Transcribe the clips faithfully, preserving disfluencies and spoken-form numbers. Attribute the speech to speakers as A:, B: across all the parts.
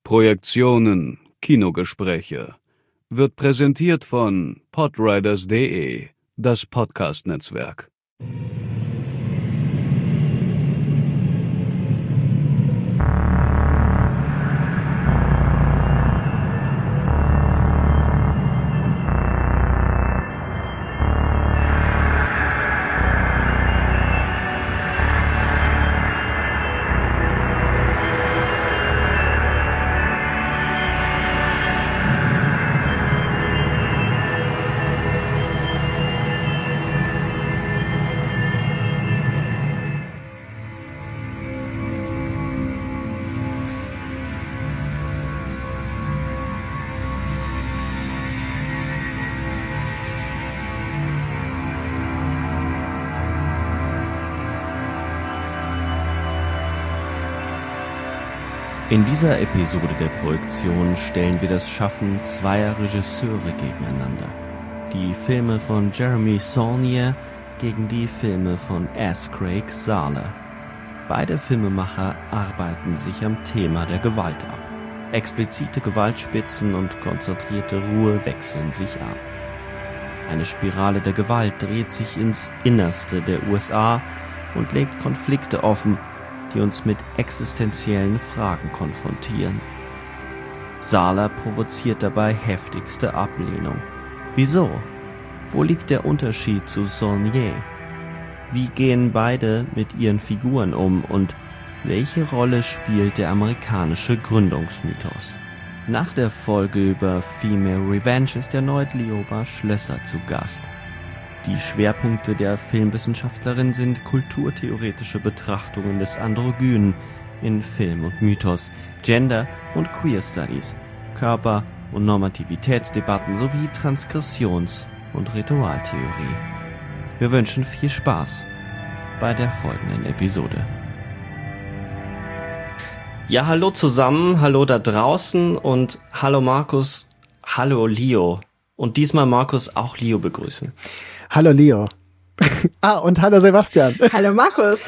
A: Projektionen, Kinogespräche. Wird präsentiert von podriders punkt de, das Podcast-Netzwerk.
B: In dieser Episode der Projektion stellen wir das Schaffen zweier Regisseure gegeneinander. Die Filme von Jeremy Saulnier gegen die Filme von S. Craig Zahler. Beide Filmemacher arbeiten sich am Thema der Gewalt ab. Explizite Gewaltspitzen und konzentrierte Ruhe wechseln sich ab. Eine Spirale der Gewalt dreht sich ins Innerste der U S A und legt Konflikte offen, die uns mit existenziellen Fragen konfrontieren. Zahler provoziert dabei heftigste Ablehnung. Wieso? Wo liegt der Unterschied zu Saulnier? Wie gehen beide mit ihren Figuren um und welche Rolle spielt der amerikanische Gründungsmythos? Nach der Folge über Female Revenge ist erneut Lioba Schlösser zu Gast. Die Schwerpunkte der Filmwissenschaftlerin sind kulturtheoretische Betrachtungen des Androgynen in Film und Mythos, Gender- und Queer-Studies, Körper- und Normativitätsdebatten sowie Transgressions- und Ritualtheorie. Wir wünschen viel Spaß bei der folgenden Episode. Ja, hallo zusammen, hallo da draußen und hallo Markus, hallo Leo. Und diesmal Markus auch Leo begrüßen.
C: Hallo Leo. Ah, und hallo Sebastian.
D: Hallo Markus.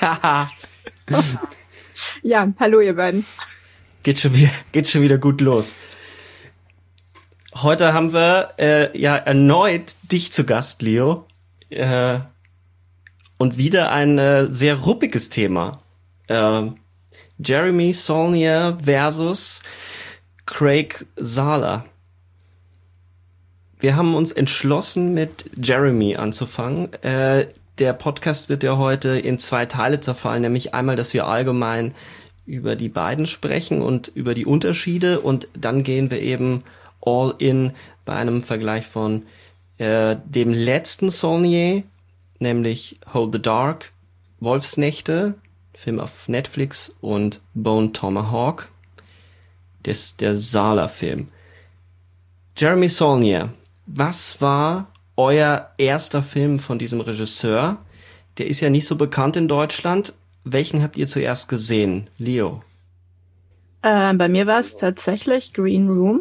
D: Ja, hallo ihr beiden.
B: Geht schon wieder, geht schon wieder gut los. Heute haben wir äh, ja erneut dich zu Gast, Leo. Äh, und wieder ein äh, sehr ruppiges Thema. Äh, Jeremy Saulnier versus Craig Zahler. Wir haben uns entschlossen, mit Jeremy anzufangen. Äh, der Podcast wird ja heute in zwei Teile zerfallen, nämlich einmal, dass wir allgemein über die beiden sprechen und über die Unterschiede und dann gehen wir eben all in bei einem Vergleich von äh, dem letzten Saulnier, nämlich Hold the Dark, Wolfsnächte, Film auf Netflix, und Bone Tomahawk, das der Zahler-Film. Jeremy Saulnier. Was war euer erster Film von diesem Regisseur? Der ist ja nicht so bekannt in Deutschland. Welchen habt ihr zuerst gesehen? Leo?
D: Äh, bei mir war es tatsächlich Green Room,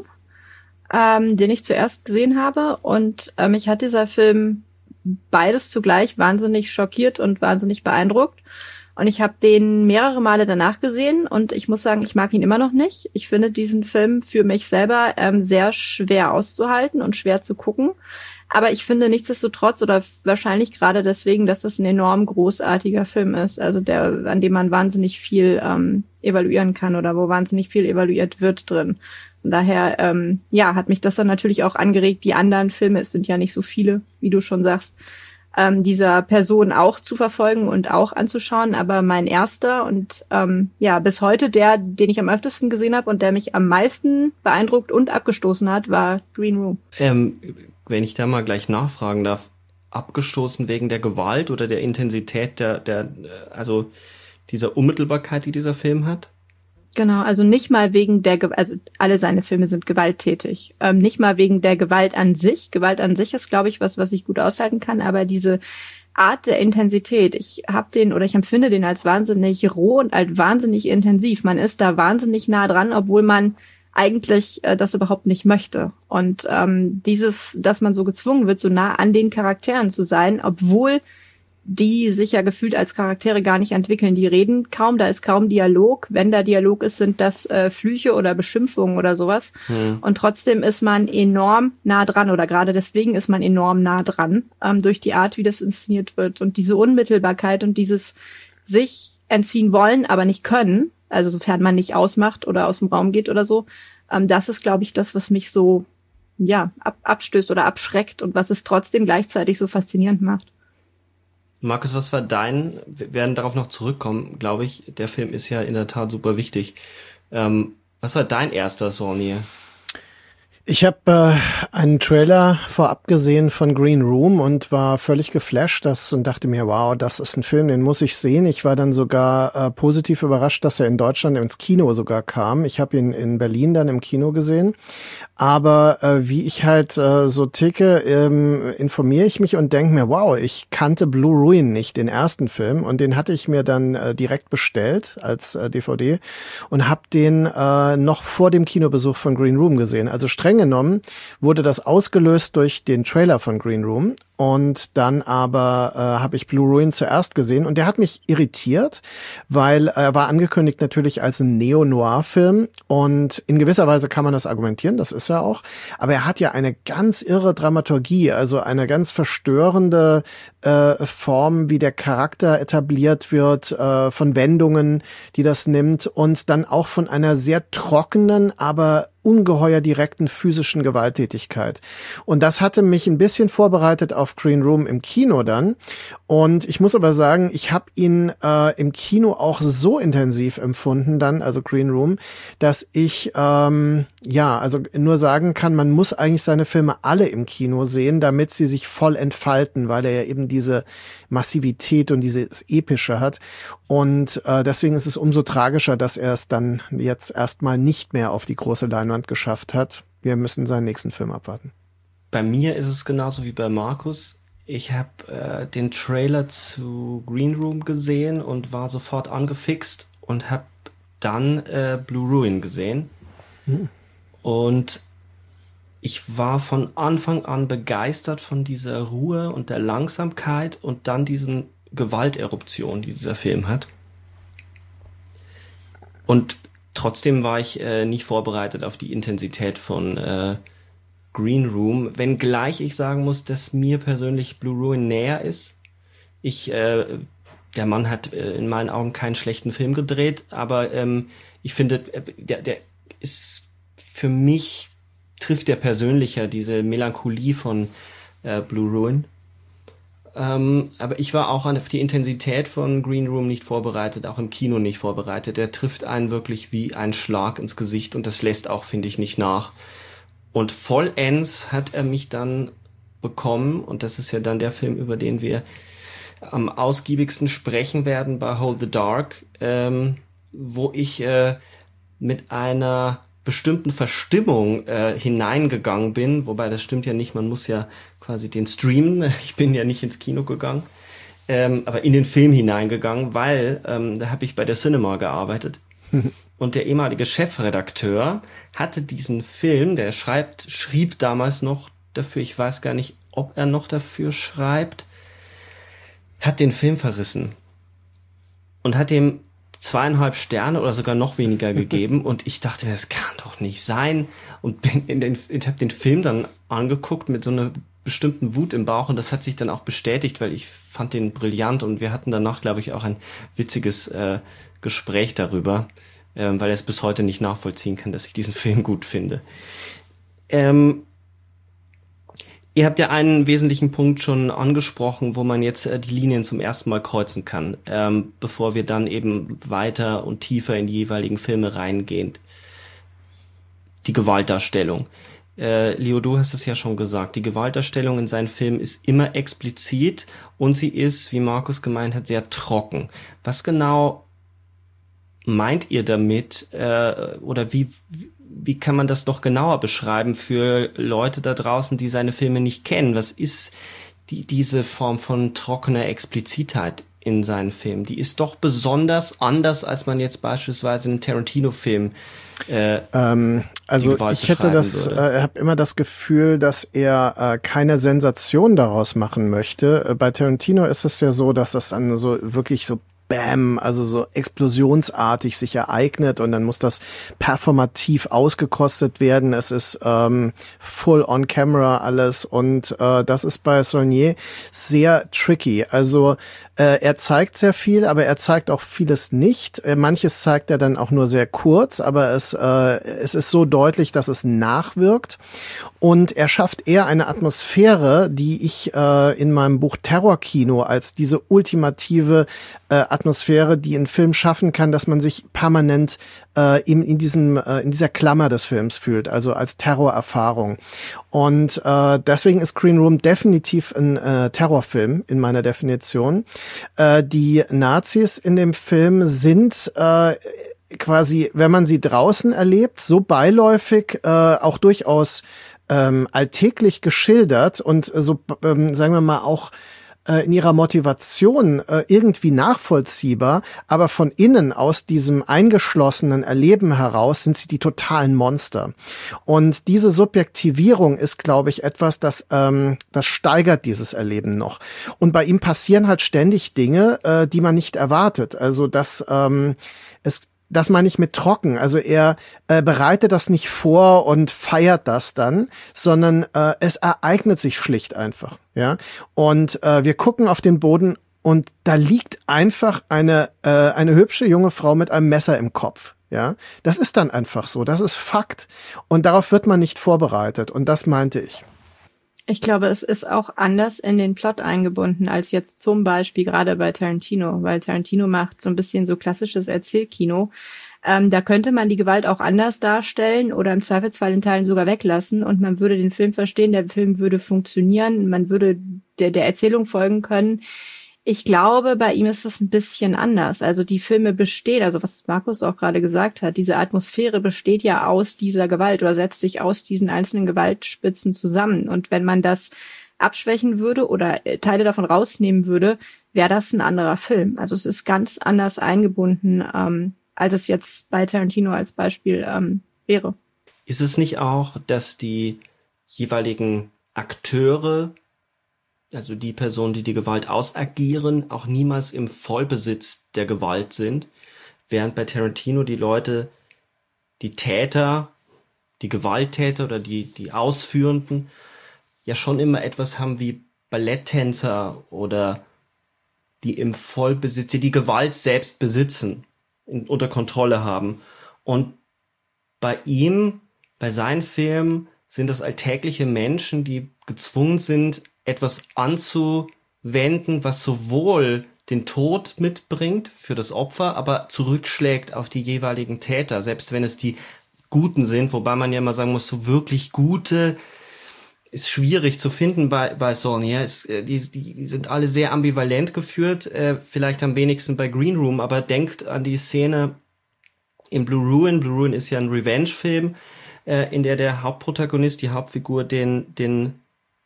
D: ähm, den ich zuerst gesehen habe. Und äh, mich hat dieser Film beides zugleich wahnsinnig schockiert und wahnsinnig beeindruckt. Und ich habe den mehrere Male danach gesehen und ich muss sagen, ich mag ihn immer noch nicht. Ich finde diesen Film für mich selber ähm, sehr schwer auszuhalten und schwer zu gucken. Aber ich finde nichtsdestotrotz oder wahrscheinlich gerade deswegen, dass das ein enorm großartiger Film ist. Also der, an dem man wahnsinnig viel ähm, evaluieren kann oder wo wahnsinnig viel evaluiert wird drin. Von daher, ähm, ja, hat mich das dann natürlich auch angeregt, die anderen Filme, es sind ja nicht so viele, wie du schon sagst, Ähm, dieser Person auch zu verfolgen und auch anzuschauen, aber mein erster und ähm, ja bis heute der, den ich am öftesten gesehen habe und der mich am meisten beeindruckt und abgestoßen hat, war Green Room.
B: Ähm, wenn ich da mal gleich nachfragen darf, abgestoßen wegen der Gewalt oder der Intensität der, der also dieser Unmittelbarkeit, die dieser Film hat?
D: Genau, also nicht mal wegen der, Ge- also alle seine Filme sind gewalttätig. Ähm, nicht mal wegen der Gewalt an sich. Gewalt an sich ist, glaube ich, was, was ich gut aushalten kann, aber diese Art der Intensität, ich habe den oder ich empfinde den als wahnsinnig roh und als wahnsinnig intensiv. Man ist da wahnsinnig nah dran, obwohl man eigentlich äh, das überhaupt nicht möchte. Und ähm, dieses, dass man so gezwungen wird, so nah an den Charakteren zu sein, obwohl die sich ja gefühlt als Charaktere gar nicht entwickeln. Die reden kaum, da ist kaum Dialog. Wenn da Dialog ist, sind das äh, Flüche oder Beschimpfungen oder sowas. Hm. Und trotzdem ist man enorm nah dran, oder gerade deswegen ist man enorm nah dran, ähm, durch die Art, wie das inszeniert wird. Und diese Unmittelbarkeit und dieses sich entziehen wollen, aber nicht können, also sofern man nicht ausmacht oder aus dem Raum geht oder so, ähm, das ist, glaube ich, das, was mich so ja ab, abstößt oder abschreckt und was es trotzdem gleichzeitig so faszinierend macht.
B: Markus, was war dein, wir werden darauf noch zurückkommen, glaube ich, der Film ist ja in der Tat super wichtig. Ähm, was war dein erster Saulnier?
C: Ich habe äh, einen Trailer vorab gesehen von Green Room und war völlig geflasht das, und dachte mir, wow, das ist ein Film, den muss ich sehen. Ich war dann sogar äh, positiv überrascht, dass er in Deutschland ins Kino sogar kam. Ich habe ihn in Berlin dann im Kino gesehen. Aber äh, wie ich halt äh, so ticke, ähm, informiere ich mich und denke mir, wow, ich kannte Blue Ruin nicht, den ersten Film. Und den hatte ich mir dann äh, direkt bestellt als äh, D V D und habe den äh, noch vor dem Kinobesuch von Green Room gesehen. Also streng genommen wurde das ausgelöst durch den Trailer von Green Room. Und dann aber äh, habe ich Blue Ruin zuerst gesehen und der hat mich irritiert, weil er war angekündigt natürlich als ein Neo-Noir-Film und in gewisser Weise kann man das argumentieren, das ist er auch, aber er hat ja eine ganz irre Dramaturgie, also eine ganz verstörende äh, Form, wie der Charakter etabliert wird, äh, von Wendungen, die das nimmt und dann auch von einer sehr trockenen, aber ungeheuer direkten physischen Gewalttätigkeit. Und das hatte mich ein bisschen vorbereitet auf Green Room im Kino dann. Und ich muss aber sagen, ich habe ihn äh, im Kino auch so intensiv empfunden dann, also Green Room, dass ich ähm, ja, also nur sagen kann, man muss eigentlich seine Filme alle im Kino sehen, damit sie sich voll entfalten, weil er ja eben diese Massivität und dieses Epische hat. Und äh, deswegen ist es umso tragischer, dass er es dann jetzt erstmal nicht mehr auf die große Leinwand geschafft hat. Wir müssen seinen nächsten Film abwarten.
B: Bei mir ist es genauso wie bei Markus. Ich habe äh, den Trailer zu Green Room gesehen und war sofort angefixt und habe dann äh, Blue Ruin gesehen. Hm. Und ich war von Anfang an begeistert von dieser Ruhe und der Langsamkeit und dann diesen Gewalteruption, die dieser Film hat. Und trotzdem war ich äh, nicht vorbereitet auf die Intensität von äh, Green Room, wenngleich ich sagen muss, dass mir persönlich Blue Ruin näher ist. Ich, äh, der Mann hat äh, in meinen Augen keinen schlechten Film gedreht, aber ähm, ich finde, äh, der, der ist für mich, trifft der persönlicher diese Melancholie von äh, Blue Ruin. Ähm, aber ich war auch auf die Intensität von Green Room nicht vorbereitet, auch im Kino nicht vorbereitet. Der trifft einen wirklich wie ein Schlag ins Gesicht und das lässt auch, finde ich, nicht nach. Und vollends hat er mich dann bekommen, und das ist ja dann der Film, über den wir am ausgiebigsten sprechen werden bei Hold the Dark, ähm, wo ich äh, mit einer bestimmten Verstimmung äh, hineingegangen bin, wobei das stimmt ja nicht, man muss ja quasi den streamen, ich bin ja nicht ins Kino gegangen, ähm, aber in den Film hineingegangen, weil ähm, da habe ich bei der Cinema gearbeitet und der ehemalige Chefredakteur hatte diesen Film, der schreibt, schrieb damals noch dafür, ich weiß gar nicht, ob er noch dafür schreibt, hat den Film verrissen und hat dem zweieinhalb Sterne oder sogar noch weniger gegeben und ich dachte, das kann doch nicht sein und bin in den, ich habe den Film dann angeguckt mit so einer bestimmten Wut im Bauch und das hat sich dann auch bestätigt, weil ich fand den brillant und wir hatten danach, glaube ich, auch ein witziges äh, Gespräch darüber, äh, weil er es bis heute nicht nachvollziehen kann, dass ich diesen Film gut finde. Ähm, Ihr habt ja einen wesentlichen Punkt schon angesprochen, wo man jetzt äh, die Linien zum ersten Mal kreuzen kann, ähm, bevor wir dann eben weiter und tiefer in die jeweiligen Filme reingehen. Die Gewaltdarstellung. Äh, Leo, du hast es ja schon gesagt, die Gewaltdarstellung in seinen Filmen ist immer explizit und sie ist, wie Markus gemeint hat, sehr trocken. Was genau meint ihr damit äh, oder wie... Wie kann man das noch genauer beschreiben für Leute da draußen, die seine Filme nicht kennen? Was ist die, diese Form von trockener Explizitheit in seinen Filmen. Die ist doch besonders anders, als man jetzt beispielsweise einen Tarantino-Film äh,
C: ähm, also ich hätte das, äh, habe immer das Gefühl, dass er äh, keine Sensation daraus machen möchte. Äh, bei Tarantino ist es ja so, dass das dann so wirklich so Bam, also so explosionsartig sich ereignet und dann muss das performativ ausgekostet werden. Es ist ähm, full on camera alles und äh, das ist bei Saulnier sehr tricky. Also äh, er zeigt sehr viel, aber er zeigt auch vieles nicht. Äh, manches zeigt er dann auch nur sehr kurz, aber es äh, es ist so deutlich, dass es nachwirkt. Und er schafft eher eine Atmosphäre, die ich äh, in meinem Buch Terrorkino als diese ultimative äh, Atmosphäre, die ein Film schaffen kann, dass man sich permanent äh, in, in diesem äh, in dieser Klammer des Films fühlt, also als Terrorerfahrung. Und äh, deswegen ist Green Room definitiv ein äh, Terrorfilm in meiner Definition. Äh, die Nazis in dem Film sind äh, quasi, wenn man sie draußen erlebt, so beiläufig, äh, auch durchaus ähm, alltäglich geschildert und äh, so, ähm, sagen wir mal, auch äh, in ihrer Motivation äh, irgendwie nachvollziehbar, aber von innen aus diesem eingeschlossenen Erleben heraus sind sie die totalen Monster. Und diese Subjektivierung ist, glaube ich, etwas, das ähm, das steigert dieses Erleben noch. Und bei ihm passieren halt ständig Dinge, äh, die man nicht erwartet. Also dass ähm, es Das meine ich mit trocken. Also er äh, bereitet das nicht vor und feiert das dann, sondern äh, es ereignet sich schlicht einfach. Ja. Und äh, wir gucken auf den Boden und da liegt einfach eine äh, eine hübsche junge Frau mit einem Messer im Kopf. Ja. Das ist dann einfach so. Das ist Fakt. Und darauf wird man nicht vorbereitet. Und das meinte ich.
D: Ich glaube, es ist auch anders in den Plot eingebunden als jetzt zum Beispiel gerade bei Tarantino, weil Tarantino macht so ein bisschen so klassisches Erzählkino. Ähm, da könnte man die Gewalt auch anders darstellen oder im Zweifelsfall in Teilen sogar weglassen und man würde den Film verstehen, der Film würde funktionieren, man würde der, der Erzählung folgen können. Ich glaube, bei ihm ist das ein bisschen anders. Also die Filme bestehen, also was Markus auch gerade gesagt hat, diese Atmosphäre besteht ja aus dieser Gewalt oder setzt sich aus diesen einzelnen Gewaltspitzen zusammen. Und wenn man das abschwächen würde oder Teile davon rausnehmen würde, wäre das ein anderer Film. Also es ist ganz anders eingebunden, ähm, als es jetzt bei Tarantino als Beispiel ähm, wäre.
B: Ist es nicht auch, dass die jeweiligen Akteure, also die Personen, die die Gewalt ausagieren, auch niemals im Vollbesitz der Gewalt sind, während bei Tarantino die Leute, die Täter, die Gewalttäter oder die, die Ausführenden ja schon immer etwas haben wie Balletttänzer oder die im Vollbesitz, die die Gewalt selbst besitzen, in, unter Kontrolle haben. Und bei ihm, bei seinen Filmen, sind das alltägliche Menschen, die gezwungen sind, etwas anzuwenden, was sowohl den Tod mitbringt für das Opfer, aber zurückschlägt auf die jeweiligen Täter, selbst wenn es die Guten sind, wobei man ja mal sagen muss, so wirklich Gute ist schwierig zu finden bei bei Saulnier. Es, die, die sind alle sehr ambivalent geführt, äh, vielleicht am wenigsten bei Green Room, aber denkt an die Szene in Blue Ruin. Blue Ruin ist ja ein Revenge-Film, äh, in der der Hauptprotagonist, die Hauptfigur, den den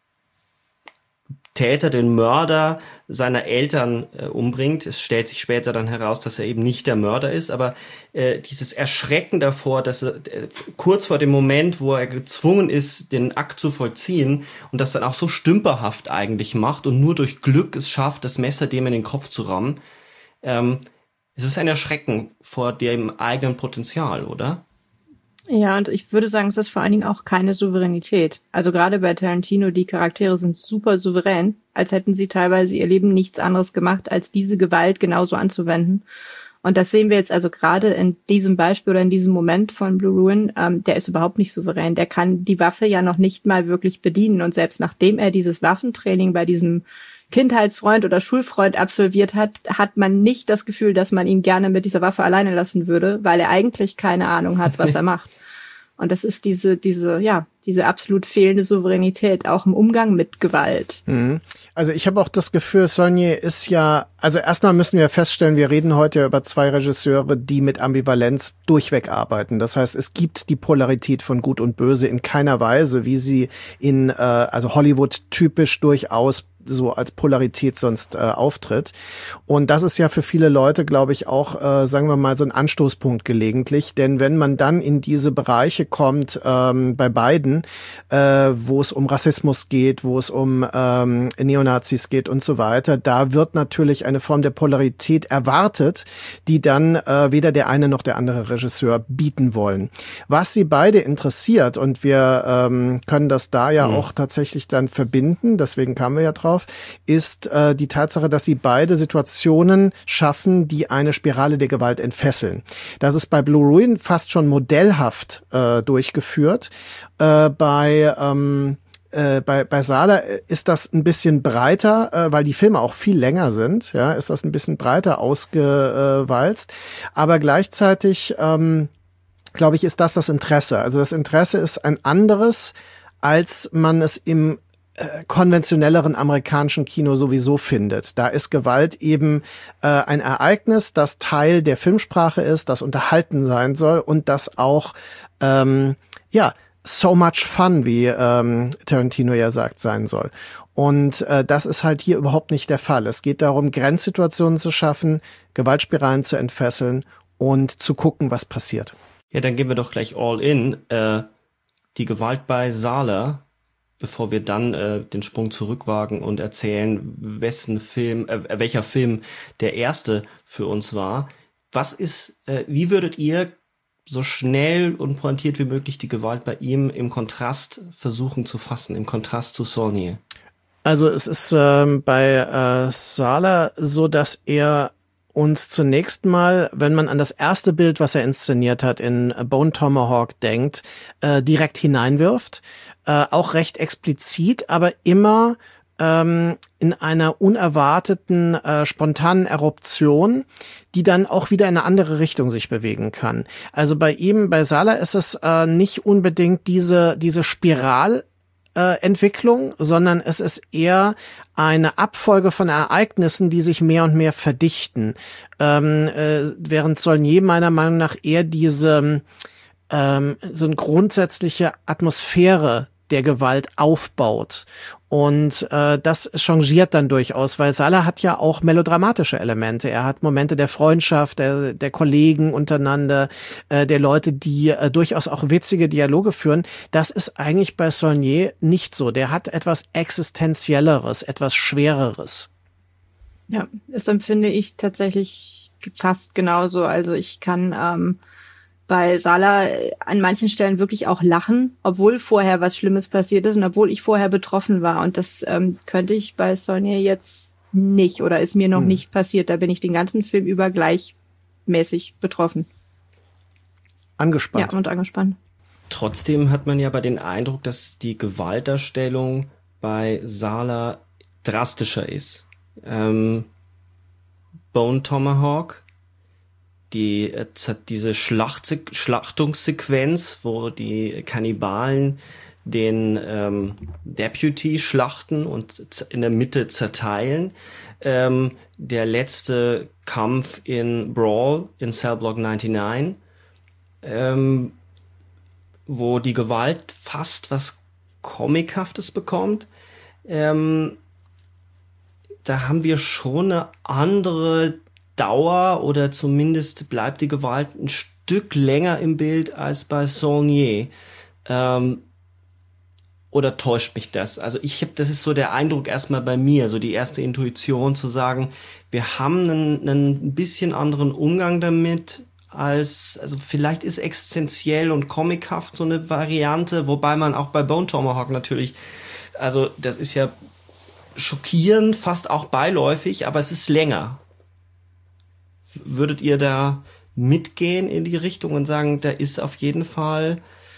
B: Täter, den Mörder seiner Eltern äh, umbringt. Es stellt sich später dann heraus, dass er eben nicht der Mörder ist, aber äh, dieses Erschrecken davor, dass er äh, kurz vor dem Moment, wo er gezwungen ist, den Akt zu vollziehen und das dann auch so stümperhaft eigentlich macht und nur durch Glück es schafft, das Messer dem in den Kopf zu rammen, ähm, es ist ein Erschrecken vor dem eigenen Potenzial, oder?
D: Ja, und ich würde sagen, es ist vor allen Dingen auch keine Souveränität. Also gerade bei Tarantino, die Charaktere sind super souverän, als hätten sie teilweise ihr Leben nichts anderes gemacht, als diese Gewalt genauso anzuwenden. Und das sehen wir jetzt also gerade in diesem Beispiel oder in diesem Moment von Blue Ruin, ähm, der ist überhaupt nicht souverän. Der kann die Waffe ja noch nicht mal wirklich bedienen. Und selbst nachdem er dieses Waffentraining bei diesem Kindheitsfreund oder Schulfreund absolviert hat, hat man nicht das Gefühl, dass man ihn gerne mit dieser Waffe alleine lassen würde, weil er eigentlich keine Ahnung hat, was er macht. Und das ist diese, diese, ja, diese absolut fehlende Souveränität auch im Umgang mit Gewalt.
C: Mhm. Also ich habe auch das Gefühl, Saulnier ist ja, also erstmal müssen wir feststellen, wir reden heute über zwei Regisseure, die mit Ambivalenz durchweg arbeiten. Das heißt, es gibt die Polarität von Gut und Böse in keiner Weise, wie sie in, äh, also Hollywood typisch durchaus so als Polarität sonst äh, auftritt. Und das ist ja für viele Leute, glaube ich, auch, äh, sagen wir mal, so ein Anstoßpunkt gelegentlich. Denn wenn man dann in diese Bereiche kommt, ähm, bei beiden, äh, wo es um Rassismus geht, wo es um ähm, Neonazis geht und so weiter, da wird natürlich eine Form der Polarität erwartet, die dann äh, weder der eine noch der andere Regisseur bieten wollen. Was sie beide interessiert, und wir ähm, können das da ja mhm. auch tatsächlich dann verbinden, deswegen kamen wir ja drauf, ist äh, die Tatsache, dass sie beide Situationen schaffen, die eine Spirale der Gewalt entfesseln. Das ist bei Blue Ruin fast schon modellhaft äh, durchgeführt. Äh, bei ähm, Äh, bei, bei Sala ist das ein bisschen breiter, äh, weil die Filme auch viel länger sind, ja, ist das ein bisschen breiter ausgewalzt. Aber gleichzeitig, ähm, glaube ich, ist das das Interesse. Also das Interesse ist ein anderes, als man es im äh, konventionelleren amerikanischen Kino sowieso findet. Da ist Gewalt eben äh, ein Ereignis, das Teil der Filmsprache ist, das unterhalten sein soll und das auch, ähm, ja, so much fun, wie ähm, Tarantino ja sagt, sein soll. Und äh, das ist halt hier überhaupt nicht der Fall. Es geht darum, Grenzsituationen zu schaffen, Gewaltspiralen zu entfesseln und zu gucken, was passiert.
B: Ja, dann gehen wir doch gleich all in. Äh, die Gewalt bei Sala, bevor wir dann äh, den Sprung zurückwagen und erzählen, wessen Film, äh, welcher Film der erste für uns war. Was ist, äh, wie würdet ihr so schnell und pointiert wie möglich die Gewalt bei ihm im Kontrast versuchen zu fassen, im Kontrast zu Saulnier?
C: Also es ist ähm, bei äh, Sala so, dass er uns zunächst mal, wenn man an das erste Bild, was er inszeniert hat, in Bone Tomahawk denkt, äh, direkt hineinwirft. Äh, auch recht explizit, aber immer ähm, in einer unerwarteten, äh, spontanen Eruption, die dann auch wieder in eine andere Richtung sich bewegen kann. Also bei ihm, bei Sala ist es äh, nicht unbedingt diese diese Spiral, Äh, Entwicklung, sondern es ist eher eine Abfolge von Ereignissen, die sich mehr und mehr verdichten. Ähm, äh, während Saulnier meiner Meinung nach eher diese ähm, so eine grundsätzliche Atmosphäre der Gewalt aufbaut. Und äh, das changiert dann durchaus, weil Sala hat ja auch melodramatische Elemente. Er hat Momente der Freundschaft, der, der Kollegen untereinander, äh, der Leute, die äh, durchaus auch witzige Dialoge führen. Das ist eigentlich bei Saulnier nicht so. Der hat etwas Existenzielleres, etwas Schwereres.
D: Ja, das empfinde ich tatsächlich fast genauso. Also ich kann ähm, bei Sala an manchen Stellen wirklich auch lachen, obwohl vorher was Schlimmes passiert ist und obwohl ich vorher betroffen war. Und das ähm, könnte ich bei Saulnier jetzt nicht oder ist mir noch hm. nicht passiert. Da bin ich den ganzen Film über gleichmäßig betroffen.
C: Angespannt.
D: Ja, und angespannt.
B: Trotzdem hat man ja bei den Eindruck, dass die Gewaltdarstellung bei Sala drastischer ist. Ähm, Bone Tomahawk, die äh, diese Schlacht, Schlachtungssequenz, wo die Kannibalen den ähm, Deputy schlachten und in der Mitte zerteilen. Ähm, der letzte Kampf in Brawl in Cell Block neunundneunzig, ähm, wo die Gewalt fast was Comichaftes bekommt. Ähm, da haben wir schon eine andere Dauer oder zumindest bleibt die Gewalt ein Stück länger im Bild als bei Saulnier. Ähm, oder täuscht mich das? Also ich habe, das ist so der Eindruck erstmal bei mir, so die erste Intuition zu sagen, wir haben einen, einen bisschen anderen Umgang damit als, also vielleicht ist existenziell und comichaft so eine Variante, wobei man auch bei Bone Tomahawk natürlich, also das ist ja schockierend, fast auch beiläufig, aber es ist länger. Würdet ihr da mitgehen in die Richtung und sagen, da ist auf jeden Fall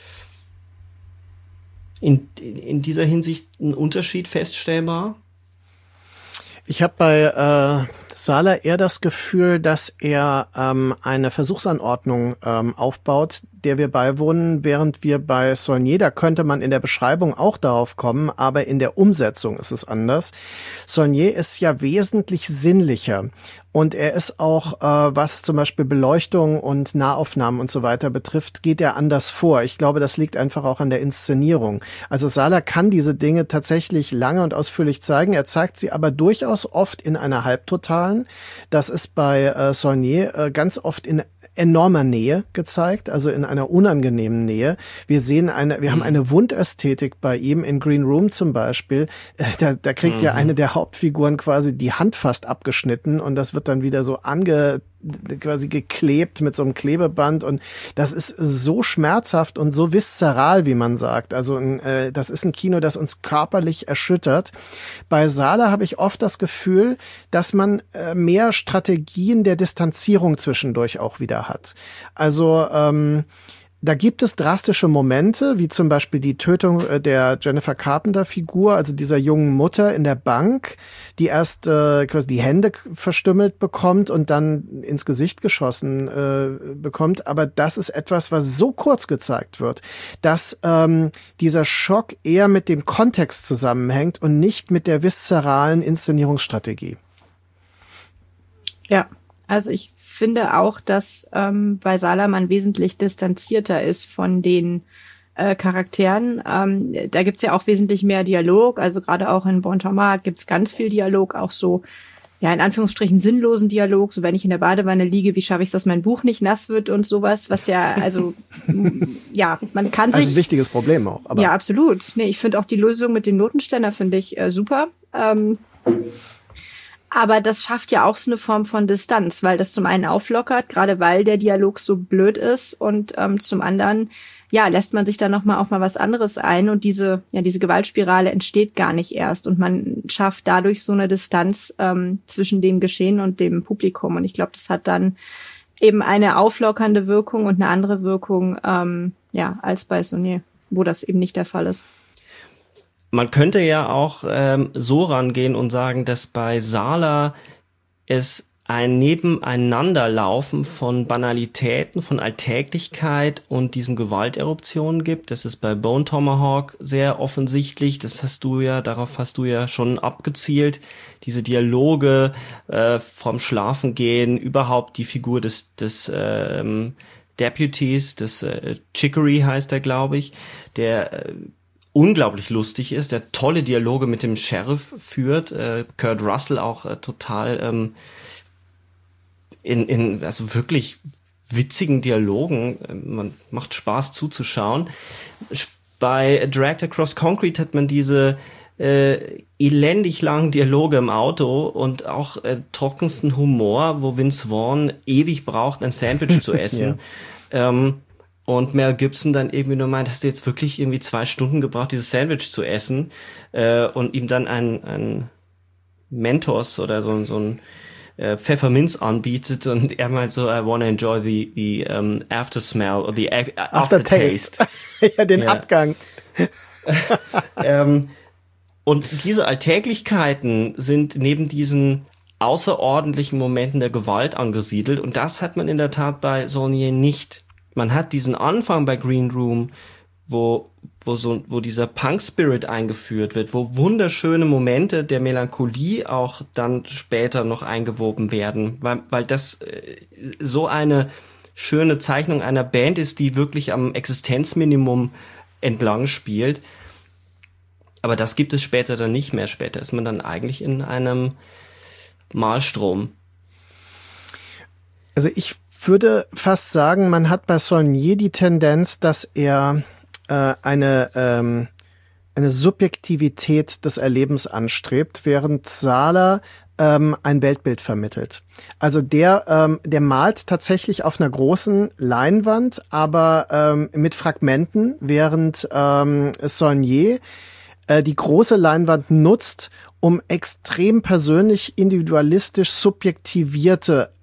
B: in, in dieser Hinsicht ein Unterschied feststellbar?
C: Ich habe bei äh, Sala eher das Gefühl, dass er ähm, eine Versuchsanordnung ähm, aufbaut, der wir beiwohnen, während wir bei Saulnier, da könnte man in der Beschreibung auch darauf kommen, aber in der Umsetzung ist es anders. Saulnier ist ja wesentlich sinnlicher. Und er ist auch, äh, was zum Beispiel Beleuchtung und Nahaufnahmen und so weiter betrifft, geht er anders vor. Ich glaube, das liegt einfach auch an der Inszenierung. Also Sala kann diese Dinge tatsächlich lange und ausführlich zeigen. Er zeigt sie aber durchaus oft in einer halbtotalen. Das ist bei äh, Saulnier äh, ganz oft in enormer Nähe gezeigt, also in einer unangenehmen Nähe. Wir sehen eine, wir mhm. haben eine Wundästhetik bei ihm in Green Room zum Beispiel. Äh, da, da kriegt mhm. ja eine der Hauptfiguren quasi die Hand fast abgeschnitten und das wird dann wieder so ange quasi geklebt mit so einem Klebeband und das ist so schmerzhaft und so viszeral, wie man sagt. Also äh, das ist ein Kino, das uns körperlich erschüttert. Bei Sala habe ich oft das Gefühl, dass man äh, mehr Strategien der Distanzierung zwischendurch auch wieder hat. Also ähm, da gibt es drastische Momente, wie zum Beispiel die Tötung der Jennifer Carpenter-Figur, also dieser jungen Mutter in der Bank, die erst äh, quasi die Hände verstümmelt bekommt und dann ins Gesicht geschossen äh, bekommt. Aber das ist etwas, was so kurz gezeigt wird, dass ähm, dieser Schock eher mit dem Kontext zusammenhängt und nicht mit der viszeralen Inszenierungsstrategie.
D: Ja, also ich finde auch, dass ähm, bei Sala man wesentlich distanzierter ist von den äh, Charakteren. Ähm, da gibt's ja auch wesentlich mehr Dialog. Also gerade auch in Bon Tomahawk gibt's ganz viel Dialog, auch so, ja, in Anführungsstrichen sinnlosen Dialog. So, wenn ich in der Badewanne liege, wie schaffe ich es, dass mein Buch nicht nass wird und sowas, was ja, also, ja, man kann sich...
C: Also ein wichtiges Problem auch. Aber
D: ja, absolut. Nee, ich finde auch die Lösung mit dem Notenständer finde ich äh, super. Ähm, Aber das schafft ja auch so eine Form von Distanz, weil das zum einen auflockert, gerade weil der Dialog so blöd ist und ähm, zum anderen, ja, lässt man sich da nochmal auf mal was anderes ein und diese, ja, diese Gewaltspirale entsteht gar nicht erst und man schafft dadurch so eine Distanz ähm, zwischen dem Geschehen und dem Publikum und ich glaube, das hat dann eben eine auflockernde Wirkung und eine andere Wirkung, ähm, ja, als bei Saulnier, wo das eben nicht der Fall ist.
B: Man könnte ja auch ähm, so rangehen und sagen, dass bei Sala es ein Nebeneinanderlaufen von Banalitäten, von Alltäglichkeit und diesen Gewalteruptionen gibt. Das ist bei Bone Tomahawk sehr offensichtlich. Das hast du ja, darauf hast du ja schon abgezielt. Diese Dialoge äh, vom Schlafengehen, überhaupt die Figur des des ähm, Deputies, des äh, Chicory heißt er, glaube ich, der äh, unglaublich lustig ist, der tolle Dialoge mit dem Sheriff führt, äh, Kurt Russell auch äh, total ähm, in, in also wirklich witzigen Dialogen, äh, man macht Spaß zuzuschauen. Bei Dragged Across Concrete hat man diese äh, elendig langen Dialoge im Auto und auch äh, trockensten Humor, wo Vince Vaughn ewig braucht, ein Sandwich zu essen. Ja. Ähm, Und Mel Gibson dann irgendwie nur meint, hast du jetzt wirklich irgendwie zwei Stunden gebraucht, dieses Sandwich zu essen, äh, und ihm dann ein, ein Mentos oder so, so ein äh, Pfefferminz anbietet und er meint so, I wanna enjoy the, the um, after smell or the af- aftertaste.
C: After ja, den ja. Abgang.
B: ähm, und diese Alltäglichkeiten sind neben diesen außerordentlichen Momenten der Gewalt angesiedelt und das hat man in der Tat bei Saulnier nicht. Man hat diesen Anfang bei Green Room, wo wo so wo dieser Punk-Spirit eingeführt wird, wo wunderschöne Momente der Melancholie auch dann später noch eingewoben werden, weil weil das äh, so eine schöne Zeichnung einer Band ist, die wirklich am Existenzminimum entlang spielt. Aber das gibt es später dann nicht mehr. Später ist man dann eigentlich in einem Malstrom.
C: Also ich würde fast sagen, man hat bei Saulnier die Tendenz, dass er äh, eine ähm, eine Subjektivität des Erlebens anstrebt, während Sala ähm, ein Weltbild vermittelt. Also der ähm, der malt tatsächlich auf einer großen Leinwand, aber ähm, mit Fragmenten, während ähm, Saulnier äh, die große Leinwand nutzt, um extrem persönlich, individualistisch subjektivierte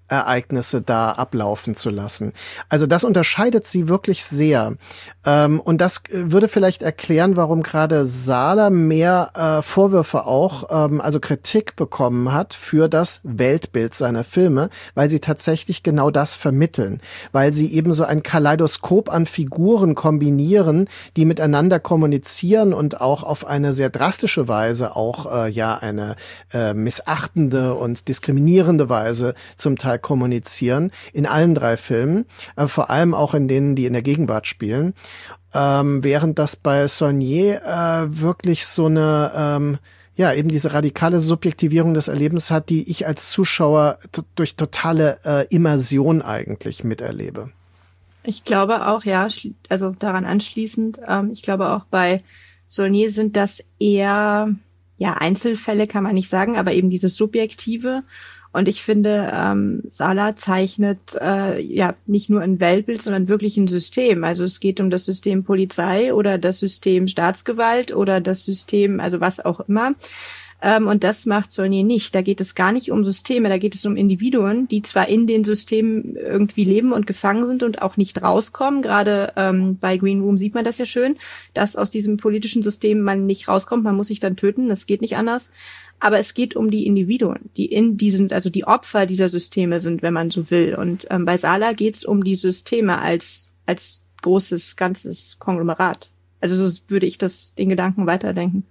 C: Ereignisse da ablaufen zu lassen. Also das unterscheidet sie wirklich sehr. Ähm, und das würde vielleicht erklären, warum gerade Sala mehr äh, Vorwürfe auch, ähm, also Kritik bekommen hat für das Weltbild seiner Filme, weil sie tatsächlich genau das vermitteln. Weil sie eben so ein Kaleidoskop an Figuren kombinieren, die miteinander kommunizieren und auch auf eine sehr drastische Weise auch äh, ja eine äh, missachtende und diskriminierende Weise zum Teil kommunizieren, in allen drei Filmen, äh, vor allem auch in denen, die in der Gegenwart spielen. Ähm, während das bei Saulnier äh, wirklich so eine, ähm, ja, eben diese radikale Subjektivierung des Erlebens hat, die ich als Zuschauer t- durch totale äh, Immersion eigentlich miterlebe.
D: Ich glaube auch, ja, also daran anschließend, ähm, ich glaube auch bei Saulnier sind das eher, ja, Einzelfälle kann man nicht sagen, aber eben dieses Subjektive. Und ich finde, ähm, Sala zeichnet äh, ja nicht nur ein Weltbild, sondern wirklich ein System. Also es geht um das System Polizei oder das System Staatsgewalt oder das System, also was auch immer. Ähm, und das macht Saulnier nicht. Da geht es gar nicht um Systeme, da geht es um Individuen, die zwar in den Systemen irgendwie leben und gefangen sind und auch nicht rauskommen. Gerade ähm, bei Green Room sieht man das ja schön, dass aus diesem politischen System man nicht rauskommt. Man muss sich dann töten, das geht nicht anders. Aber es geht um die Individuen, die in diesen, also die Opfer dieser Systeme sind, wenn man so will. Und ähm, bei Sala geht es um die Systeme als als großes, ganzes Konglomerat. Also so würde ich das den Gedanken weiterdenken.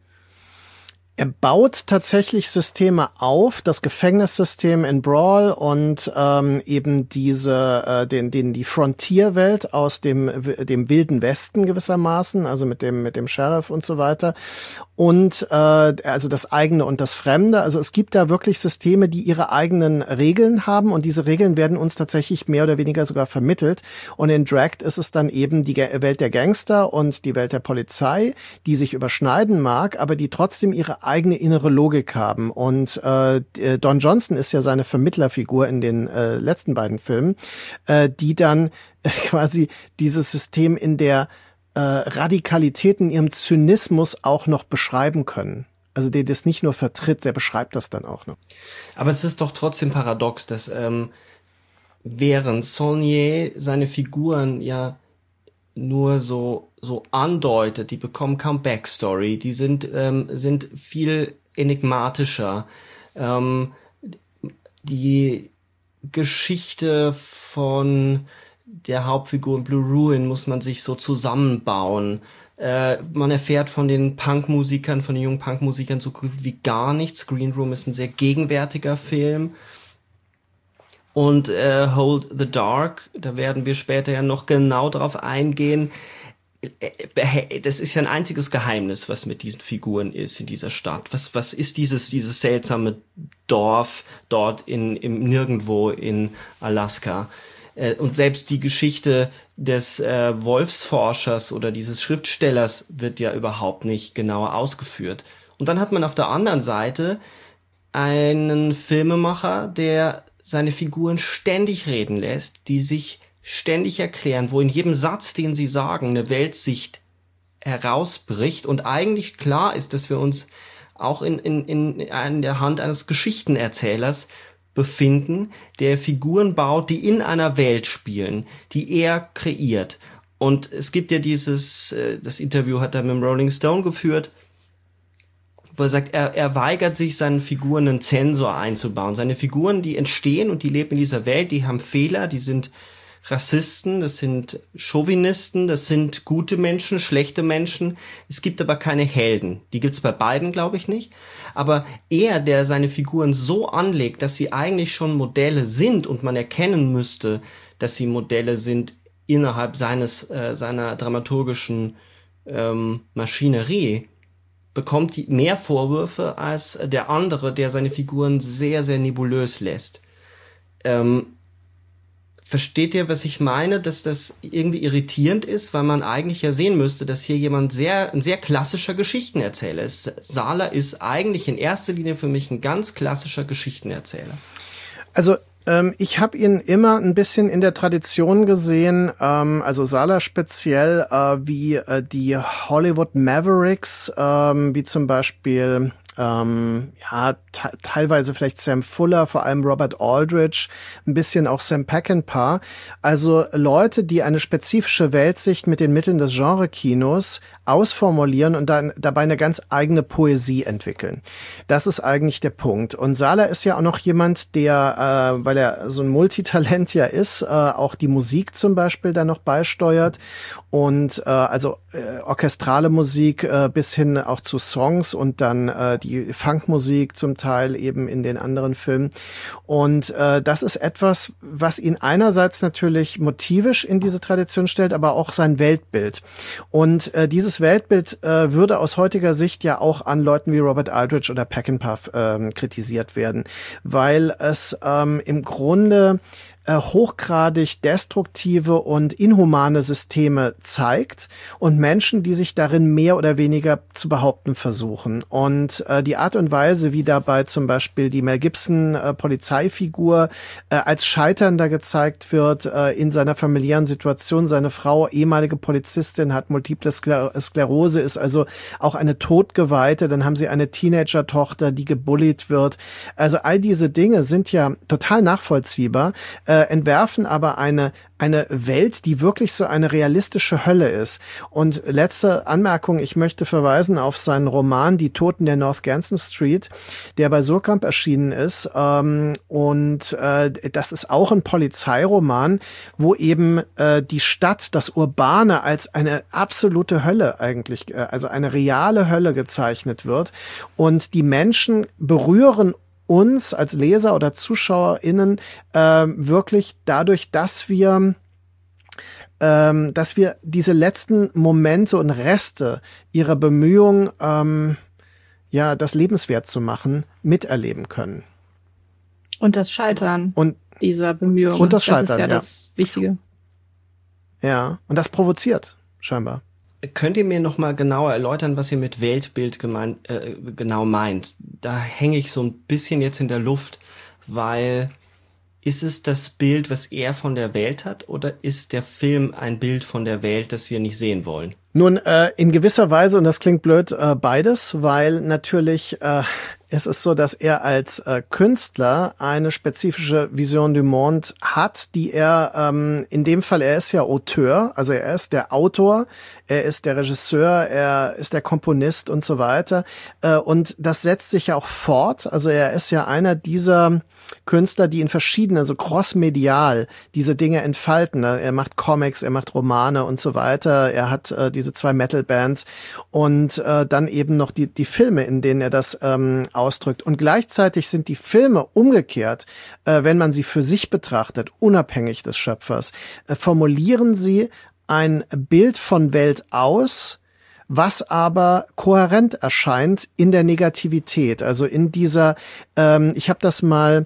C: Er baut tatsächlich Systeme auf, das Gefängnissystem in Brawl und ähm, eben diese, äh, den, den die Frontierwelt aus dem dem wilden Westen gewissermaßen, also mit dem mit dem Sheriff und so weiter. Und äh, also das eigene und das Fremde. Also es gibt da wirklich Systeme, die ihre eigenen Regeln haben und diese Regeln werden uns tatsächlich mehr oder weniger sogar vermittelt. Und in Dragged ist es dann eben die Ge- Welt der Gangster und die Welt der Polizei, die sich überschneiden mag, aber die trotzdem ihre eigene innere Logik haben. Und äh, Don Johnson ist ja seine Vermittlerfigur in den äh, letzten beiden Filmen, äh, die dann äh, quasi dieses System in der äh, Radikalität, in ihrem Zynismus auch noch beschreiben können. Also der das nicht nur vertritt, der beschreibt das dann auch noch.
B: Aber es ist doch trotzdem paradox, dass ähm, während Saulnier seine Figuren ja nur so so andeutet, die bekommen kaum Backstory, die sind ähm, sind viel enigmatischer. Ähm, die Geschichte von der Hauptfigur in Blue Ruin muss man sich so zusammenbauen. Äh, man erfährt von den Punkmusikern, von den jungen Punkmusikern so gut wie gar nichts. Green Room ist ein sehr gegenwärtiger Film. Und äh, Hold the Dark, da werden wir später ja noch genau drauf eingehen. Das ist ja ein einziges Geheimnis, was mit diesen Figuren ist in dieser Stadt. Was was ist dieses dieses seltsame Dorf dort in im Nirgendwo in Alaska? Und selbst die Geschichte des äh, Wolfsforschers oder dieses Schriftstellers wird ja überhaupt nicht genauer ausgeführt. Und dann hat man auf der anderen Seite einen Filmemacher, der seine Figuren ständig reden lässt, die sich ständig erklären, wo in jedem Satz, den sie sagen, eine Weltsicht herausbricht und eigentlich klar ist, dass wir uns auch in, in, in, in der Hand eines Geschichtenerzählers befinden, der Figuren baut, die in einer Welt spielen, die er kreiert. Und es gibt ja dieses, das Interview hat er mit dem Rolling Stone geführt, wo er sagt, er, er weigert sich, seinen Figuren einen Zensor einzubauen. Seine Figuren, die entstehen und die leben in dieser Welt, die haben Fehler, die sind Rassisten, das sind Chauvinisten, das sind gute Menschen, schlechte Menschen. Es gibt aber keine Helden. Die gibt's bei beiden, glaube ich, nicht. Aber er, der seine Figuren so anlegt, dass sie eigentlich schon Modelle sind und man erkennen müsste, dass sie Modelle sind innerhalb seines äh, seiner dramaturgischen ähm, Maschinerie, bekommt die mehr Vorwürfe als der andere, der seine Figuren sehr, sehr nebulös lässt. Ähm, Versteht ihr, was ich meine, dass das irgendwie irritierend ist, weil man eigentlich ja sehen müsste, dass hier jemand sehr, ein sehr klassischer Geschichtenerzähler ist. Sala ist eigentlich in erster Linie für mich ein ganz klassischer Geschichtenerzähler.
C: Also ähm, ich habe ihn immer ein bisschen in der Tradition gesehen, ähm, also Sala speziell, äh, wie äh, die Hollywood Mavericks, ähm, wie zum Beispiel ähm, ja, te- teilweise vielleicht Sam Fuller, vor allem Robert Aldrich, ein bisschen auch Sam Peckinpah. Also Leute, die eine spezifische Weltsicht mit den Mitteln des Genre-Kinos ausformulieren und dann dabei eine ganz eigene Poesie entwickeln. Das ist eigentlich der Punkt. Und Sala ist ja auch noch jemand, der, äh, weil er so ein Multitalent ja ist, äh, auch die Musik zum Beispiel da noch beisteuert und äh, also äh, orchestrale Musik äh, bis hin auch zu Songs und dann äh, die Funkmusik zum Teil eben in den anderen Filmen. Und äh, das ist etwas, was ihn einerseits natürlich motivisch in diese Tradition stellt, aber auch sein Weltbild. Und äh, dieses Weltbild äh, würde aus heutiger Sicht ja auch an Leuten wie Robert Aldrich oder Peckinpah ähm, kritisiert werden, weil es ähm, im Grunde hochgradig destruktive und inhumane Systeme zeigt und Menschen, die sich darin mehr oder weniger zu behaupten versuchen. Und äh, die Art und Weise, wie dabei zum Beispiel die Mel Gibson äh, Polizeifigur äh, als Scheiternder gezeigt wird äh, in seiner familiären Situation. Seine Frau, ehemalige Polizistin, hat multiple Skler- Sklerose, ist also auch eine Todgeweihte. Dann haben sie eine Teenager-Tochter, die gebullied wird. Also all diese Dinge sind ja total nachvollziehbar, äh, entwerfen aber eine eine Welt, die wirklich so eine realistische Hölle ist. Und letzte Anmerkung, ich möchte verweisen auf seinen Roman Die Toten der North Ganson Street, der bei Surkamp erschienen ist. Ähm, und äh, das ist auch ein Polizeiroman, wo eben äh, die Stadt, das Urbane als eine absolute Hölle eigentlich, äh, also eine reale Hölle gezeichnet wird. Und die Menschen berühren uns als Leser oder ZuschauerInnen äh, wirklich dadurch, dass wir ähm, dass wir diese letzten Momente und Reste ihrer Bemühungen, ähm, ja, das lebenswert zu machen, miterleben können.
D: Und das Scheitern
C: und,
D: dieser Bemühungen.
C: Und das Scheitern,
D: das ist ja,
C: ja
D: das Wichtige.
C: Ja, und das provoziert scheinbar.
B: Könnt ihr mir noch mal genauer erläutern, was ihr mit Weltbild gemeint, äh, genau meint? Da hänge ich so ein bisschen jetzt in der Luft, weil ist es das Bild, was er von der Welt hat, oder ist der Film ein Bild von der Welt, das wir nicht sehen wollen?
C: Nun, äh, in gewisser Weise, und das klingt blöd, äh, beides, weil natürlich äh, es ist so, dass er als äh, Künstler eine spezifische Vision du Monde hat, die er, ähm, in dem Fall, er ist ja Auteur, also er ist der Autor, er ist der Regisseur, er ist der Komponist und so weiter. Äh, und das setzt sich ja auch fort, also er ist ja einer dieser Künstler, die in verschiedenen, also crossmedial diese Dinge entfalten. Er macht Comics, er macht Romane und so weiter. Er hat äh, diese zwei Metal-Bands und äh, dann eben noch die die Filme, in denen er das ähm, ausdrückt. Und gleichzeitig sind die Filme umgekehrt, äh, wenn man sie für sich betrachtet, unabhängig des Schöpfers, äh, formulieren sie ein Bild von Welt aus, was aber kohärent erscheint in der Negativität, also in dieser, ähm, ich habe das mal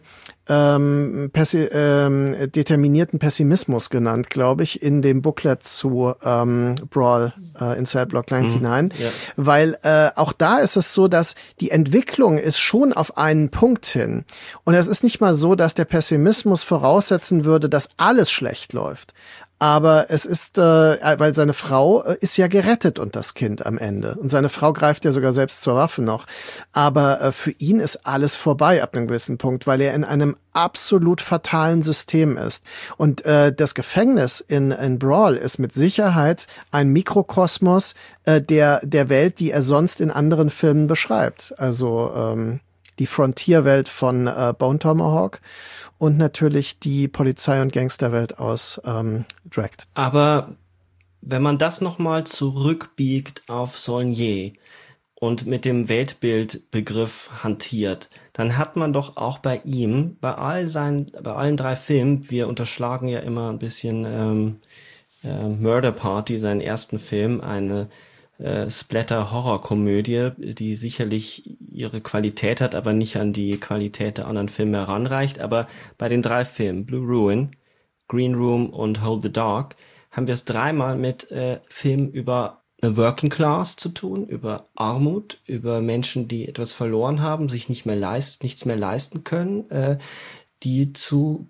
C: ähm, pessi- ähm, determinierten Pessimismus genannt, glaube ich, in dem Booklet zu ähm, Brawl äh, in Cell Block neunundneunzig, mhm, ja. Weil äh, auch da ist es so, dass die Entwicklung ist schon auf einen Punkt hin. Und es ist nicht mal so, dass der Pessimismus voraussetzen würde, dass alles schlecht läuft. Aber es ist, äh, weil seine Frau äh, ist ja gerettet und das Kind am Ende. Und seine Frau greift ja sogar selbst zur Waffe noch. Aber äh, für ihn ist alles vorbei ab einem gewissen Punkt, weil er in einem absolut fatalen System ist. Und äh, das Gefängnis in, in Brawl ist mit Sicherheit ein Mikrokosmos äh, der, der Welt, die er sonst in anderen Filmen beschreibt. Also ähm, die Frontierwelt von äh, Bone Tomahawk. Und natürlich die Polizei- und Gangsterwelt aus ähm, Dragged.
B: Aber wenn man das nochmal zurückbiegt auf Saulnier und mit dem Weltbildbegriff hantiert, dann hat man doch auch bei ihm, bei all seinen, bei allen drei Filmen, wir unterschlagen ja immer ein bisschen ähm, äh, Murder Party, seinen ersten Film, eine äh, Splatter-Horror-Komödie, die sicherlich ihre Qualität hat, aber nicht an die Qualität der anderen Filme heranreicht. Aber bei den drei Filmen, Blue Ruin, Green Room und Hold the Dark, haben wir es dreimal mit äh, Filmen über eine Working Class zu tun, über Armut, über Menschen, die etwas verloren haben, sich nicht mehr leist, nichts mehr leisten können, äh, die zu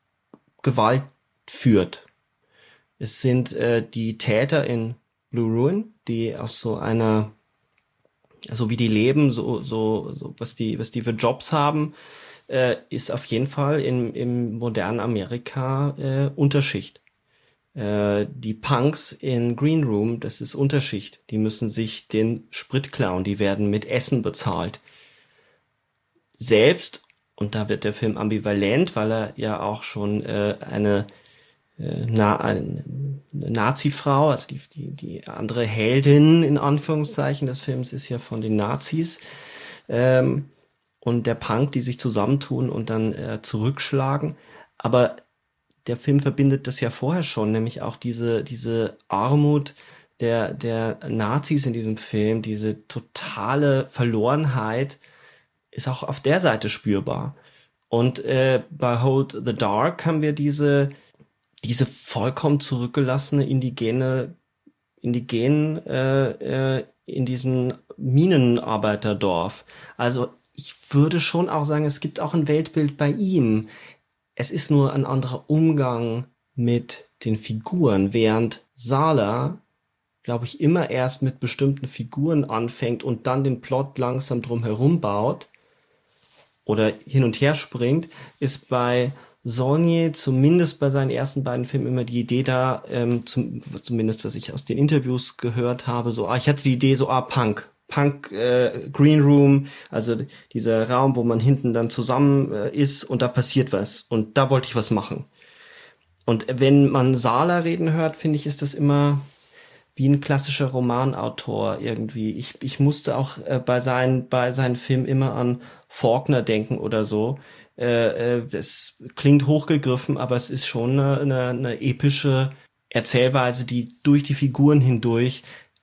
B: Gewalt führt. Es sind äh, die Täter in Blue Ruin, die aus so einer so wie die leben, so, so, so was die, was die für Jobs haben, äh, ist auf jeden Fall im, im modernen Amerika äh, Unterschicht. Äh, die Punks in Green Room, das ist Unterschicht. Die müssen sich den Sprit klauen, die werden mit Essen bezahlt. Selbst, und da wird der Film ambivalent, weil er ja auch schon äh, eine, äh, na, eine Nazi-Frau, also die, die, die andere Heldin in Anführungszeichen des Films ist ja von den Nazis, ähm, und der Punk, die sich zusammentun und dann äh, zurückschlagen. Aber der Film verbindet das ja vorher schon, nämlich auch diese, diese Armut der, der Nazis in diesem Film, diese totale Verlorenheit ist auch auf der Seite spürbar. Und äh, bei Hold the Dark haben wir diese, diese vollkommen zurückgelassene indigene, indigenen äh, äh, in diesem Minenarbeiterdorf. Also ich würde schon auch sagen, es gibt auch ein Weltbild bei ihm. Es ist nur ein anderer Umgang mit den Figuren, während Sala, glaube ich, immer erst mit bestimmten Figuren anfängt und dann den Plot langsam drum herum baut oder hin und her springt, ist bei Saulnier, zumindest bei seinen ersten beiden Filmen, immer die Idee da, ähm, zum, zumindest was ich aus den Interviews gehört habe, so, ah, ich hatte die Idee so, ah, Punk. Punk, äh, Green Room, also dieser Raum, wo man hinten dann zusammen äh, ist und da passiert was. Und da wollte ich was machen. Und wenn man Sala reden hört, finde ich, ist das immer wie ein klassischer Romanautor irgendwie. Ich, ich musste auch äh, bei seinen, bei seinen Filmen immer an Faulkner denken oder so. Äh, äh, das klingt hochgegriffen, aber es ist schon eine, eine, eine epische Erzählweise, die durch die Figuren hindurch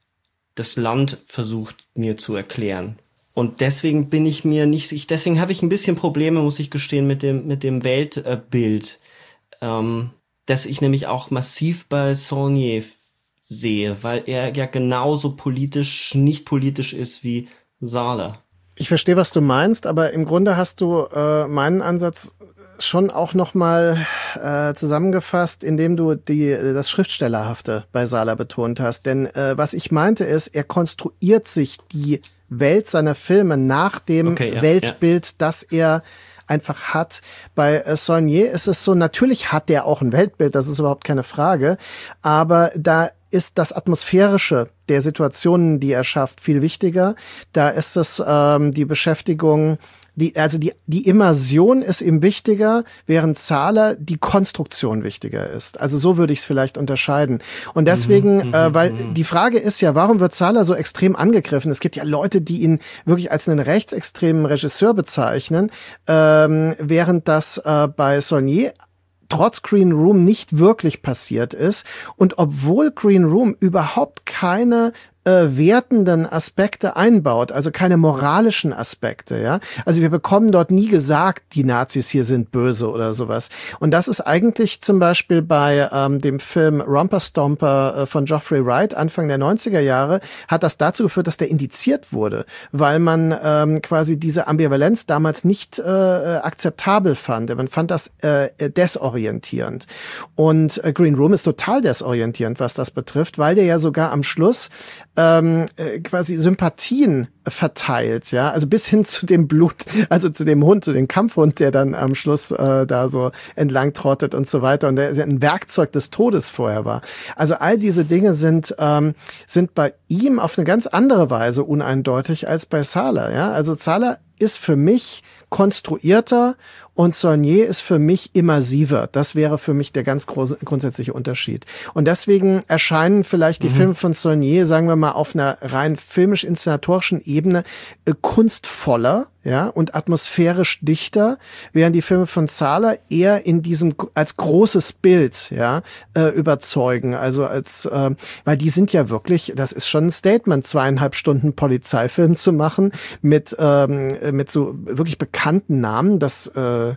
B: das Land versucht mir zu erklären. Und deswegen bin ich mir nicht, ich, deswegen habe ich ein bisschen Probleme, muss ich gestehen, mit dem, mit dem Weltbild, ähm, das ich nämlich auch massiv bei Saulnier sehe, weil er ja genauso politisch, nicht politisch ist wie Sala.
C: Ich verstehe, was du meinst, aber im Grunde hast du äh, meinen Ansatz schon auch nochmal äh, zusammengefasst, indem du die das Schriftstellerhafte bei Sala betont hast. Denn äh, was ich meinte ist, er konstruiert sich die Welt seiner Filme nach dem
B: okay, ja,
C: Weltbild,
B: ja.
C: das er einfach hat. Bei äh, Saulnier ist es so, natürlich hat der auch ein Weltbild, das ist überhaupt keine Frage, aber da ist das Atmosphärische der Situationen, die er schafft, viel wichtiger. Da ist es ähm, die Beschäftigung, die, also die, die Immersion ist ihm wichtiger, während Sala die Konstruktion wichtiger ist. Also so würde ich es vielleicht unterscheiden. Und deswegen, mhm, äh, weil mhm. die Frage ist ja, warum wird Sala so extrem angegriffen? Es gibt ja Leute, die ihn wirklich als einen rechtsextremen Regisseur bezeichnen, ähm, während das äh, bei Saulnier trotz Green Room nicht wirklich passiert ist. Und obwohl Green Room überhaupt keine äh, wertenden Aspekte einbaut, also keine moralischen Aspekte, ja. Also wir bekommen dort nie gesagt, die Nazis hier sind böse oder sowas. Und das ist eigentlich zum Beispiel bei ähm, dem Film Romper Stomper äh, von Geoffrey Wright Anfang der neunziger Jahre, hat das dazu geführt, dass der indiziert wurde, weil man ähm, quasi diese Ambivalenz damals nicht äh, akzeptabel fand. Man fand das äh, desorientierend. Und äh, Green Room ist total desorientierend, was das betrifft, weil der ja sogar am Schluss ähm, äh, quasi Sympathien verteilt, ja, also bis hin zu dem Blut, also zu dem Hund, zu dem Kampfhund, der dann am Schluss äh, da so entlang trottet und so weiter und der ein Werkzeug des Todes vorher war. Also all diese Dinge sind ähm, sind bei ihm auf eine ganz andere Weise uneindeutig als bei Sala, ja. Also Sala ist für mich konstruierter und Saulnier ist für mich immersiver. Das wäre für mich der ganz große, grundsätzliche Unterschied. Und deswegen erscheinen vielleicht die mhm. Filme von Saulnier, sagen wir mal, auf einer rein filmisch-inszenatorischen Ebene äh, kunstvoller, ja, und atmosphärisch dichter, während die Filme von Sala eher in diesem als großes Bild, ja, äh, überzeugen. Also als, äh, weil die sind ja wirklich, das ist schon ein Statement, zweieinhalb Stunden Polizeifilm zu machen mit ähm, mit so wirklich bekannten Namen. Das äh,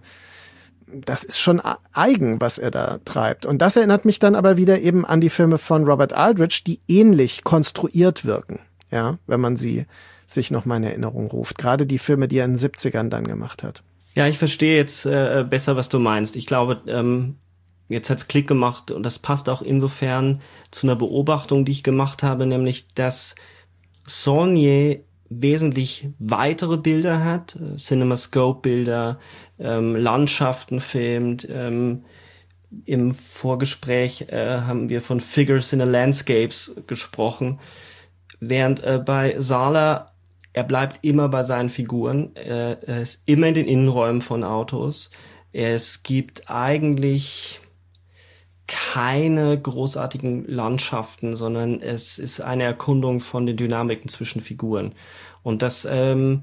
C: das ist schon eigen, was er da treibt. Und das erinnert mich dann aber wieder eben an die Filme von Robert Aldrich, die ähnlich konstruiert wirken, ja, wenn man sie sich noch mal in Erinnerung ruft. Gerade die Filme, die er in den siebzigern dann gemacht hat.
B: Ja, ich verstehe jetzt äh, besser, was du meinst. Ich glaube, ähm, jetzt hat's Klick gemacht und das passt auch insofern zu einer Beobachtung, die ich gemacht habe, nämlich, dass Saulnier wesentlich weitere Bilder hat, äh, CinemaScope-Bilder, ähm, Landschaften filmt. Ähm, Im Vorgespräch äh, haben wir von Figures in the Landscapes gesprochen, während äh, bei Sala, er bleibt immer bei seinen Figuren, äh, er ist immer in den Innenräumen von Autos. Es gibt eigentlich keine großartigen Landschaften, sondern es ist eine Erkundung von den Dynamiken zwischen Figuren. Und das, ähm,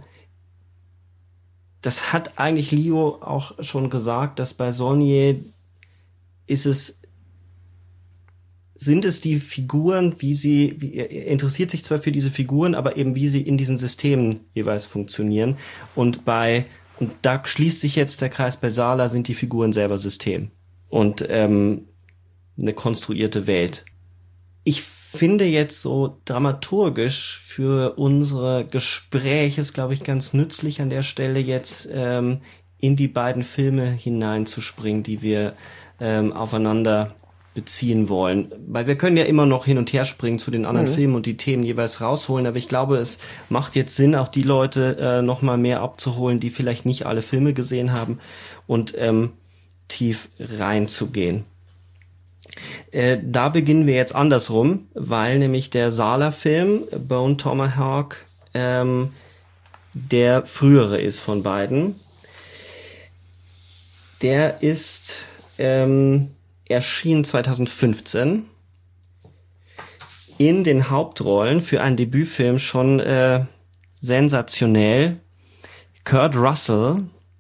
B: das hat eigentlich Leo auch schon gesagt, dass bei Saulnier ist es, sind es die Figuren, wie sie, wie, er interessiert sich zwar für diese Figuren, aber eben wie sie in diesen Systemen jeweils funktionieren. Und bei, und da schließt sich jetzt der Kreis, bei Sala sind die Figuren selber System. Und, ähm, eine konstruierte Welt. Ich finde jetzt so dramaturgisch für unsere Gespräche ist, glaube ich, ganz nützlich an der Stelle jetzt ähm, in die beiden Filme hineinzuspringen, die wir ähm, aufeinander beziehen wollen. Weil wir können ja immer noch hin und her springen zu den anderen mhm. Filmen und die Themen jeweils rausholen, aber ich glaube, es macht jetzt Sinn, auch die Leute äh, noch mal mehr abzuholen, die vielleicht nicht alle Filme gesehen haben und ähm, tief reinzugehen. Äh, da beginnen wir jetzt andersrum, weil nämlich der Sala-Film Bone Tomahawk ähm, der frühere ist von beiden. Der ist ähm, erschien zwanzig fünfzehn. In den Hauptrollen für einen Debütfilm schon äh, sensationell. Kurt Russell,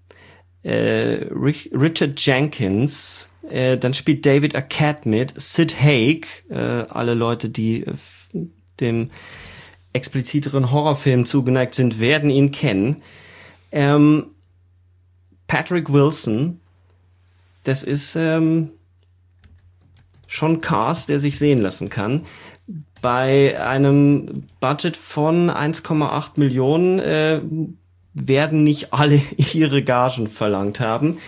B: äh, Richard Jenkins, Äh, dann spielt David Arquette mit, Sid Haig, äh, alle Leute, die äh, dem expliziteren Horrorfilm zugeneigt sind, werden ihn kennen. Ähm, Patrick Wilson, das ist ähm, schon Cast, der sich sehen lassen kann. Bei einem Budget von eins Komma acht Millionen äh, werden nicht alle ihre Gagen verlangt haben.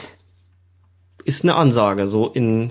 B: Ist eine Ansage, so in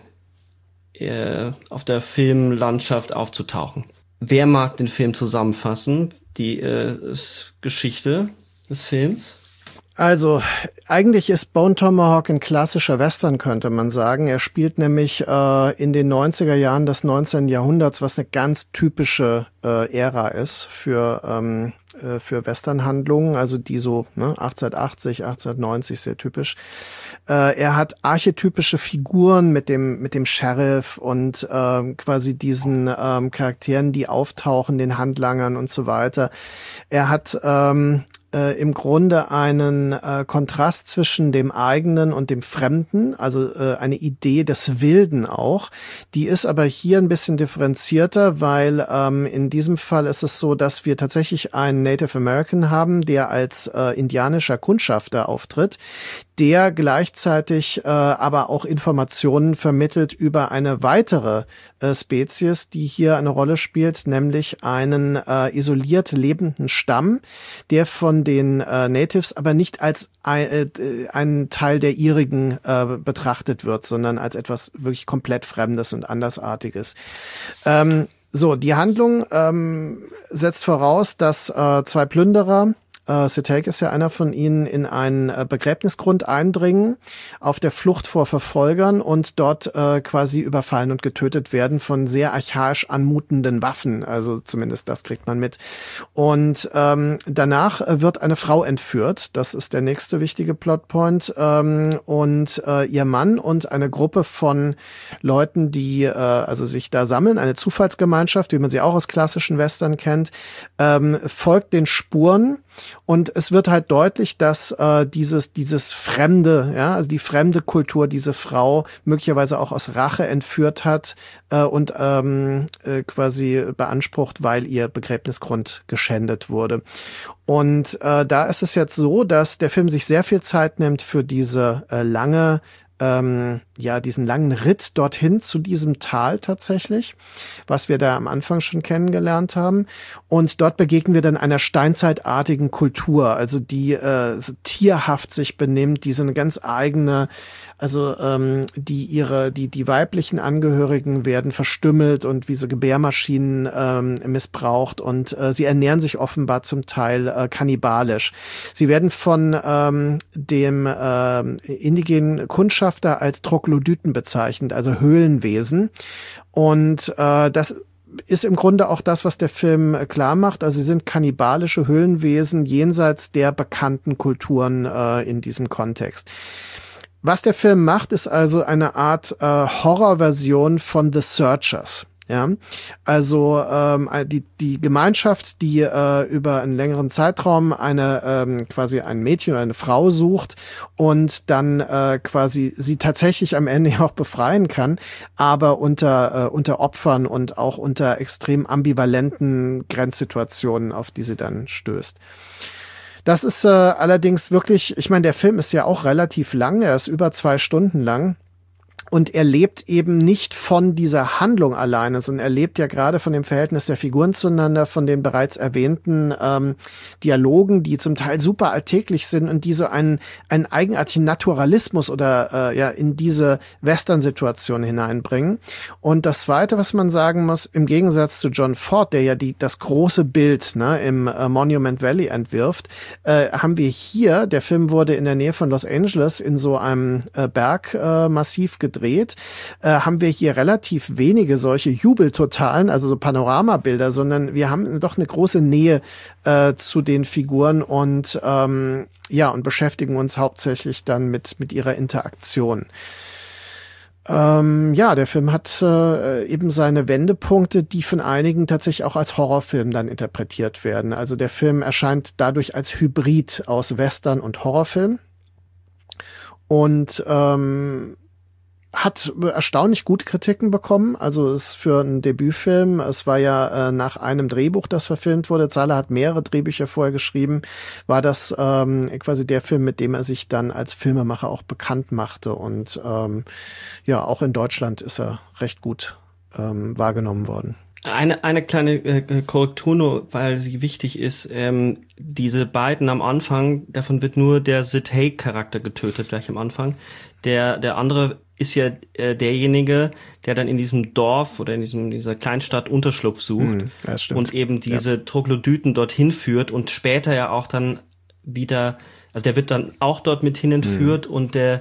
B: äh, auf der Filmlandschaft aufzutauchen. Wer mag den Film zusammenfassen? Die äh, Geschichte des Films?
C: Also, eigentlich ist Bone Tomahawk ein klassischer Western, könnte man sagen. Er spielt nämlich äh, in den neunziger Jahren des neunzehnten Jahrhunderts, was eine ganz typische äh, Ära ist für ähm, äh, für Westernhandlungen, also die so ne, achtzehnhundertachtzig, achtzehnhundertneunzig sehr typisch. Äh, er hat archetypische Figuren mit dem mit dem Sheriff und äh, quasi diesen ähm, Charakteren, die auftauchen, den Handlangern und so weiter. Er hat ähm, Äh, im Grunde einen äh, Kontrast zwischen dem eigenen und dem Fremden, also äh, eine Idee des Wilden auch. Die ist aber hier ein bisschen differenzierter, weil ähm, in diesem Fall ist es so, dass wir tatsächlich einen Native American haben, der als äh, indianischer Kundschafter auftritt, der gleichzeitig äh, aber auch Informationen vermittelt über eine weitere äh, Spezies, die hier eine Rolle spielt, nämlich einen äh, isoliert lebenden Stamm, der von den äh, Natives aber nicht als ein, äh, ein Teil der ihrigen äh, betrachtet wird, sondern als etwas wirklich komplett Fremdes und Andersartiges. Ähm, so, die Handlung ähm, setzt voraus, dass äh, zwei Plünderer, Uh, Sid Haig ist ja einer von ihnen, in einen uh, Begräbnisgrund eindringen, auf der Flucht vor Verfolgern und dort uh, quasi überfallen und getötet werden von sehr archaisch anmutenden Waffen. Also zumindest das kriegt man mit. Und ähm, danach uh, wird eine Frau entführt. Das ist der nächste wichtige Plotpoint. Ähm, und uh, ihr Mann und eine Gruppe von Leuten, die uh, also sich da sammeln, eine Zufallsgemeinschaft, wie man sie auch aus klassischen Western kennt, ähm, folgt den Spuren. Und es wird halt deutlich, dass äh, dieses dieses Fremde, ja, also die fremde Kultur, diese Frau möglicherweise auch aus Rache entführt hat äh, und ähm, äh, quasi beansprucht, weil ihr Begräbnisgrund geschändet wurde. Und äh, da ist es jetzt so, dass der Film sich sehr viel Zeit nimmt für diese äh, lange ähm, ja diesen langen Ritt dorthin zu diesem Tal tatsächlich, was wir da am Anfang schon kennengelernt haben. Und dort begegnen wir dann einer steinzeitartigen Kultur, also die äh, so tierhaft sich benimmt, die so eine ganz eigene, also ähm, die ihre, die die weiblichen Angehörigen werden verstümmelt und wie so Gebärmaschinen ähm, missbraucht und äh, sie ernähren sich offenbar zum Teil äh, kannibalisch. Sie werden von ähm, dem äh, indigenen Kundschafter als Troglodyten bezeichnet, also Höhlenwesen. Und äh, das ist im Grunde auch das, was der Film klar macht. Also sie sind kannibalische Höhlenwesen jenseits der bekannten Kulturen äh, in diesem Kontext. Was der Film macht, ist also eine Art äh, Horrorversion von The Searchers. Ja, also ähm, die die Gemeinschaft, die äh, über einen längeren Zeitraum eine ähm, quasi ein Mädchen oder eine Frau sucht und dann äh, quasi sie tatsächlich am Ende auch befreien kann, aber unter äh, unter Opfern und auch unter extrem ambivalenten Grenzsituationen, auf die sie dann stößt. Das ist äh, allerdings wirklich, ich meine, der Film ist ja auch relativ lang, er ist über zwei Stunden lang. Und er lebt eben nicht von dieser Handlung alleine, sondern er lebt ja gerade von dem Verhältnis der Figuren zueinander, von den bereits erwähnten ähm, Dialogen, die zum Teil super alltäglich sind und die so einen, einen eigenartigen Naturalismus oder äh, ja in diese Western-Situation hineinbringen. Und das Zweite, was man sagen muss, im Gegensatz zu John Ford, der ja die das große Bild ne, im äh, Monument Valley entwirft, äh, haben wir hier, der Film wurde in der Nähe von Los Angeles in so einem äh, Bergmassiv äh, gedreht, dreht, äh, haben wir hier relativ wenige solche Jubeltotalen, also so Panoramabilder, sondern wir haben doch eine große Nähe äh, zu den Figuren und ähm, ja und beschäftigen uns hauptsächlich dann mit mit ihrer Interaktion. Ähm, ja, der Film hat äh, eben seine Wendepunkte, die von einigen tatsächlich auch als Horrorfilm dann interpretiert werden. Also der Film erscheint dadurch als Hybrid aus Western und Horrorfilm und ähm, hat erstaunlich gute Kritiken bekommen, also ist für einen Debütfilm, es war ja äh, nach einem Drehbuch, das verfilmt wurde, Zahler hat mehrere Drehbücher vorher geschrieben, war das ähm, quasi der Film, mit dem er sich dann als Filmemacher auch bekannt machte und ähm, ja, auch in Deutschland ist er recht gut ähm, wahrgenommen worden.
B: Eine, eine kleine äh, Korrektur nur, weil sie wichtig ist. Ähm, diese beiden am Anfang, davon wird nur der Sid Haig-Charakter getötet, gleich am Anfang. Der, der andere ist ja äh, derjenige, der dann in diesem Dorf oder in diesem dieser Kleinstadt Unterschlupf sucht
C: hm, das stimmt.
B: Und eben diese
C: ja.
B: Troglodyten dorthin führt und später ja auch dann wieder, also der wird dann auch dort mit hin entführt hm. und der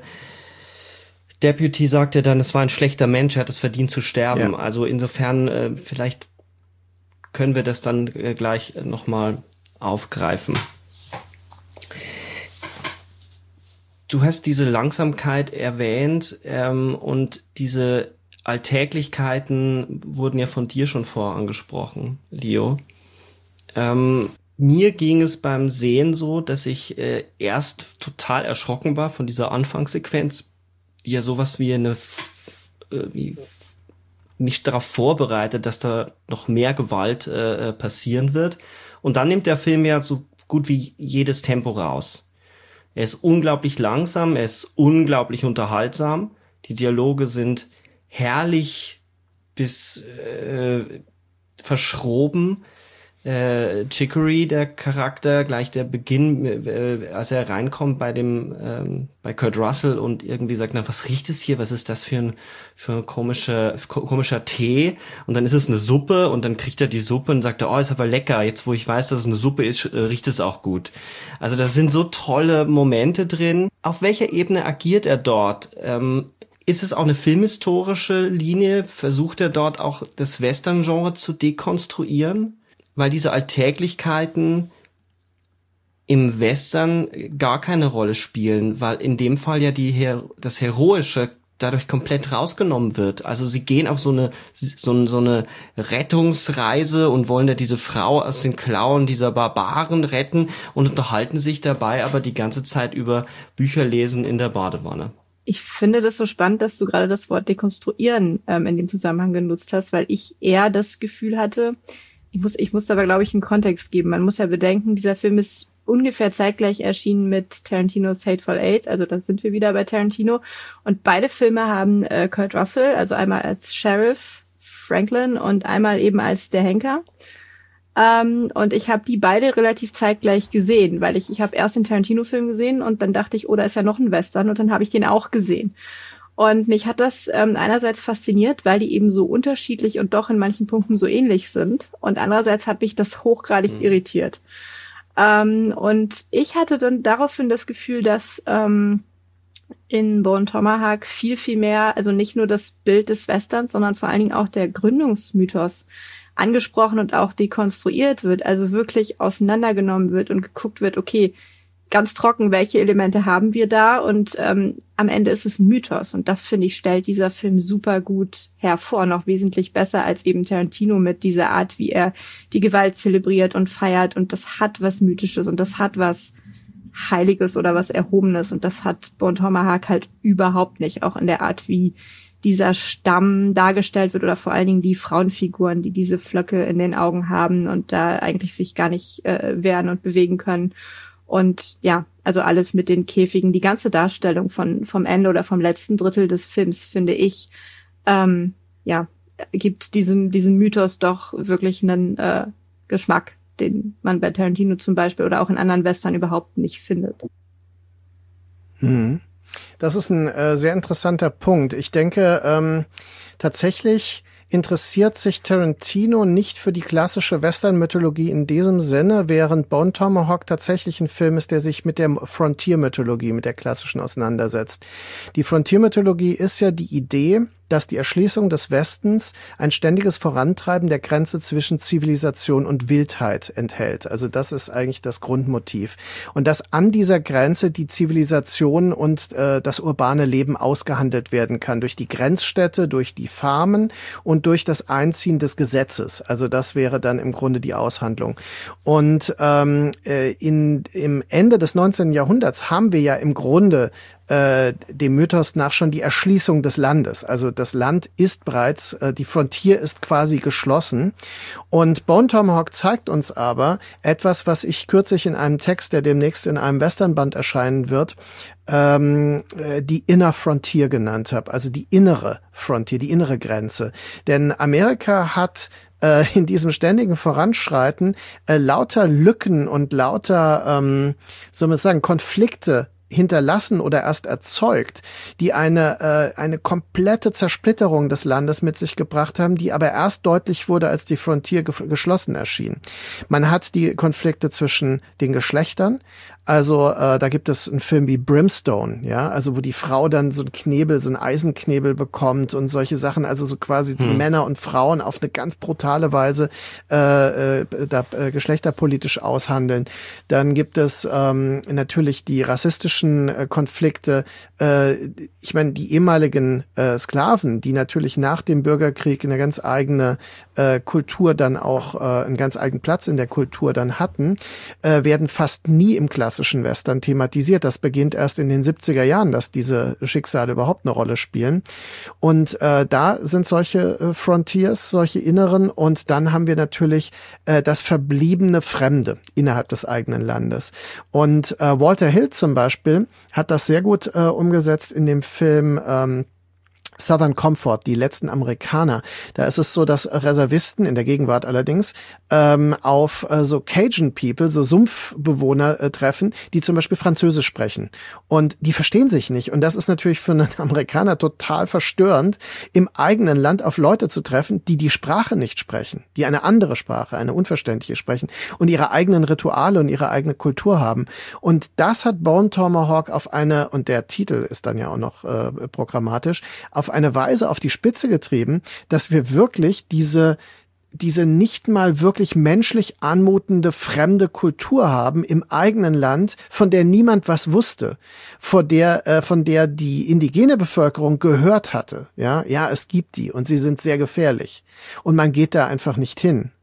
B: Deputy sagt ja dann, es war ein schlechter Mensch, er hat es verdient zu sterben. Ja. Also insofern, äh, vielleicht können wir das dann äh, gleich nochmal aufgreifen. Du hast diese Langsamkeit erwähnt ähm, und diese Alltäglichkeiten wurden ja von dir schon vor angesprochen, Leo. Ähm, mir ging es beim Sehen so, dass ich äh, erst total erschrocken war von dieser Anfangssequenz, die ja sowas wie eine äh, wie mich darauf vorbereitet, dass da noch mehr Gewalt äh, passieren wird. Und dann nimmt der Film ja so gut wie jedes Tempo raus. Er ist unglaublich langsam, er ist unglaublich unterhaltsam. Die Dialoge sind herrlich bis äh, verschroben. Äh, Chicory, der Charakter, gleich der Beginn, äh, als er reinkommt bei dem ähm, bei Kurt Russell und irgendwie sagt, na, was riecht es hier? Was ist das für ein für ein komischer komischer Tee? Und dann ist es eine Suppe und dann kriegt er die Suppe und sagt, oh, ist aber lecker. Jetzt, wo ich weiß, dass es eine Suppe ist, riecht es auch gut. Also da sind so tolle Momente drin. Auf welcher Ebene agiert er dort? Ähm, ist es auch eine filmhistorische Linie? Versucht er dort auch das Western-Genre zu dekonstruieren? Weil diese Alltäglichkeiten im Western gar keine Rolle spielen, weil in dem Fall ja die Her- das Heroische dadurch komplett rausgenommen wird. Also sie gehen auf so eine so, so eine Rettungsreise und wollen ja diese Frau aus den Klauen dieser Barbaren retten und unterhalten sich dabei aber die ganze Zeit über Bücher lesen in der Badewanne.
D: Ich finde das so spannend, dass du gerade das Wort dekonstruieren ähm, in dem Zusammenhang genutzt hast, weil ich eher das Gefühl hatte, Ich muss, ich muss aber, glaube ich, einen Kontext geben. Man muss ja bedenken, dieser Film ist ungefähr zeitgleich erschienen mit Tarantinos Hateful Eight, also da sind wir wieder bei Tarantino. Und beide Filme haben äh, Kurt Russell, also einmal als Sheriff Franklin und einmal eben als der Henker. Ähm, und ich habe die beide relativ zeitgleich gesehen, weil ich ich habe erst den Tarantino-Film gesehen und dann dachte ich, oh, da ist ja noch ein Western und dann habe ich den auch gesehen. Und mich hat das ähm, einerseits fasziniert, weil die eben so unterschiedlich und doch in manchen Punkten so ähnlich sind. Und andererseits hat mich das hochgradig mhm. irritiert. Ähm, und ich hatte dann daraufhin das Gefühl, dass ähm, in Bone Tomahawk viel, viel mehr, also nicht nur das Bild des Westerns, sondern vor allen Dingen auch der Gründungsmythos angesprochen und auch dekonstruiert wird, also wirklich auseinandergenommen wird und geguckt wird, okay, ganz trocken, welche Elemente haben wir da? Und ähm, am Ende ist es ein Mythos. Und das, finde ich, stellt dieser Film super gut hervor. Noch wesentlich besser als eben Tarantino mit dieser Art, wie er die Gewalt zelebriert und feiert. Und das hat was Mythisches und das hat was Heiliges oder was Erhobenes. Und das hat Bone Tomahawk halt überhaupt nicht. Auch in der Art, wie dieser Stamm dargestellt wird oder vor allen Dingen die Frauenfiguren, die diese Flöcke in den Augen haben und da eigentlich sich gar nicht äh, wehren und bewegen können. Und ja, also alles mit den Käfigen, die ganze Darstellung von vom Ende oder vom letzten Drittel des Films, finde ich, ähm, ja, gibt diesem diesem Mythos doch wirklich einen äh, Geschmack, den man bei Tarantino zum Beispiel oder auch in anderen Western überhaupt nicht findet.
C: Hm. Das ist ein äh, sehr interessanter Punkt. Ich denke, ähm, tatsächlich interessiert sich Tarantino nicht für die klassische Western-Mythologie in diesem Sinne, während Bone Tomahawk tatsächlich ein Film ist, der sich mit der Frontier-Mythologie, mit der klassischen auseinandersetzt. Die Frontier-Mythologie ist ja die Idee, dass die Erschließung des Westens ein ständiges Vorantreiben der Grenze zwischen Zivilisation und Wildheit enthält. Also das ist eigentlich das Grundmotiv. Und dass an dieser Grenze die Zivilisation und äh, das urbane Leben ausgehandelt werden kann. Durch die Grenzstädte, durch die Farmen und durch das Einziehen des Gesetzes. Also das wäre dann im Grunde die Aushandlung. Und ähm, in, im Ende des neunzehnten Jahrhunderts haben wir ja im Grunde äh, dem Mythos nach schon die Erschließung des Landes. Also das Land ist bereits, äh, die Frontier ist quasi geschlossen. Und Bone Tomahawk zeigt uns aber etwas, was ich kürzlich in einem Text, der demnächst in einem Westernband erscheinen wird, ähm, die Inner Frontier genannt habe. Also die innere Frontier, die innere Grenze. Denn Amerika hat äh, in diesem ständigen Voranschreiten äh, lauter Lücken und lauter, ähm, soll man sagen, Konflikte hinterlassen oder erst erzeugt, die eine äh, eine komplette Zersplitterung des Landes mit sich gebracht haben, die aber erst deutlich wurde, als die Frontier ge- geschlossen erschien. Man hat die Konflikte zwischen den Geschlechtern. Also äh, da gibt es einen Film wie Brimstone, ja, also wo die Frau dann so einen Knebel, so einen Eisenknebel bekommt und solche Sachen, also so quasi hm. Männer und Frauen auf eine ganz brutale Weise äh, äh, da, äh, geschlechterpolitisch aushandeln. Dann gibt es ähm, natürlich die rassistischen äh, Konflikte. Äh, ich meine, die ehemaligen äh, Sklaven, die natürlich nach dem Bürgerkrieg eine ganz eigene äh, Kultur dann auch, äh, einen ganz eigenen Platz in der Kultur dann hatten, äh, werden fast nie im klassischen Western thematisiert. Das beginnt erst in den siebziger Jahren, dass diese Schicksale überhaupt eine Rolle spielen. Und äh, da sind solche äh, Frontiers, solche inneren, und dann haben wir natürlich äh, das verbliebene Fremde innerhalb des eigenen Landes. Und äh, Walter Hill zum Beispiel hat das sehr gut äh, umgesetzt in dem Film ähm, Southern Comfort, die letzten Amerikaner. Da ist es so, dass Reservisten, in der Gegenwart allerdings, ähm, auf äh, so Cajun People, so Sumpfbewohner äh, treffen, die zum Beispiel Französisch sprechen. Und die verstehen sich nicht. Und das ist natürlich für einen Amerikaner total verstörend, im eigenen Land auf Leute zu treffen, die die Sprache nicht sprechen, die eine andere Sprache, eine unverständliche sprechen und ihre eigenen Rituale und ihre eigene Kultur haben. Und das hat Bone Tomahawk auf eine, und der Titel ist dann ja auch noch äh, programmatisch, auf eine Weise auf die Spitze getrieben, dass wir wirklich diese diese nicht mal wirklich menschlich anmutende fremde Kultur haben im eigenen Land, von der niemand was wusste, von der äh, von der die indigene Bevölkerung gehört hatte. Ja, ja, es gibt die und sie sind sehr gefährlich und man geht da einfach nicht hin.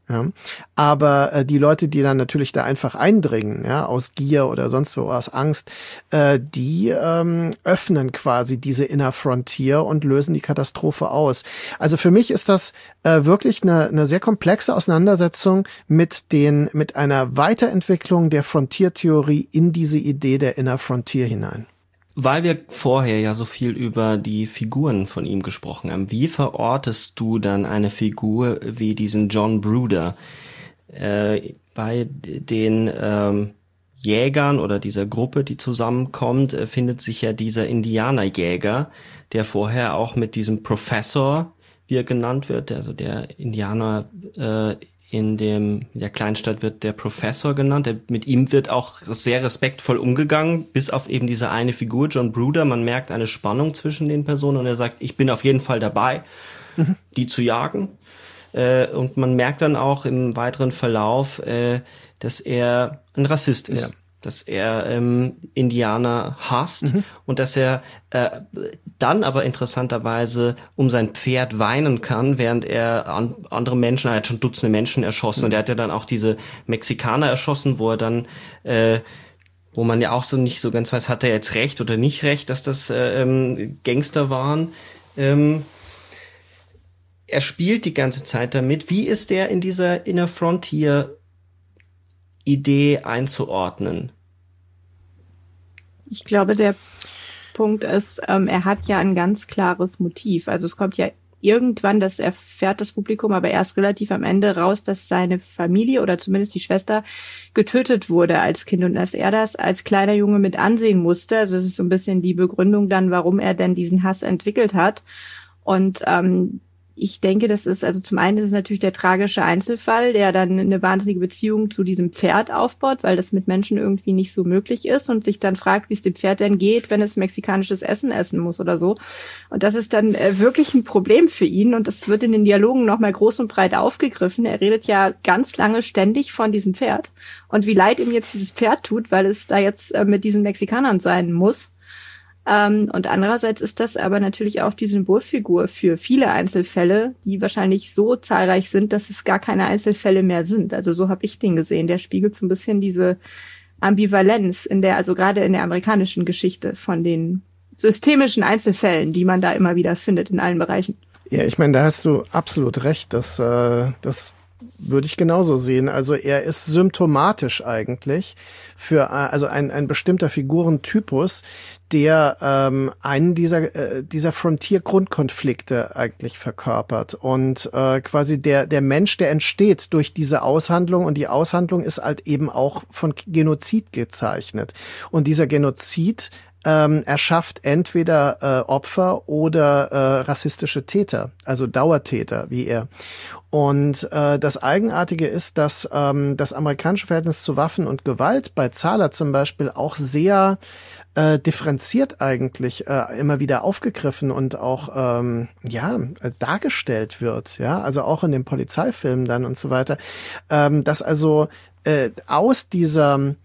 C: Ja, aber äh, die Leute, die dann natürlich da einfach eindringen, ja, aus Gier oder sonst wo, aus Angst, äh, die ähm, öffnen quasi diese Inner Frontier und lösen die Katastrophe aus. Also für mich ist das äh, wirklich eine, eine sehr komplexe Auseinandersetzung mit den mit einer Weiterentwicklung der Frontier-Theorie in diese Idee der Inner Frontier hinein.
B: Weil wir vorher ja so viel über die Figuren von ihm gesprochen haben, wie verortest du dann eine Figur wie diesen John Bruder? Äh, bei den ähm, Jägern oder dieser Gruppe, die zusammenkommt, äh, findet sich ja dieser Indianerjäger, der vorher auch mit diesem Professor, wie er genannt wird, also der Indianer äh, in dem in der Kleinstadt wird der Professor genannt. Der, mit ihm wird auch sehr respektvoll umgegangen, bis auf eben diese eine Figur, John Bruder. Man merkt eine Spannung zwischen den Personen und er sagt, ich bin auf jeden Fall dabei, mhm. die zu jagen. Äh, und man merkt dann auch im weiteren Verlauf, äh, dass er ein Rassist ist. Ja. Dass er ähm, Indianer hasst mhm. und dass er äh, dann aber interessanterweise um sein Pferd weinen kann, während er an, andere Menschen, er hat schon Dutzende Menschen erschossen mhm. und er hat ja dann auch diese Mexikaner erschossen, wo er dann, äh, wo man ja auch so nicht so ganz weiß, hat er jetzt recht oder nicht recht, dass das äh, ähm, Gangster waren. Ähm, er spielt die ganze Zeit damit. Wie ist der in dieser Inner Frontier Idee einzuordnen?
D: Ich glaube, der Punkt ist, ähm, er hat ja ein ganz klares Motiv. Also es kommt ja irgendwann, das erfährt das Publikum, aber erst relativ am Ende raus, dass seine Familie oder zumindest die Schwester getötet wurde als Kind und dass er das als kleiner Junge mit ansehen musste. Also es ist so ein bisschen die Begründung dann, warum er denn diesen Hass entwickelt hat. Und ähm, ich denke, das ist, also zum einen ist es natürlich der tragische Einzelfall, der dann eine wahnsinnige Beziehung zu diesem Pferd aufbaut, weil das mit Menschen irgendwie nicht so möglich ist und sich dann fragt, wie es dem Pferd denn geht, wenn es mexikanisches Essen essen muss oder so. Und das ist dann äh, wirklich ein Problem für ihn und das wird in den Dialogen nochmal groß und breit aufgegriffen. Er redet ja ganz lange ständig von diesem Pferd und wie leid ihm jetzt dieses Pferd tut, weil es da jetzt äh, mit diesen Mexikanern sein muss. Ähm, und andererseits ist das aber natürlich auch die Symbolfigur für viele Einzelfälle, die wahrscheinlich so zahlreich sind, dass es gar keine Einzelfälle mehr sind. Also so habe ich den gesehen. Der spiegelt so ein bisschen diese Ambivalenz in der, also gerade in der amerikanischen Geschichte von den systemischen Einzelfällen, die man da immer wieder findet in allen Bereichen.
C: Ja, ich meine, da hast du absolut recht. Das, äh, das würde ich genauso sehen. Also er ist symptomatisch eigentlich für also ein, ein bestimmter Figurentypus, der ähm, einen dieser äh, dieser Frontier-Grundkonflikte eigentlich verkörpert und äh, quasi der der Mensch, der entsteht durch diese Aushandlung und die Aushandlung ist halt eben auch von Genozid gezeichnet und dieser Genozid Ähm, erschafft entweder äh, Opfer oder äh, rassistische Täter, also Dauertäter wie er. Und äh, das Eigenartige ist, dass ähm, das amerikanische Verhältnis zu Waffen und Gewalt bei Zahler zum Beispiel auch sehr äh, differenziert eigentlich äh, immer wieder aufgegriffen und auch ähm, ja dargestellt wird, ja, also auch in den Polizeifilmen dann und so weiter, ähm, dass also äh, aus dieser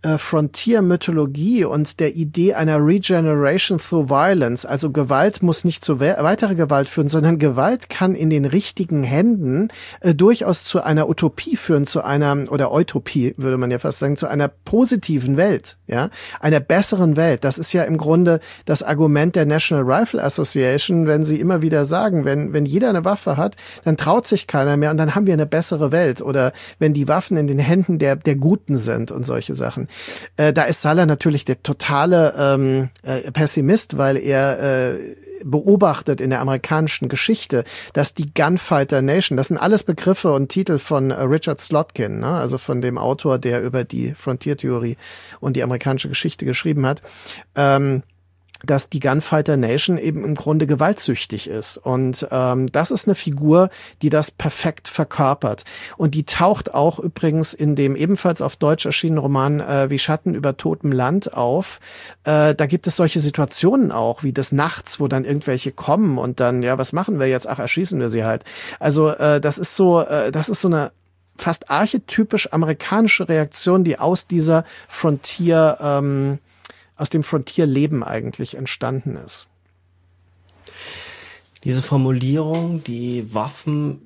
C: Frontier-Mythologie und der Idee einer Regeneration through Violence, also Gewalt muss nicht zu we- weitere Gewalt führen, sondern Gewalt kann in den richtigen Händen äh, durchaus zu einer Utopie führen, zu einer, oder Utopie würde man ja fast sagen, zu einer positiven Welt, ja, einer besseren Welt. Das ist ja im Grunde das Argument der National Rifle Association, wenn sie immer wieder sagen, wenn, wenn jeder eine Waffe hat, dann traut sich keiner mehr und dann haben wir eine bessere Welt, oder wenn die Waffen in den Händen der, der Guten sind und solche Sachen. Äh, da ist Zahler natürlich der totale ähm, äh, Pessimist, weil er äh, beobachtet in der amerikanischen Geschichte, dass die Gunfighter Nation, das sind alles Begriffe und Titel von äh, Richard Slotkin, ne? Also von dem Autor, der über die Frontier-Theorie und die amerikanische Geschichte geschrieben hat, ähm, dass die Gunfighter Nation eben im Grunde gewaltsüchtig ist. Und ähm, das ist eine Figur, die das perfekt verkörpert. Und die taucht auch übrigens in dem ebenfalls auf Deutsch erschienenen Roman äh, Wie Schatten über totem Land auf. Äh, da gibt es solche Situationen auch, wie des Nachts, wo dann irgendwelche kommen und dann, ja, was machen wir jetzt? Ach, erschießen wir sie halt. Also äh, das ist so, äh, das ist so eine fast archetypisch amerikanische Reaktion, die aus dieser Frontier ähm, aus dem Frontierleben eigentlich entstanden ist.
B: Diese Formulierung, die Waffen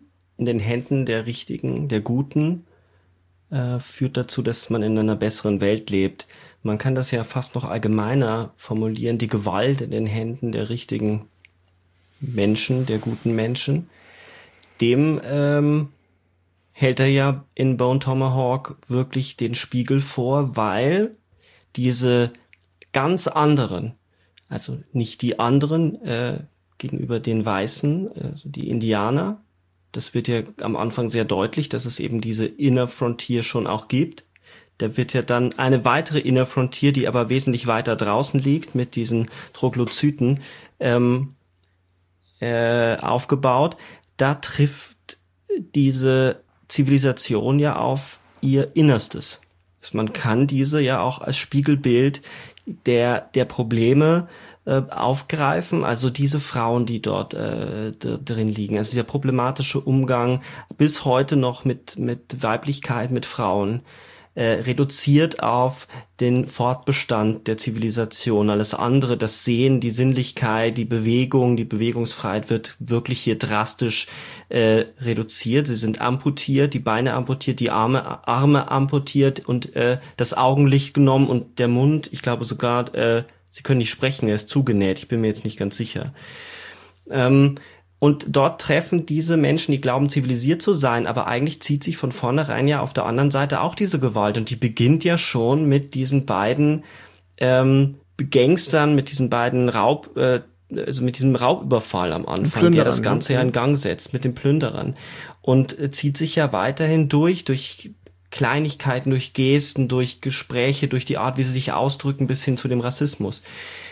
B: in den Händen der Richtigen, der Guten, äh, führt dazu, dass man in einer besseren Welt lebt. Man kann das ja fast noch allgemeiner formulieren, die Gewalt in den Händen der richtigen Menschen, der guten Menschen. Dem ähm, hält er ja in Bone Tomahawk wirklich den Spiegel vor, weil diese ganz anderen, also nicht die anderen äh, gegenüber den Weißen, also die Indianer, das wird ja am Anfang sehr deutlich, dass es eben diese Inner Frontier schon auch gibt. Da wird ja dann eine weitere Inner Frontier, die aber wesentlich weiter draußen liegt, mit diesen Troglodyten ähm, äh, aufgebaut. Da trifft diese Zivilisation ja auf ihr Innerstes. Man kann diese ja auch als Spiegelbild der der Probleme äh, aufgreifen, also diese Frauen, die dort äh, d- drin liegen, also dieser problematische Umgang bis heute noch mit mit Weiblichkeit, mit Frauen, äh, reduziert auf den Fortbestand der Zivilisation. Alles andere, das Sehen, die Sinnlichkeit, die Bewegung, die Bewegungsfreiheit wird wirklich hier drastisch äh, reduziert. Sie sind amputiert, die Beine amputiert, die Arme Arme amputiert und äh, das Augenlicht genommen und der Mund, ich glaube sogar, äh, sie können nicht sprechen, er ist zugenäht, ich bin mir jetzt nicht ganz sicher. Ähm, Und dort treffen diese Menschen, die glauben, zivilisiert zu sein, aber eigentlich zieht sich von vornherein ja auf der anderen Seite auch diese Gewalt. Und die beginnt ja schon mit diesen beiden ähm, Gangstern, mit diesen beiden Raub, äh, also mit diesem Raubüberfall am Anfang, der das Ganze ja in Gang setzt, mit den Plünderern. Und äh, zieht sich ja weiterhin durch, durch Kleinigkeiten, durch Gesten, durch Gespräche, durch die Art, wie sie sich ausdrücken, bis hin zu dem Rassismus.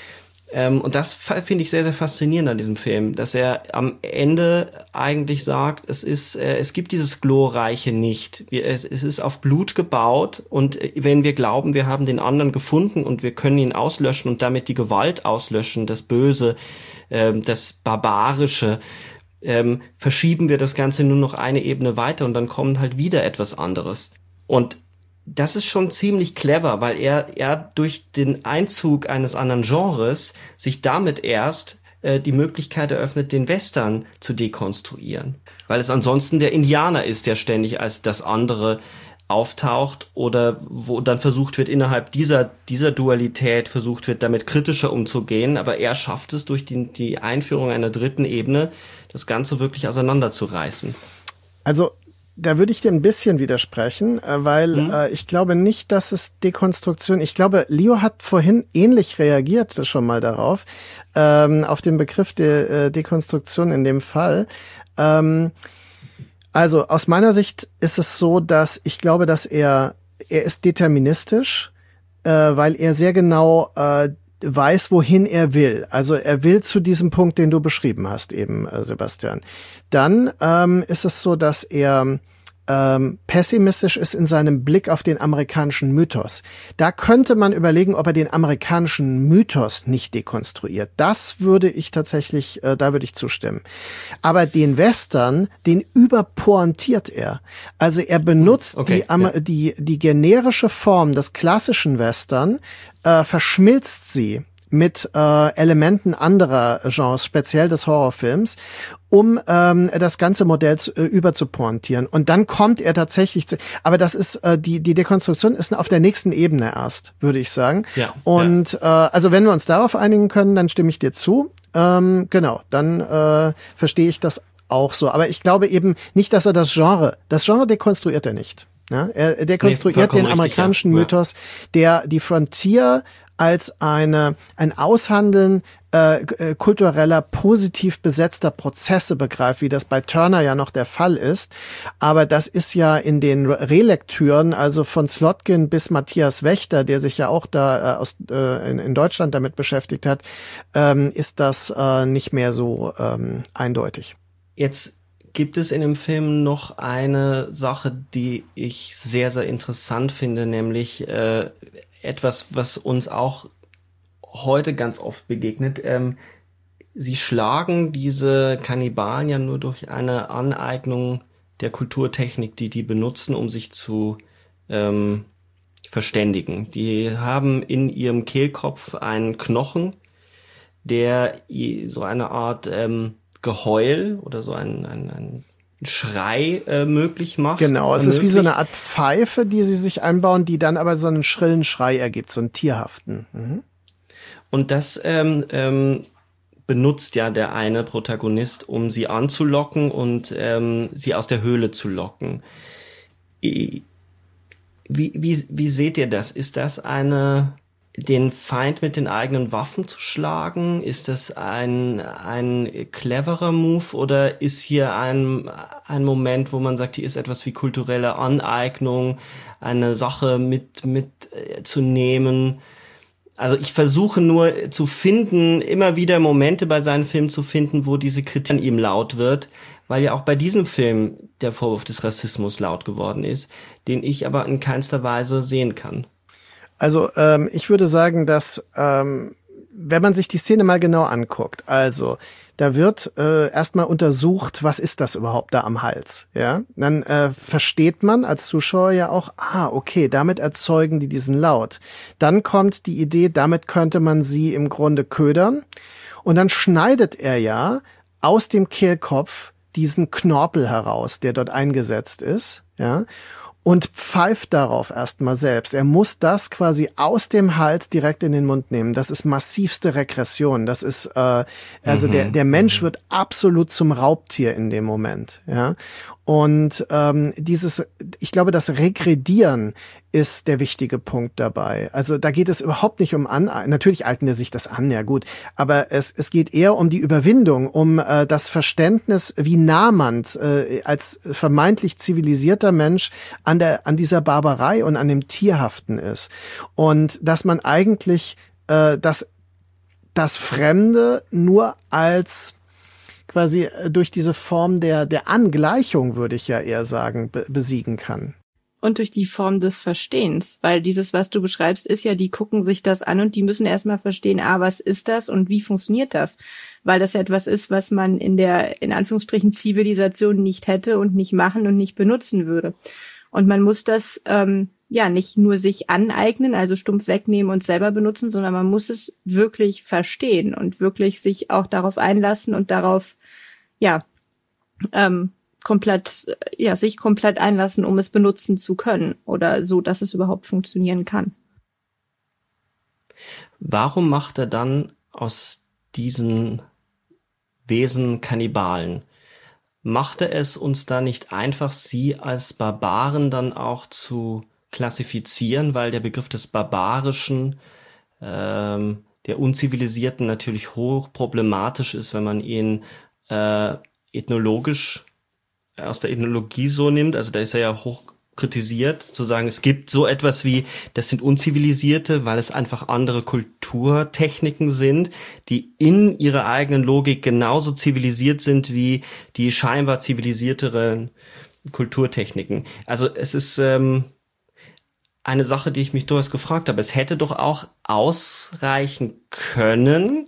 B: Ähm, und das finde ich sehr, sehr faszinierend an diesem Film, dass er am Ende eigentlich sagt, es ist, äh, es gibt dieses Glorreiche nicht. Wir, es, es ist auf Blut gebaut und wenn wir glauben, wir haben den anderen gefunden und wir können ihn auslöschen und damit die Gewalt auslöschen, das Böse, ähm, das Barbarische, ähm, verschieben wir das Ganze nur noch eine Ebene weiter und dann kommt halt wieder etwas anderes. Und das ist schon ziemlich clever, weil er, er durch den Einzug eines anderen Genres sich damit erst äh, die Möglichkeit eröffnet, den Western zu dekonstruieren. Weil es ansonsten der Indianer ist, der ständig als das andere auftaucht oder wo dann versucht wird, innerhalb dieser, dieser Dualität versucht wird, damit kritischer umzugehen. Aber er schafft es durch die, die Einführung einer dritten Ebene, das Ganze wirklich auseinanderzureißen.
C: Also, da würde ich dir ein bisschen widersprechen, weil mhm. äh, ich glaube nicht, dass es Dekonstruktion, ich glaube, Leo hat vorhin ähnlich reagiert schon mal darauf, ähm, auf den Begriff der äh, Dekonstruktion in dem Fall. Ähm, also aus meiner Sicht ist es so, dass ich glaube, dass er, er ist deterministisch, äh, weil er sehr genau äh, weiß, wohin er will. Also er will zu diesem Punkt, den du beschrieben hast eben, äh, Sebastian. Dann ähm, ist es so, dass er ähm, pessimistisch ist in seinem Blick auf den amerikanischen Mythos. Da könnte man überlegen, ob er den amerikanischen Mythos nicht dekonstruiert. Das würde ich tatsächlich, äh, da würde ich zustimmen. Aber den Western, den überpointiert er. Also er benutzt
B: okay,
C: die,
B: ja.
C: die, die generische Form des klassischen Western, äh, verschmilzt sie mit äh, Elementen anderer Genres, speziell des Horrorfilms, um ähm, das ganze Modell zu, äh, überzupointieren. Und dann kommt er tatsächlich zu, aber das ist, äh, die die Dekonstruktion ist auf der nächsten Ebene erst, würde ich sagen.
B: Ja,
C: Und
B: ja.
C: Äh, also wenn wir uns darauf einigen können, dann stimme ich dir zu. Ähm, genau, dann äh, verstehe ich das auch so. Aber ich glaube eben nicht, dass er das Genre, das Genre dekonstruiert er nicht. Ja? Er dekonstruiert nee, den amerikanischen richtig, ja. Mythos, der die Frontier als eine ein Aushandeln äh, kultureller, positiv besetzter Prozesse begreift, wie das bei Turner ja noch der Fall ist. Aber das ist ja in den Relektüren, also von Slotkin bis Matthias Wächter, der sich ja auch da äh, aus äh, in, in Deutschland damit beschäftigt hat, ähm, ist das äh, nicht mehr so ähm, eindeutig.
B: Jetzt gibt es in dem Film noch eine Sache, die ich sehr, sehr interessant finde, nämlich äh, etwas, was uns auch heute ganz oft begegnet. Ähm, sie schlagen diese Kannibalen ja nur durch eine Aneignung der Kulturtechnik, die die benutzen, um sich zu ähm, verständigen. Die haben in ihrem Kehlkopf einen Knochen, der so eine Art ähm, Geheul oder so ein, ein, ein Schrei äh, möglich macht.
C: Genau, es
B: ermöglicht.
C: ist wie so eine Art Pfeife, die sie sich einbauen, die dann aber so einen schrillen Schrei ergibt, so einen tierhaften. Mhm.
B: Und das ähm, ähm, benutzt ja der eine Protagonist, um sie anzulocken und ähm, sie aus der Höhle zu locken. Wie, wie, wie seht ihr das? Ist das eine, den Feind mit den eigenen Waffen zu schlagen? Ist das ein, ein cleverer Move oder ist hier ein, ein Moment, wo man sagt, hier ist etwas wie kulturelle Aneignung, eine Sache mit, mit äh, zu nehmen? Also ich versuche nur zu finden, immer wieder Momente bei seinen Filmen zu finden, wo diese Kritik an ihm laut wird, weil ja auch bei diesem Film der Vorwurf des Rassismus laut geworden ist, den ich aber in keinster Weise sehen kann.
C: Also ähm, ich würde sagen, dass ähm, wenn man sich die Szene mal genau anguckt, also da wird äh, erstmal untersucht, was ist das überhaupt da am Hals, ja? Dann äh, versteht man als Zuschauer ja auch, ah, okay, damit erzeugen die diesen Laut. Dann kommt die Idee, damit könnte man sie im Grunde ködern. Und dann schneidet er ja aus dem Kehlkopf diesen Knorpel heraus, der dort eingesetzt ist, ja? Und pfeift darauf erstmal selbst. Er muss das quasi aus dem Hals direkt in den Mund nehmen. Das ist massivste Regression. Das ist äh, also mhm. der der Mensch wird absolut zum Raubtier in dem Moment. Ja, und ähm, dieses, ich glaube, das Regredieren ist der wichtige Punkt dabei. Also da geht es überhaupt nicht um an. Natürlich eignet er sich das an, ja gut. Aber es es geht eher um die Überwindung, um äh, das Verständnis, wie nah man äh, als vermeintlich zivilisierter Mensch an der an dieser Barbarei und an dem Tierhaften ist. Und dass man eigentlich äh, das das Fremde nur als quasi durch diese Form der der Angleichung, würde ich ja eher sagen, be- besiegen kann.
D: Und durch die Form des Verstehens, weil dieses, was du beschreibst, ist ja, die gucken sich das an und die müssen erstmal verstehen, ah, was ist das und wie funktioniert das? Weil das ja etwas ist, was man in der, in Anführungsstrichen, Zivilisation nicht hätte und nicht machen und nicht benutzen würde. Und man muss das, ähm, ja, nicht nur sich aneignen, also stumpf wegnehmen und selber benutzen, sondern man muss es wirklich verstehen und wirklich sich auch darauf einlassen und darauf, ja, ähm, komplett, ja, sich komplett einlassen, um es benutzen zu können oder so, dass es überhaupt funktionieren kann.
B: Warum macht er dann aus diesen Wesen Kannibalen? Macht er es uns da nicht einfach, sie als Barbaren dann auch zu klassifizieren, weil der Begriff des Barbarischen, ähm, der Unzivilisierten natürlich hoch problematisch ist, wenn man ihn äh, ethnologisch aus der Ethnologie so nimmt, also da ist er ja hoch kritisiert, zu sagen, es gibt so etwas wie, das sind Unzivilisierte, weil es einfach andere Kulturtechniken sind, die in ihrer eigenen Logik genauso zivilisiert sind wie die scheinbar zivilisierteren Kulturtechniken. Also es ist ähm, eine Sache, die ich mich durchaus gefragt habe. Es hätte doch auch ausreichen können,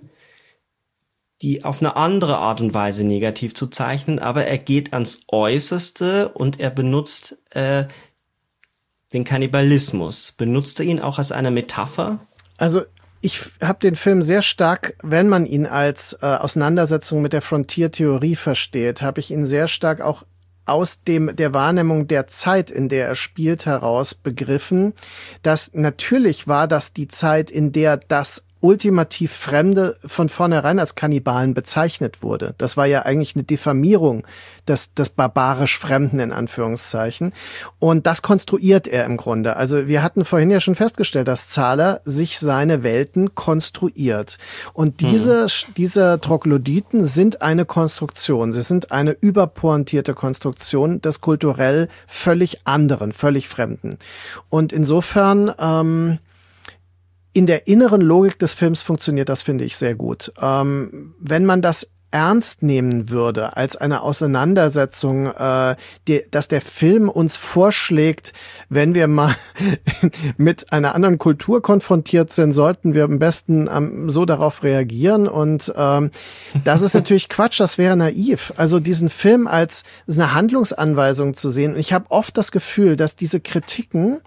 B: die auf eine andere Art und Weise negativ zu zeichnen, aber er geht ans Äußerste und er benutzt äh, den Kannibalismus. Benutzt er ihn auch als eine Metapher?
C: Also ich habe den Film sehr stark, wenn man ihn als äh, Auseinandersetzung mit der Frontier-Theorie versteht, habe ich ihn sehr stark auch aus dem der Wahrnehmung der Zeit, in der er spielt, heraus begriffen, dass natürlich war das die Zeit, in der das ultimativ Fremde von vornherein als Kannibalen bezeichnet wurde. Das war ja eigentlich eine Diffamierung des, des barbarisch Fremden in Anführungszeichen. Und das konstruiert er im Grunde. Also wir hatten vorhin ja schon festgestellt, dass Zahler sich seine Welten konstruiert. Und diese, mhm. diese Troglodyten sind eine Konstruktion. Sie sind eine überpointierte Konstruktion des kulturell völlig anderen, völlig Fremden. Und insofern, ähm, in der inneren Logik des Films funktioniert das, finde ich, sehr gut. Ähm, wenn man das ernst nehmen würde als eine Auseinandersetzung, äh, die, dass der Film uns vorschlägt, wenn wir mal mit einer anderen Kultur konfrontiert sind, sollten wir am besten ähm, so darauf reagieren. Und ähm, das ist natürlich Quatsch, das wäre naiv. Also diesen Film als eine Handlungsanweisung zu sehen. Ich habe oft das Gefühl, dass diese Kritiken,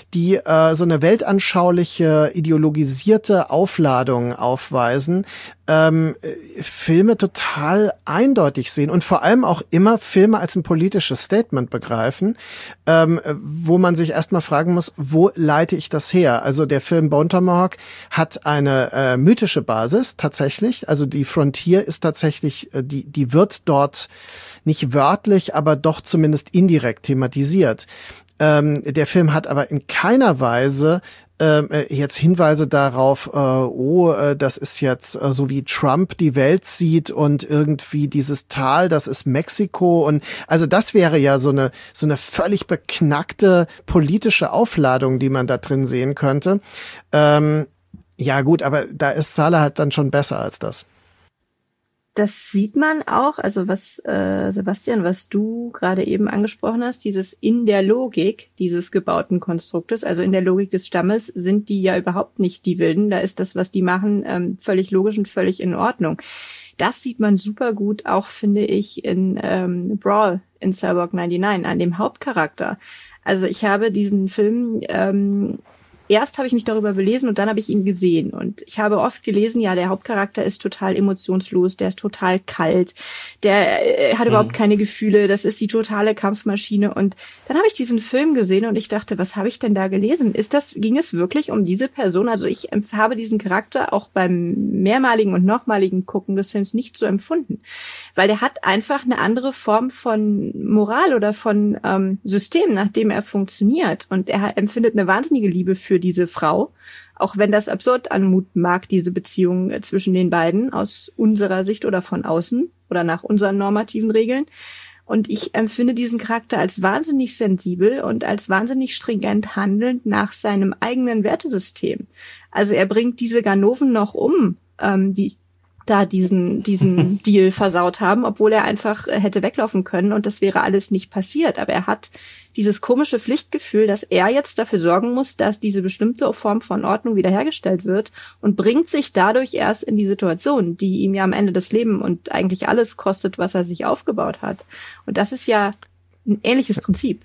C: die äh, so eine weltanschauliche, ideologisierte Aufladung aufweisen, ähm, Filme total eindeutig sehen und vor allem auch immer Filme als ein politisches Statement begreifen, ähm, wo man sich erstmal fragen muss, wo leite ich das her? Also der Film Bone Tomahawk hat eine äh, mythische Basis tatsächlich, also die Frontier ist tatsächlich, äh, die die wird dort nicht wörtlich, aber doch zumindest indirekt thematisiert. Ähm, der Film hat aber in keiner Weise äh, jetzt Hinweise darauf, äh, oh, äh, das ist jetzt äh, so wie Trump die Welt sieht und irgendwie dieses Tal, das ist Mexiko und also das wäre ja so eine so eine völlig beknackte politische Aufladung, die man da drin sehen könnte. Ähm, ja gut, aber da ist Zahler halt dann schon besser als das.
D: Das sieht man auch, also was, äh, Sebastian, was du gerade eben angesprochen hast, dieses in der Logik dieses gebauten Konstruktes, also in der Logik des Stammes, sind die ja überhaupt nicht die Wilden. Da ist das, was die machen, ähm, völlig logisch und völlig in Ordnung. Das sieht man super gut auch, finde ich, in ähm, Brawl in Cellblock neunundneunzig, an dem Hauptcharakter. Also ich habe diesen Film... Ähm, Erst habe ich mich darüber belesen und dann habe ich ihn gesehen. Und ich habe oft gelesen, ja, der Hauptcharakter ist total emotionslos, der ist total kalt, der äh, hat mhm. überhaupt keine Gefühle, das ist die totale Kampfmaschine. Und dann habe ich diesen Film gesehen und ich dachte, was habe ich denn da gelesen? Ist das, ging es wirklich um diese Person? Also ich habe diesen Charakter auch beim mehrmaligen und nochmaligen Gucken des Films nicht so empfunden. Weil der hat einfach eine andere Form von Moral oder von ähm, System, nach dem er funktioniert. Und er empfindet eine wahnsinnige Liebe für diese Frau, auch wenn das absurd anmuten mag, diese Beziehung zwischen den beiden aus unserer Sicht oder von außen oder nach unseren normativen Regeln. Und ich empfinde diesen Charakter als wahnsinnig sensibel und als wahnsinnig stringent handelnd nach seinem eigenen Wertesystem. Also er bringt diese Ganoven noch um, ähm, die da diesen diesen Deal versaut haben, obwohl er einfach hätte weglaufen können und das wäre alles nicht passiert. Aber er hat dieses komische Pflichtgefühl, dass er jetzt dafür sorgen muss, dass diese bestimmte Form von Ordnung wiederhergestellt wird und bringt sich dadurch erst in die Situation, die ihm ja am Ende das Leben und eigentlich alles kostet, was er sich aufgebaut hat. Und das ist ja ein ähnliches Prinzip.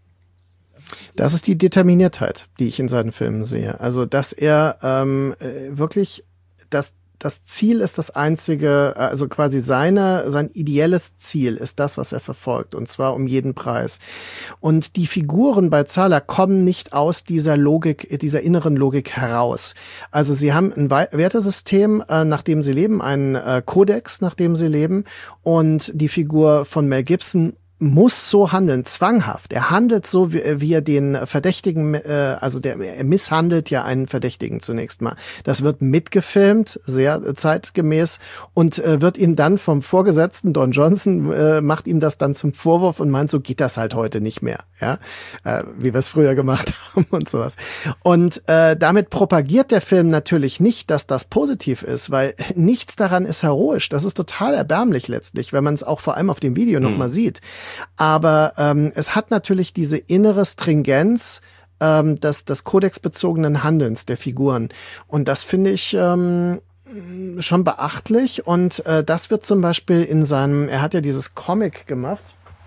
C: Das ist die Determiniertheit, die ich in seinen Filmen sehe. Also, dass er ähm, wirklich das Das Ziel ist das einzige, also quasi seine, sein ideelles Ziel ist das, was er verfolgt, und zwar um jeden Preis. Und die Figuren bei Zahler kommen nicht aus dieser Logik, dieser inneren Logik heraus. Also sie haben ein Wertesystem, äh, nach dem sie leben, einen äh, Kodex, nach dem sie leben, und die Figur von Mel Gibson muss so handeln, zwanghaft. Er handelt so, wie, wie er den Verdächtigen, äh, also der, er misshandelt ja einen Verdächtigen zunächst mal. Das wird mitgefilmt, sehr zeitgemäß, und äh, wird ihm dann vom Vorgesetzten, Don Johnson, äh, macht ihm das dann zum Vorwurf und meint, so geht das halt heute nicht mehr, ja, äh, wie wir es früher gemacht haben und sowas. Und äh, damit propagiert der Film natürlich nicht, dass das positiv ist, weil nichts daran ist heroisch. Das ist total erbärmlich letztlich, wenn man es auch vor allem auf dem Video mhm. nochmal sieht. Aber ähm, es hat natürlich diese innere Stringenz ähm, des, des kodexbezogenen Handelns der Figuren. Und das finde ich ähm, schon beachtlich. Und äh, das wird zum Beispiel in seinem, er hat ja dieses Comic gemacht.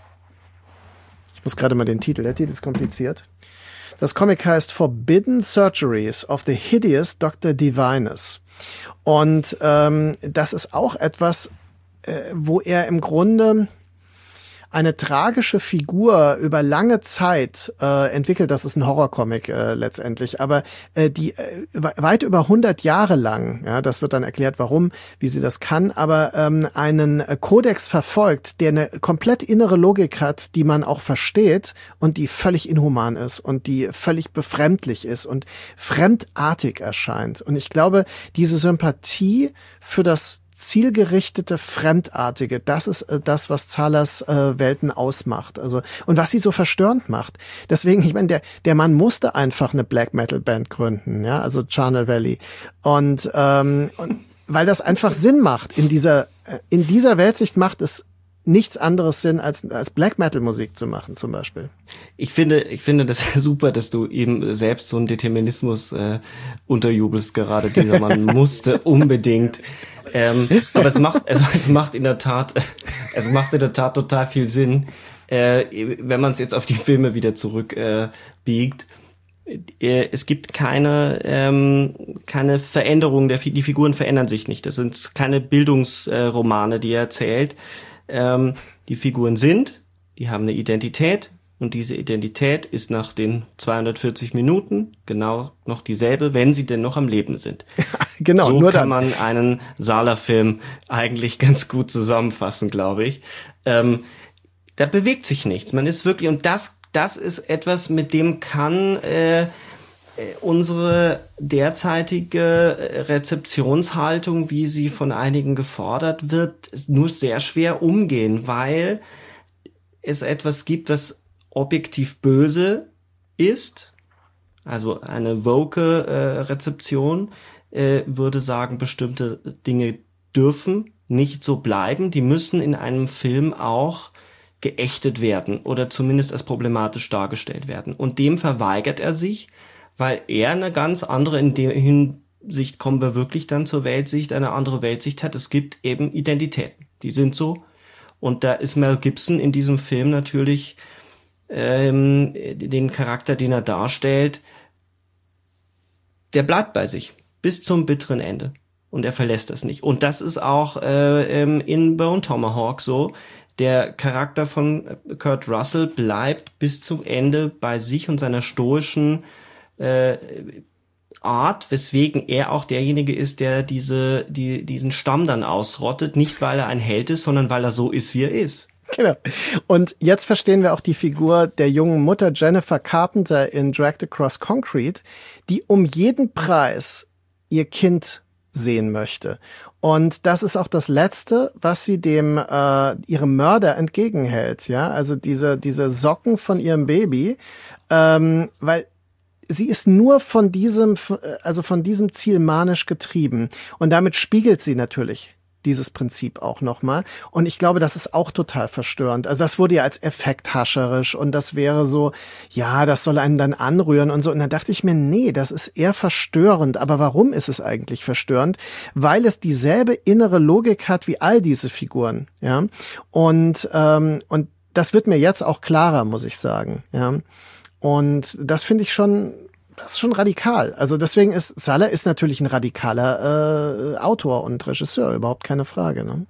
C: Ich muss gerade mal den Titel, der Titel ist kompliziert. Das Comic heißt Forbidden Surgeries of the Hideous Doktor Divinus. Und ähm, das ist auch etwas, äh, wo er im Grunde eine tragische Figur über lange Zeit äh, entwickelt. Das ist ein Horrorcomic äh, letztendlich, aber äh, die äh, weit über hundert Jahre lang, ja, das wird dann erklärt, warum, wie sie das kann, aber ähm, einen Kodex verfolgt, der eine komplett innere Logik hat, die man auch versteht und die völlig inhuman ist und die völlig befremdlich ist und fremdartig erscheint. Und ich glaube, diese Sympathie für das zielgerichtete, fremdartige, das ist äh, das, was Zahlers äh, Welten ausmacht. Also, und was sie so verstörend macht. Deswegen, ich meine, der der Mann musste einfach eine Black Metal Band gründen, ja, also Charnel Valley. Und, ähm, und weil das einfach Sinn macht in dieser in dieser Weltsicht, macht es nichts anderes Sinn, als als Black Metal Musik zu machen, zum Beispiel.
B: Ich finde, ich finde das super, dass du eben selbst so einen Determinismus äh, unterjubelst gerade. Dieser Mann musste unbedingt. Ähm, aber es macht, also es macht in der Tat, es macht in der Tat total viel Sinn, äh, wenn man es jetzt auf die Filme wieder zurück äh, biegt. äh, es gibt keine ähm, keine Veränderung, der, die Figuren verändern sich nicht. Das sind keine Bildungsromane, äh, die er erzählt. Ähm, die Figuren sind, die haben eine Identität und diese Identität ist nach den zweihundertvierzig Minuten genau noch dieselbe, wenn sie denn noch am Leben sind.
C: Genau,
B: so
C: nur
B: kann
C: dann.
B: man einen Sala-Film eigentlich ganz gut zusammenfassen, glaube ich. Ähm, da bewegt sich nichts. Man ist wirklich, und das, das ist etwas, mit dem kann äh, unsere derzeitige Rezeptionshaltung, wie sie von einigen gefordert wird, nur sehr schwer umgehen, weil es etwas gibt, was objektiv böse ist. Also eine woke äh, Rezeption äh, würde sagen, bestimmte Dinge dürfen nicht so bleiben. Die müssen in einem Film auch geächtet werden oder zumindest als problematisch dargestellt werden. Und dem verweigert er sich, weil er eine ganz andere, in der Hinsicht kommen wir wirklich dann zur Weltsicht, eine andere Weltsicht hat. Es gibt eben Identitäten, die sind so. Und da ist Mel Gibson in diesem Film natürlich ähm, den Charakter, den er darstellt, der bleibt bei sich bis zum bitteren Ende. Und er verlässt das nicht. Und das ist auch äh, in Bone Tomahawk so. Der Charakter von Kurt Russell bleibt bis zum Ende bei sich und seiner stoischen äh, Art, weswegen er auch derjenige ist, der diese die diesen Stamm dann ausrottet. Nicht, weil er ein Held ist, sondern weil er so ist, wie er ist.
C: Genau. Und jetzt verstehen wir auch die Figur der jungen Mutter Jennifer Carpenter in Dragged Across Concrete, die um jeden Preis ihr Kind sehen möchte. Und das ist auch das Letzte, was sie dem äh, ihrem Mörder entgegenhält. Ja, also diese diese Socken von ihrem Baby, ähm, weil sie ist nur von diesem, also von diesem Ziel manisch getrieben. Und damit spiegelt sie natürlich dieses Prinzip auch nochmal. Und ich glaube, das ist auch total verstörend. Also das wurde ja als effekthascherisch und das wäre so, ja, das soll einen dann anrühren und so. Und dann dachte ich mir, nee, das ist eher verstörend. Aber warum ist es eigentlich verstörend? Weil es dieselbe innere Logik hat wie all diese Figuren, ja. Und, ähm, und das wird mir jetzt auch klarer, muss ich sagen, ja. Und das finde ich schon, das ist schon radikal. Also deswegen ist, Sala ist natürlich ein radikaler äh, Autor und Regisseur, überhaupt keine Frage, ne?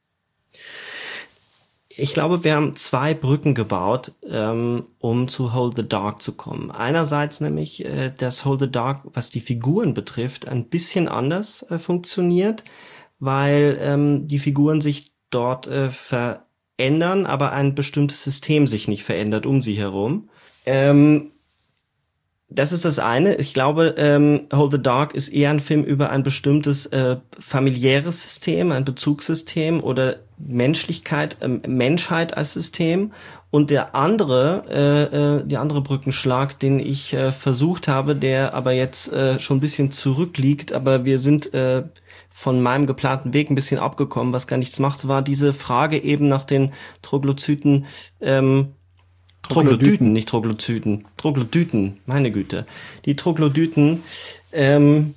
B: Ich glaube, wir haben zwei Brücken gebaut, ähm, um zu Hold the Dark zu kommen. Einerseits nämlich, äh, dass Hold the Dark, was die Figuren betrifft, ein bisschen anders äh, funktioniert, weil ähm, die Figuren sich dort äh, verändern, aber ein bestimmtes System sich nicht verändert um sie herum. Ähm, das ist das eine. Ich glaube, ähm, Hold the Dark ist eher ein Film über ein bestimmtes äh, familiäres System, ein Bezugssystem oder Menschlichkeit, äh, Menschheit als System. Und der andere, äh, äh, die andere Brückenschlag, den ich äh, versucht habe, der aber jetzt äh, schon ein bisschen zurückliegt, aber wir sind äh, von meinem geplanten Weg ein bisschen abgekommen, was gar nichts macht, war diese Frage eben nach den Troglodyten, ähm, Troglodyten, nicht Troglodyten. Troglodyten, meine Güte. Die Troglodyten, ähm,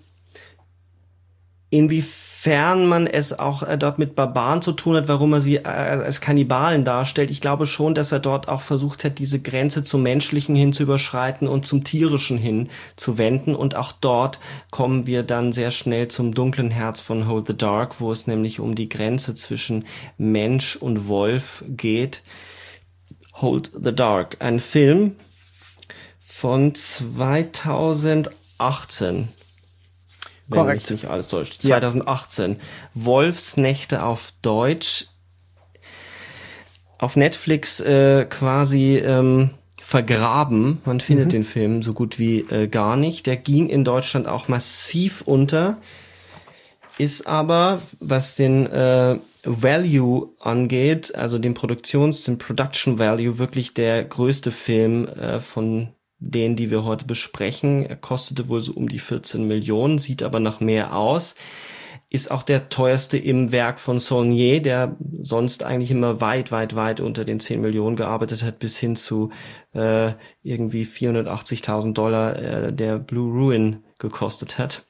B: inwiefern man es auch äh, dort mit Barbaren zu tun hat, warum er sie äh, als Kannibalen darstellt. Ich glaube schon, dass er dort auch versucht hat, diese Grenze zum Menschlichen hin zu überschreiten und zum Tierischen hin zu wenden. Und auch dort kommen wir dann sehr schnell zum dunklen Herz von Hold the Dark, wo es nämlich um die Grenze zwischen Mensch und Wolf geht. Hold the Dark, ein Film von zweitausendachtzehn. Wenn
C: Korrekt.
B: mich nicht alles täuscht. zweitausendachtzehn. Ja. Wolfsnächte auf Deutsch. Auf Netflix äh, quasi ähm, vergraben. Man findet mhm. den Film so gut wie äh, gar nicht. Der ging in Deutschland auch massiv unter. Ist aber, was den äh, Value angeht, also den Produktions-, den Production Value, wirklich der größte Film äh, von denen, die wir heute besprechen. Er kostete wohl so um die vierzehn Millionen, sieht aber nach mehr aus. Ist auch der teuerste im Werk von Saulnier, der sonst eigentlich immer weit, weit, weit unter den zehn Millionen gearbeitet hat, bis hin zu äh, irgendwie vierhundertachtzigtausend Dollar, äh, der Blue Ruin gekostet hat.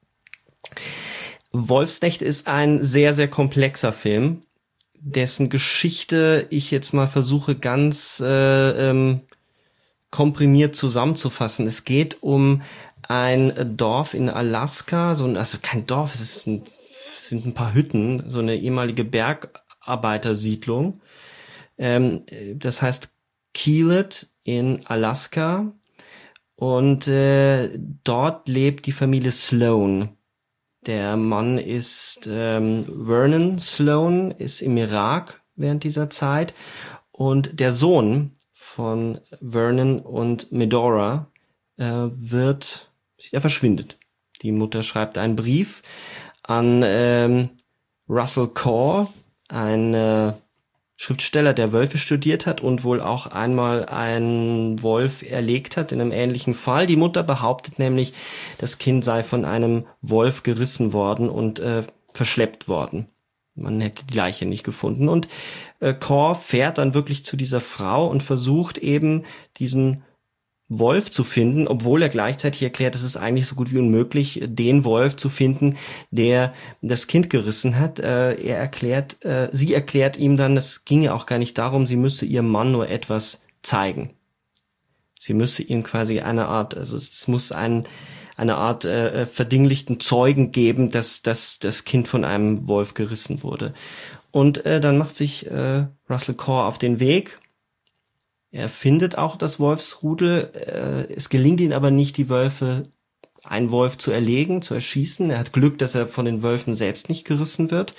B: Wolfsnächte ist ein sehr, sehr komplexer Film, dessen Geschichte ich jetzt mal versuche ganz äh, ähm, komprimiert zusammenzufassen. Es geht um ein Dorf in Alaska, so ein, also kein Dorf, es ist ein, es sind ein paar Hütten, so eine ehemalige Bergarbeitersiedlung. Ähm, das heißt Keelet in Alaska. Und äh, dort lebt die Familie Sloan. Der Mann ist ähm, Vernon Sloan, ist im Irak während dieser Zeit. Und der Sohn von Vernon und Medora äh, wird, er verschwindet. Die Mutter schreibt einen Brief an ähm, Russell Corr, ein äh, Schriftsteller, der Wölfe studiert hat und wohl auch einmal einen Wolf erlegt hat in einem ähnlichen Fall. Die Mutter behauptet nämlich, das Kind sei von einem Wolf gerissen worden und äh, verschleppt worden. Man hätte die Leiche nicht gefunden. Und äh, Corr fährt dann wirklich zu dieser Frau und versucht eben diesen Wolf zu finden, obwohl er gleichzeitig erklärt, es ist eigentlich so gut wie unmöglich, den Wolf zu finden, der das Kind gerissen hat. Äh, er erklärt, äh, sie erklärt ihm dann, es ginge auch gar nicht darum, sie müsse ihrem Mann nur etwas zeigen. Sie müsse ihm quasi eine Art, also es muss ein, eine Art äh, verdinglichten Zeugen geben, dass, dass das Kind von einem Wolf gerissen wurde. Und äh, dann macht sich äh, Russell Corr auf den Weg. Er findet auch das Wolfsrudel. Es gelingt ihm aber nicht, die Wölfe, einen Wolf zu erlegen, zu erschießen. Er hat Glück, dass er von den Wölfen selbst nicht gerissen wird.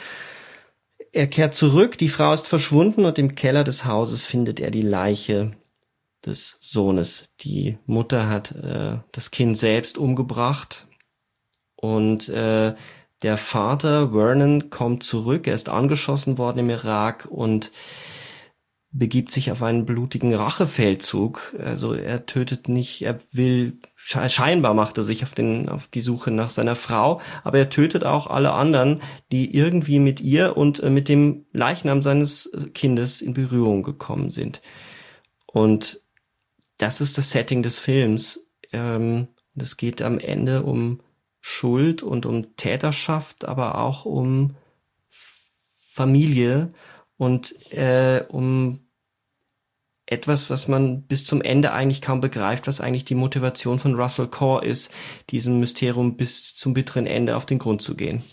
B: Er kehrt zurück, die Frau ist verschwunden und im Keller des Hauses findet er die Leiche des Sohnes. Die Mutter hat äh, das Kind selbst umgebracht und äh, der Vater, Vernon, kommt zurück. Er ist angeschossen worden im Irak und begibt sich auf einen blutigen Rachefeldzug. Also er tötet nicht, er will, scheinbar macht er sich auf den, auf die Suche nach seiner Frau, aber er tötet auch alle anderen, die irgendwie mit ihr und mit dem Leichnam seines Kindes in Berührung gekommen sind. Und das ist das Setting des Films. Ähm, es geht am Ende um Schuld und um Täterschaft, aber auch um Familie und äh, um etwas, was man bis zum Ende eigentlich kaum begreift, was eigentlich die Motivation von Russell Corr ist, diesem Mysterium bis zum bitteren Ende auf den Grund zu gehen.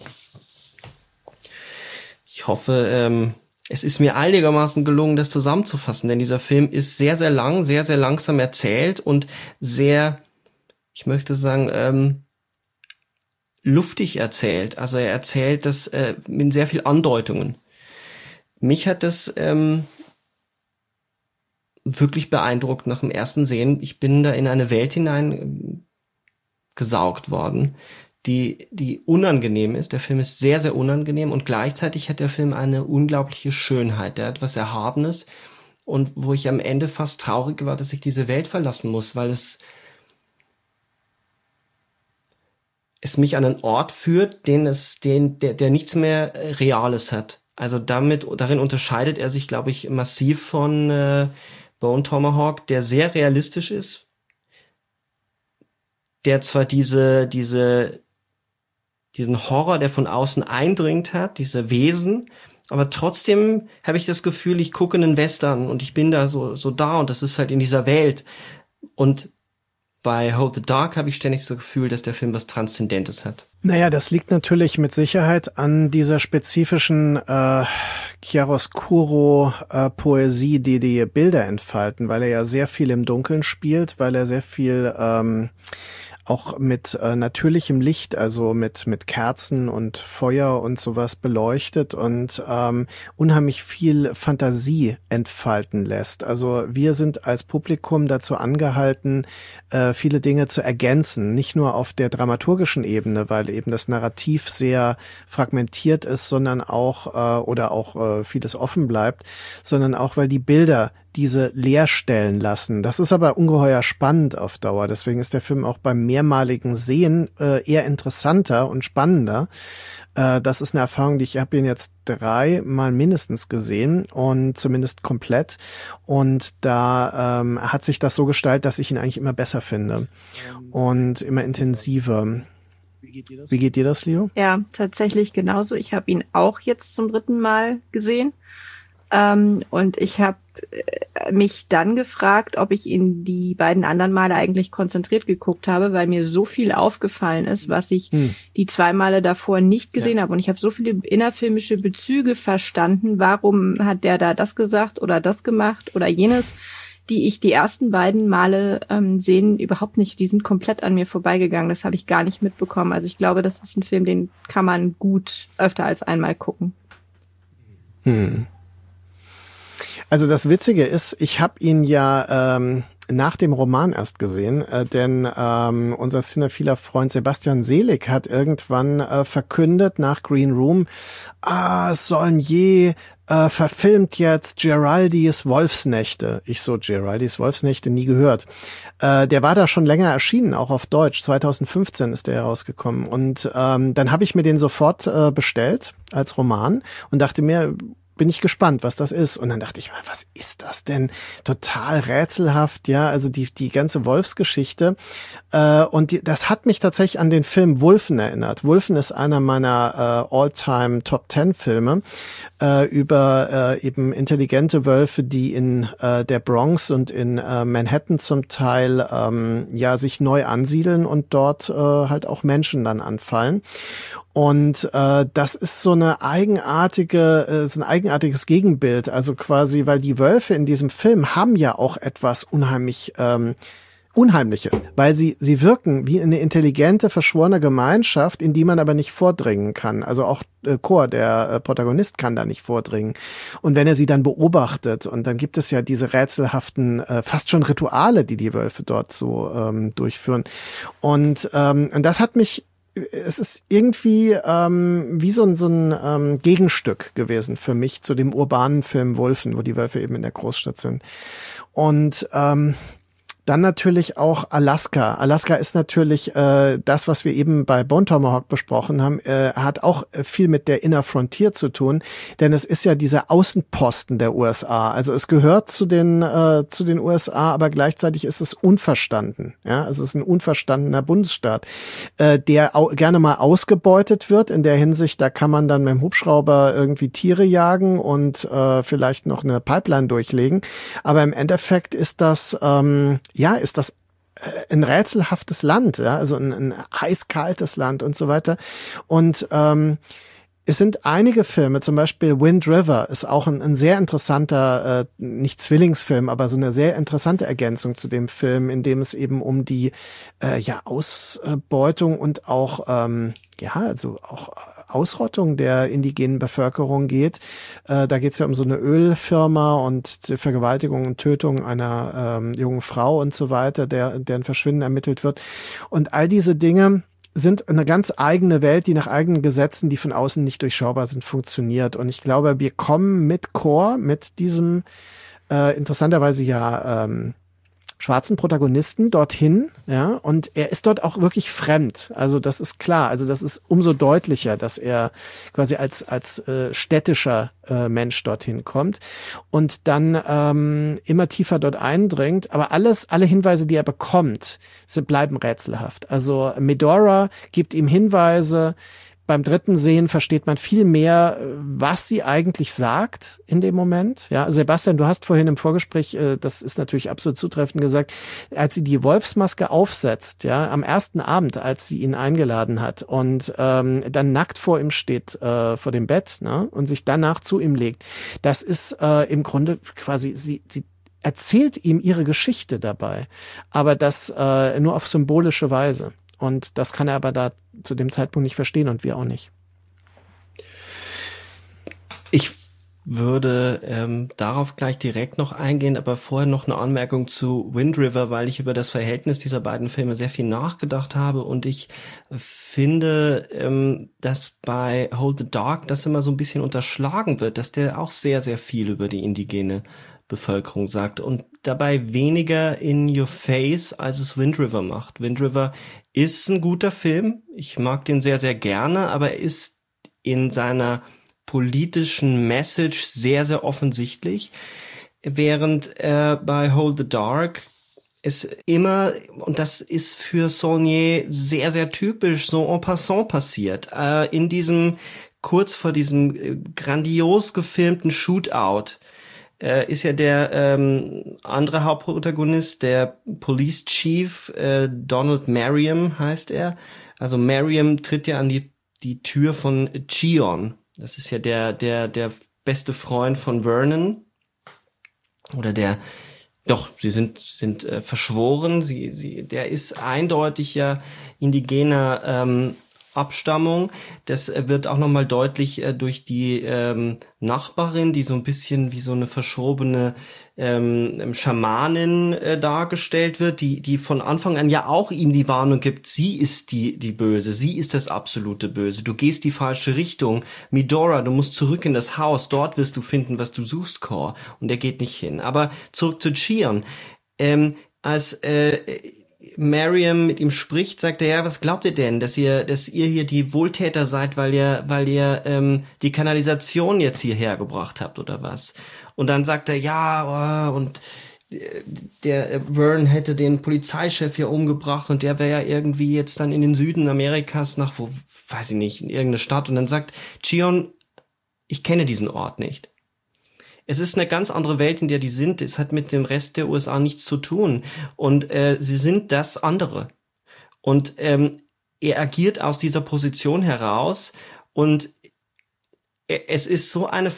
B: Ich hoffe, ähm, es ist mir einigermaßen gelungen, das zusammenzufassen, denn dieser Film ist sehr, sehr lang, sehr, sehr langsam erzählt und sehr, ich möchte sagen, ähm, luftig erzählt. Also er erzählt das äh, mit sehr viel Andeutungen. Mich hat das ähm, wirklich beeindruckt nach dem ersten Sehen. Ich bin da in eine Welt hinein gesaugt worden, die die unangenehm ist. Der Film ist sehr, sehr unangenehm und gleichzeitig hat der Film eine unglaubliche Schönheit. Der hat was Erhabenes und wo ich am Ende fast traurig war, dass ich diese Welt verlassen muss, weil es es mich an einen Ort führt, den es, den, der, der nichts mehr Reales hat. Also damit, darin unterscheidet er sich, glaube ich, massiv von äh, Bone Tomahawk, der sehr realistisch ist, der zwar diese, diese, diesen Horror, der von außen eindringt hat, diese Wesen, aber trotzdem habe ich das Gefühl, ich gucke einen Western und ich bin da so, so da und das ist halt in dieser Welt. Und bei Hold the Dark habe ich ständig das Gefühl, dass der Film was Transzendentes hat.
C: Naja, das liegt natürlich mit Sicherheit an dieser spezifischen äh, Chiaroscuro-Poesie, äh, die die Bilder entfalten, weil er ja sehr viel im Dunkeln spielt, weil er sehr viel ähm, auch mit äh, natürlichem Licht, also mit mit Kerzen und Feuer und sowas beleuchtet und ähm, unheimlich viel Fantasie entfalten lässt. Also wir sind als Publikum dazu angehalten, äh, viele Dinge zu ergänzen, nicht nur auf der dramaturgischen Ebene, weil eben das Narrativ sehr fragmentiert ist, sondern auch äh, oder auch äh, vieles offen bleibt, sondern auch, weil die Bilder diese leerstellen lassen. Das ist aber ungeheuer spannend auf Dauer. Deswegen ist der Film auch beim mehrmaligen Sehen äh, eher interessanter und spannender. Äh, das ist eine Erfahrung, die ich habe ihn jetzt dreimal mindestens gesehen und zumindest komplett. Und da ähm, hat sich das so gestaltet, dass ich ihn eigentlich immer besser finde und immer intensiver. Wie geht dir das? Wie geht dir das, Leo?
D: Ja, tatsächlich genauso. Ich habe ihn auch jetzt zum dritten Mal gesehen. Ähm, und ich habe mich dann gefragt, ob ich ihn die beiden anderen Male eigentlich konzentriert geguckt habe, weil mir so viel aufgefallen ist, was ich hm. die zwei Male davor nicht gesehen ja. habe. Und ich habe so viele innerfilmische Bezüge verstanden. Warum hat der da das gesagt oder das gemacht oder jenes, die ich die ersten beiden Male ähm, sehen, überhaupt nicht. Die sind komplett an mir vorbeigegangen. Das habe ich gar nicht mitbekommen. Also ich glaube, das ist ein Film, den kann man gut öfter als einmal gucken.
C: Hm. Also das Witzige ist, ich habe ihn ja ähm, nach dem Roman erst gesehen, äh, denn ähm, unser cinephiler Freund Sebastian Selig hat irgendwann äh, verkündet nach Green Room, ah, Saulnier äh, verfilmt jetzt Giraldis Wolfsnächte. Ich so, Giraldis Wolfsnächte nie gehört. Äh, der war da schon länger erschienen, auch auf Deutsch. zwanzig fünfzehn ist der herausgekommen. Und ähm, dann habe ich mir den sofort äh, bestellt als Roman und dachte mir, bin ich gespannt, was das ist. Und dann dachte ich mal, was ist das denn? Total rätselhaft, ja, also die die ganze Wolfsgeschichte. Äh, und die, das hat mich tatsächlich an den Film Wulfen erinnert. Wulfen ist einer meiner äh, All-Time Top Ten Filme äh, über äh, eben intelligente Wölfe, die in äh, der Bronx und in äh, Manhattan zum Teil ähm, ja sich neu ansiedeln und dort äh, halt auch Menschen dann anfallen. Und äh, das ist so eine eigenartige, äh, so ein eigenartiges Gegenbild. Also quasi, weil die Wölfe in diesem Film haben ja auch etwas unheimlich ähm, Unheimliches, weil sie sie wirken wie eine intelligente, verschworene Gemeinschaft, in die man aber nicht vordringen kann. Also auch äh, Chor, der äh, Protagonist, kann da nicht vordringen. Und wenn er sie dann beobachtet, und dann gibt es ja diese rätselhaften, äh, fast schon Rituale, die die Wölfe dort so ähm, durchführen. Und, ähm, und das hat mich Es ist irgendwie ähm, wie so ein, so ein ähm, Gegenstück gewesen für mich zu dem urbanen Film Wulfen, wo die Wölfe eben in der Großstadt sind. Und ähm, dann natürlich auch Alaska. Alaska ist natürlich äh, das, was wir eben bei Bone Tomahawk besprochen haben, äh, hat auch viel mit der Inner Frontier zu tun, denn es ist ja dieser Außenposten der U S A. Also es gehört zu den äh, zu den U S A, aber gleichzeitig ist es unverstanden. Ja, also es ist ein unverstandener Bundesstaat, äh, der au- gerne mal ausgebeutet wird. In der Hinsicht, da kann man dann mit dem Hubschrauber irgendwie Tiere jagen und äh, vielleicht noch eine Pipeline durchlegen. Aber im Endeffekt ist das ähm, ja, ist das ein rätselhaftes Land, ja, also ein, ein eiskaltes Land und so weiter. Und ähm, es sind einige Filme, zum Beispiel Wind River ist auch ein, ein sehr interessanter, äh, nicht Zwillingsfilm, aber so eine sehr interessante Ergänzung zu dem Film, in dem es eben um die äh, ja Ausbeutung und auch ähm, ja, also auch Ausrottung der indigenen Bevölkerung geht. Äh, da geht es ja um so eine Ölfirma und die Vergewaltigung und Tötung einer ähm, jungen Frau und so weiter, der, deren Verschwinden ermittelt wird. Und all diese Dinge sind eine ganz eigene Welt, die nach eigenen Gesetzen, die von außen nicht durchschaubar sind, funktioniert. Und ich glaube, wir kommen mit Chor, mit diesem äh, interessanterweise ja ähm, schwarzen Protagonisten dorthin, ja, und er ist dort auch wirklich fremd. Also das ist klar. Also das ist umso deutlicher, dass er quasi als als äh, städtischer äh, Mensch dorthin kommt und dann ähm, immer tiefer dort eindringt. Aber alles, alle Hinweise, die er bekommt, sie bleiben rätselhaft. Also Medora gibt ihm Hinweise. Beim dritten Sehen versteht man viel mehr, was sie eigentlich sagt in dem Moment. Ja, Sebastian, du hast vorhin im Vorgespräch, das ist natürlich absolut zutreffend gesagt, als sie die Wolfsmaske aufsetzt, ja, am ersten Abend, als sie ihn eingeladen hat und ähm, dann nackt vor ihm steht, äh, vor dem Bett, ne, und sich danach zu ihm legt, das ist äh, im Grunde quasi, sie, sie erzählt ihm ihre Geschichte dabei, aber das äh, nur auf symbolische Weise. Und das kann er aber da zu dem Zeitpunkt nicht verstehen und wir auch nicht.
B: Ich würde ähm, darauf gleich direkt noch eingehen, aber vorher noch eine Anmerkung zu Wind River, weil ich über das Verhältnis dieser beiden Filme sehr viel nachgedacht habe und ich finde, ähm, dass bei Hold the Dark das immer so ein bisschen unterschlagen wird, dass der auch sehr, sehr viel über die indigene Bevölkerung sagt und dabei weniger in your face, als es Wind River macht. Wind River ist ein guter Film. Ich mag den sehr, sehr gerne, aber er ist in seiner politischen Message sehr, sehr offensichtlich, während äh, bei Hold the Dark es immer, und das ist für Saulnier sehr, sehr typisch, so en passant passiert, äh, in diesem
E: kurz vor diesem äh, grandios gefilmten Shootout äh, ist ja der ähm, andere Hauptprotagonist, der Police Chief, äh, Donald Merriam heißt er. Also Merriam tritt ja an die die Tür von Chion. Das ist ja der der der beste Freund von Vernon. Oder der, doch, sie sind sind äh, verschworen. Sie sie, der ist eindeutig ja indigener ähm, Abstammung. Das wird auch nochmal deutlich äh, durch die ähm, Nachbarin, die so ein bisschen wie so eine verschrobene ähm, Schamanin äh, dargestellt wird, die die von Anfang an ja auch ihm die Warnung gibt, sie ist die die Böse, sie ist das absolute Böse. Du gehst die falsche Richtung. Medora, du musst zurück in das Haus, dort wirst du finden, was du suchst, Cor. Und er geht nicht hin. Aber zurück zu Chion. Ähm, als äh, Merriam mit ihm spricht, sagt er, ja, was glaubt ihr denn, dass ihr, dass ihr hier die Wohltäter seid, weil ihr, weil ihr ähm, die Kanalisation jetzt hierher gebracht habt oder was? Und dann sagt er, ja, oh, und der äh, Vern hätte den Polizeichef hier umgebracht und der wäre ja irgendwie jetzt dann in den Süden Amerikas nach, wo, weiß ich nicht, in irgendeine Stadt. Und dann sagt Chion, ich kenne diesen Ort nicht. Es ist eine ganz andere Welt, in der die sind. Es hat mit dem Rest der U S A nichts zu tun. Und äh, sie sind das andere. Und ähm, er agiert aus dieser Position heraus. Und es ist so eine...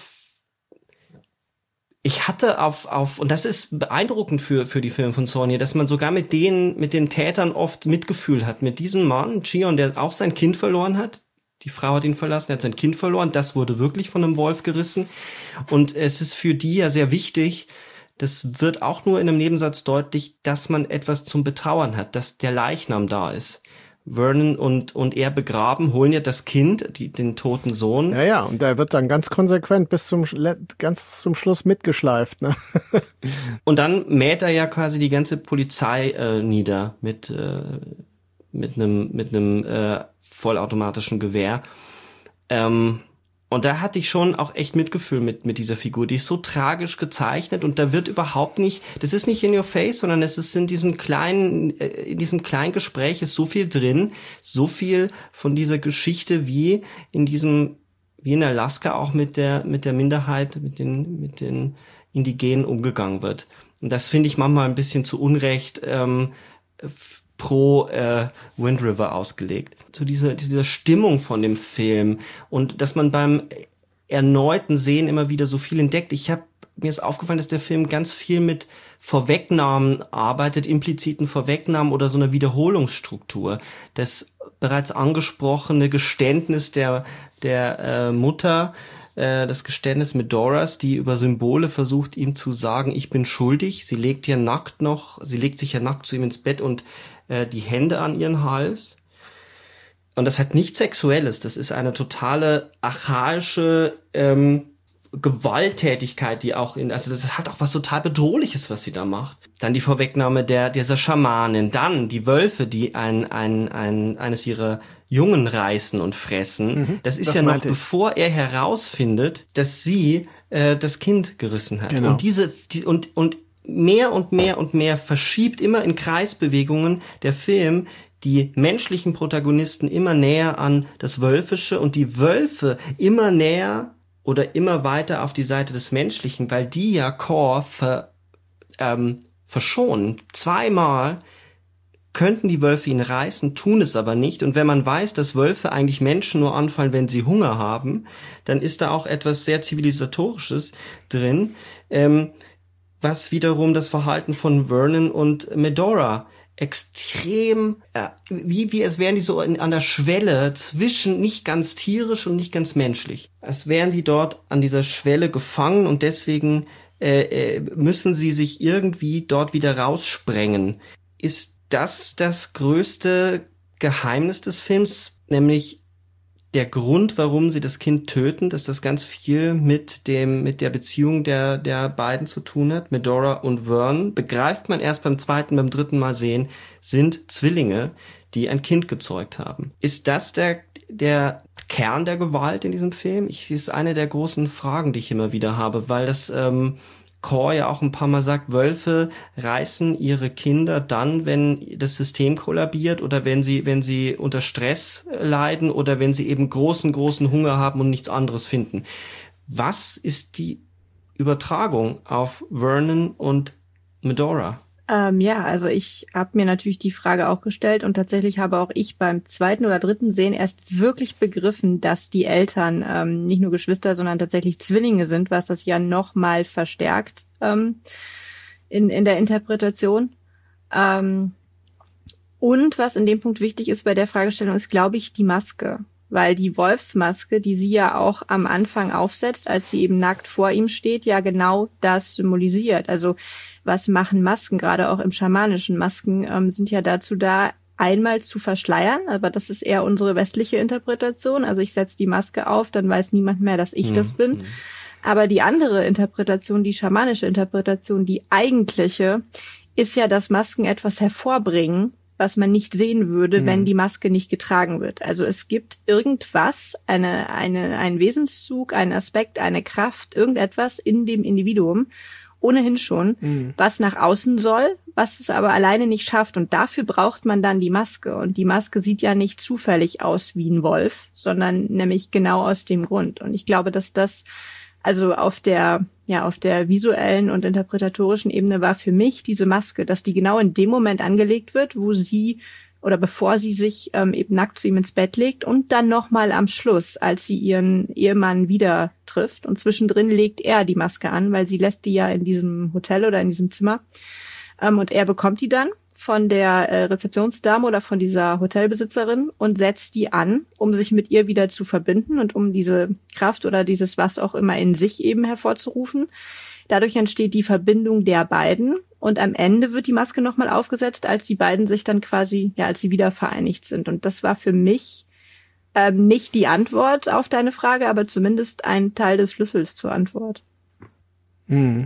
E: Ich hatte auf... auf und das ist beeindruckend für für die Filme von Saulnier, dass man sogar mit denen, mit den Tätern oft Mitgefühl hat. Mit diesem Mann, Chion, der auch sein Kind verloren hat. Die Frau hat ihn verlassen, er hat sein Kind verloren. Das wurde wirklich von einem Wolf gerissen. Und es ist für die ja sehr wichtig, das wird auch nur in einem Nebensatz deutlich, dass man etwas zum Betrauern hat, dass der Leichnam da ist. Vernon und und er begraben, holen ja das Kind, die, den toten Sohn.
C: Ja, ja, und der wird dann ganz konsequent bis zum ganz zum Schluss mitgeschleift, ne?
E: Und dann mäht er ja quasi die ganze Polizei äh, nieder mit äh, mit einem mit einem äh, vollautomatischen Gewehr. Ähm, und da hatte ich schon auch echt Mitgefühl mit mit dieser Figur. Die ist so tragisch gezeichnet und da wird überhaupt nicht, das ist nicht in your face, sondern es ist in diesen kleinen, äh, in diesem kleinen Gespräch ist so viel drin, so viel von dieser Geschichte wie in diesem, wie in Alaska auch mit der mit der Minderheit, mit den mit den Indigenen umgegangen wird. Und das finde ich manchmal ein bisschen zu Unrecht ähm, pro äh, Wind River ausgelegt. So diese diese Stimmung von dem Film und dass man beim erneuten Sehen immer wieder so viel entdeckt. Ich habe mir ist aufgefallen, dass der Film ganz viel mit Vorwegnahmen arbeitet, impliziten Vorwegnahmen oder so einer Wiederholungsstruktur. Das bereits angesprochene Geständnis der der äh, Mutter, äh, das Geständnis mit Doras, die über Symbole versucht, ihm zu sagen, ich bin schuldig. Sie legt ja nackt noch, sie legt sich ja nackt zu ihm ins Bett und äh, die Hände an ihren Hals. Und das hat nichts Sexuelles. Das ist eine totale archaische ähm, Gewalttätigkeit, die auch in, also das hat auch was total Bedrohliches, was sie da macht. Dann die Vorwegnahme der dieser Schamanin, dann die Wölfe, die ein ein ein eines ihrer Jungen reißen und fressen. Mhm, das ist das ja noch bevor er herausfindet, dass sie äh, das Kind gerissen hat. Genau. Und diese die, und und mehr und mehr und mehr verschiebt immer in Kreisbewegungen der Film die menschlichen Protagonisten immer näher an das Wölfische und die Wölfe immer näher oder immer weiter auf die Seite des Menschlichen, weil die ja Cor ver, ähm, verschonen. Zweimal könnten die Wölfe ihn reißen, tun es aber nicht. Und wenn man weiß, dass Wölfe eigentlich Menschen nur anfallen, wenn sie Hunger haben, dann ist da auch etwas sehr Zivilisatorisches drin, ähm, was wiederum das Verhalten von Vernon und Medora extrem, äh, wie, wie es wären die so in, an der Schwelle zwischen nicht ganz tierisch und nicht ganz menschlich. Als wären die dort an dieser Schwelle gefangen und deswegen äh, müssen sie sich irgendwie dort wieder raussprengen. Ist das das größte Geheimnis des Films, nämlich der Grund, warum sie das Kind töten, dass das ganz viel mit dem mit der Beziehung der der beiden zu tun hat, Medora und Vern, begreift man erst beim zweiten, beim dritten Mal sehen, sind Zwillinge, die ein Kind gezeugt haben. Ist das der der Kern der Gewalt in diesem Film? Ich, das ist eine der großen Fragen, die ich immer wieder habe, weil das ähm, Core ja auch ein paar Mal sagt, Wölfe reißen ihre Kinder dann, wenn das System kollabiert oder wenn sie, wenn sie unter Stress leiden oder wenn sie eben großen, großen Hunger haben und nichts anderes finden. Was ist die Übertragung auf Vernon und Medora?
D: Ähm, ja, also ich habe mir natürlich die Frage auch gestellt und tatsächlich habe auch ich beim zweiten oder dritten Sehen erst wirklich begriffen, dass die Eltern ähm, nicht nur Geschwister, sondern tatsächlich Zwillinge sind, was das ja noch mal verstärkt ähm, in in der Interpretation. Ähm, und was in dem Punkt wichtig ist bei der Fragestellung, ist, glaube ich, die Maske. Weil die Wolfsmaske, die sie ja auch am Anfang aufsetzt, als sie eben nackt vor ihm steht, ja genau das symbolisiert. Also was machen Masken, gerade auch im schamanischen Masken, ähm, sind ja dazu da, einmal zu verschleiern, aber das ist eher unsere westliche Interpretation. Also ich setze die Maske auf, dann weiß niemand mehr, dass ich mhm. das bin. Aber die andere Interpretation, die schamanische Interpretation, die eigentliche, ist ja, dass Masken etwas hervorbringen, was man nicht sehen würde, mhm. wenn die Maske nicht getragen wird. Also es gibt irgendwas, eine, eine, ein Wesenszug, ein Aspekt, eine Kraft, irgendetwas in dem Individuum, ohnehin schon, mhm. was nach außen soll, was es aber alleine nicht schafft. Und dafür braucht man dann die Maske. Und die Maske sieht ja nicht zufällig aus wie ein Wolf, sondern nämlich genau aus dem Grund. Und ich glaube, dass das also auf der, ja, auf der visuellen und interpretatorischen Ebene war für mich diese Maske, dass die genau in dem Moment angelegt wird, wo sie oder bevor sie sich ähm, eben nackt zu ihm ins Bett legt und dann nochmal am Schluss, als sie ihren Ehemann wieder trifft und zwischendrin legt er die Maske an, weil sie lässt die ja in diesem Hotel oder in diesem Zimmer ähm, und er bekommt die dann von der äh, Rezeptionsdame oder von dieser Hotelbesitzerin und setzt die an, um sich mit ihr wieder zu verbinden und um diese Kraft oder dieses was auch immer in sich eben hervorzurufen. Dadurch entsteht die Verbindung der beiden und am Ende wird die Maske nochmal aufgesetzt, als die beiden sich dann quasi, ja, als sie wieder vereinigt sind. Und das war für mich ähm, nicht die Antwort auf deine Frage, aber zumindest ein Teil des Schlüssels zur Antwort.
C: Hm.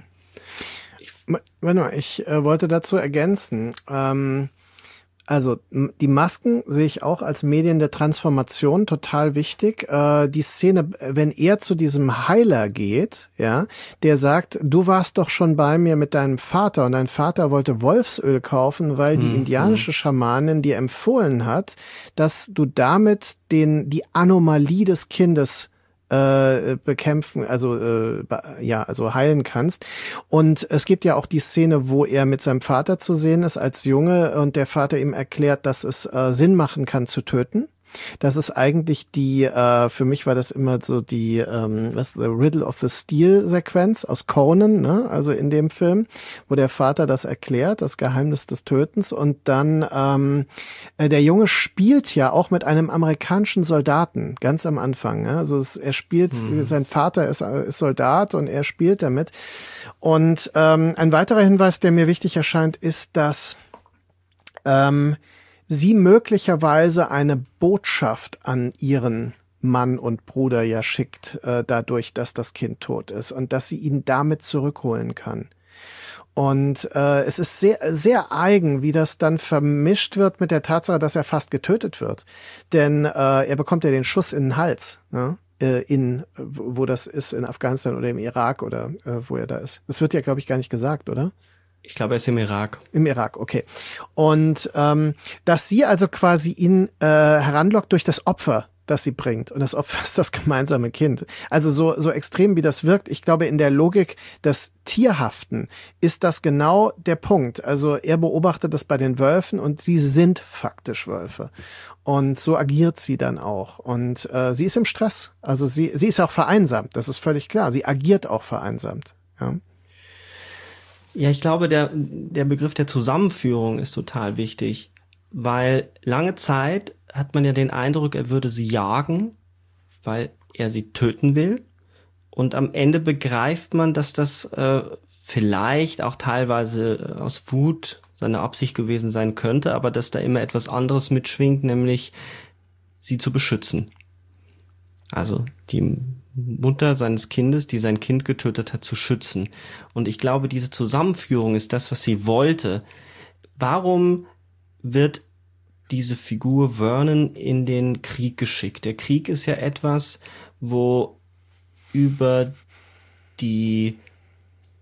C: Warte mal, ich äh, wollte dazu ergänzen. Ähm, also m- die Masken sehe ich auch als Medien der Transformation total wichtig. Äh, die Szene, wenn er zu diesem Heiler geht, ja, der sagt, du warst doch schon bei mir mit deinem Vater und dein Vater wollte Wolfsöl kaufen, weil die mhm. indianische Schamanin dir empfohlen hat, dass du damit den die Anomalie des Kindes äh, bekämpfen, also äh, ja, also heilen kannst. Und es gibt ja auch die Szene, wo er mit seinem Vater zu sehen ist als Junge und der Vater ihm erklärt, dass es äh, Sinn machen kann zu töten. Das ist eigentlich die, äh, für mich war das immer so die, ähm, was, The Riddle of the Steel-Sequenz aus Conan, ne? Also in dem Film, wo der Vater das erklärt, das Geheimnis des Tötens. Und dann, ähm, äh, der Junge spielt ja auch mit einem amerikanischen Soldaten, ganz am Anfang. Ne? Also es, er spielt, hm. sein Vater ist, ist Soldat und er spielt damit. Und ähm, ein weiterer Hinweis, der mir wichtig erscheint, ist, dass ähm, sie möglicherweise eine Botschaft an ihren Mann und Bruder ja schickt, äh, dadurch, dass das Kind tot ist und dass sie ihn damit zurückholen kann. Und äh, es ist sehr, sehr eigen, wie das dann vermischt wird mit der Tatsache, dass er fast getötet wird. Denn äh, er bekommt ja den Schuss in den Hals, ne? äh, in, wo das ist, in Afghanistan oder im Irak oder äh, wo er da ist. Das wird ja, glaube ich, gar nicht gesagt, oder?
E: Ich glaube, er ist im Irak.
C: Im Irak, okay. Und ähm, dass sie also quasi ihn äh, heranlockt durch das Opfer, das sie bringt. Und das Opfer ist das gemeinsame Kind. Also so so extrem, wie das wirkt. Ich glaube, in der Logik des Tierhaften ist das genau der Punkt. Also er beobachtet das bei den Wölfen und sie sind faktisch Wölfe. Und so agiert sie dann auch. Und äh, sie ist im Stress. Also sie sie ist auch vereinsamt. Das ist völlig klar. Sie agiert auch vereinsamt. Ja.
E: Ja, ich glaube, der, der Begriff der Zusammenführung ist total wichtig, weil lange Zeit hat man ja den Eindruck, er würde sie jagen, weil er sie töten will. Und am Ende begreift man, dass das äh, vielleicht auch teilweise aus Wut seine Absicht gewesen sein könnte, aber dass da immer etwas anderes mitschwingt, nämlich sie zu beschützen. Also die Mutter seines Kindes, die sein Kind getötet hat, zu schützen. Und ich glaube, diese Zusammenführung ist das, was sie wollte. Warum wird diese Figur Vernon in den Krieg geschickt? Der Krieg ist ja etwas, wo über die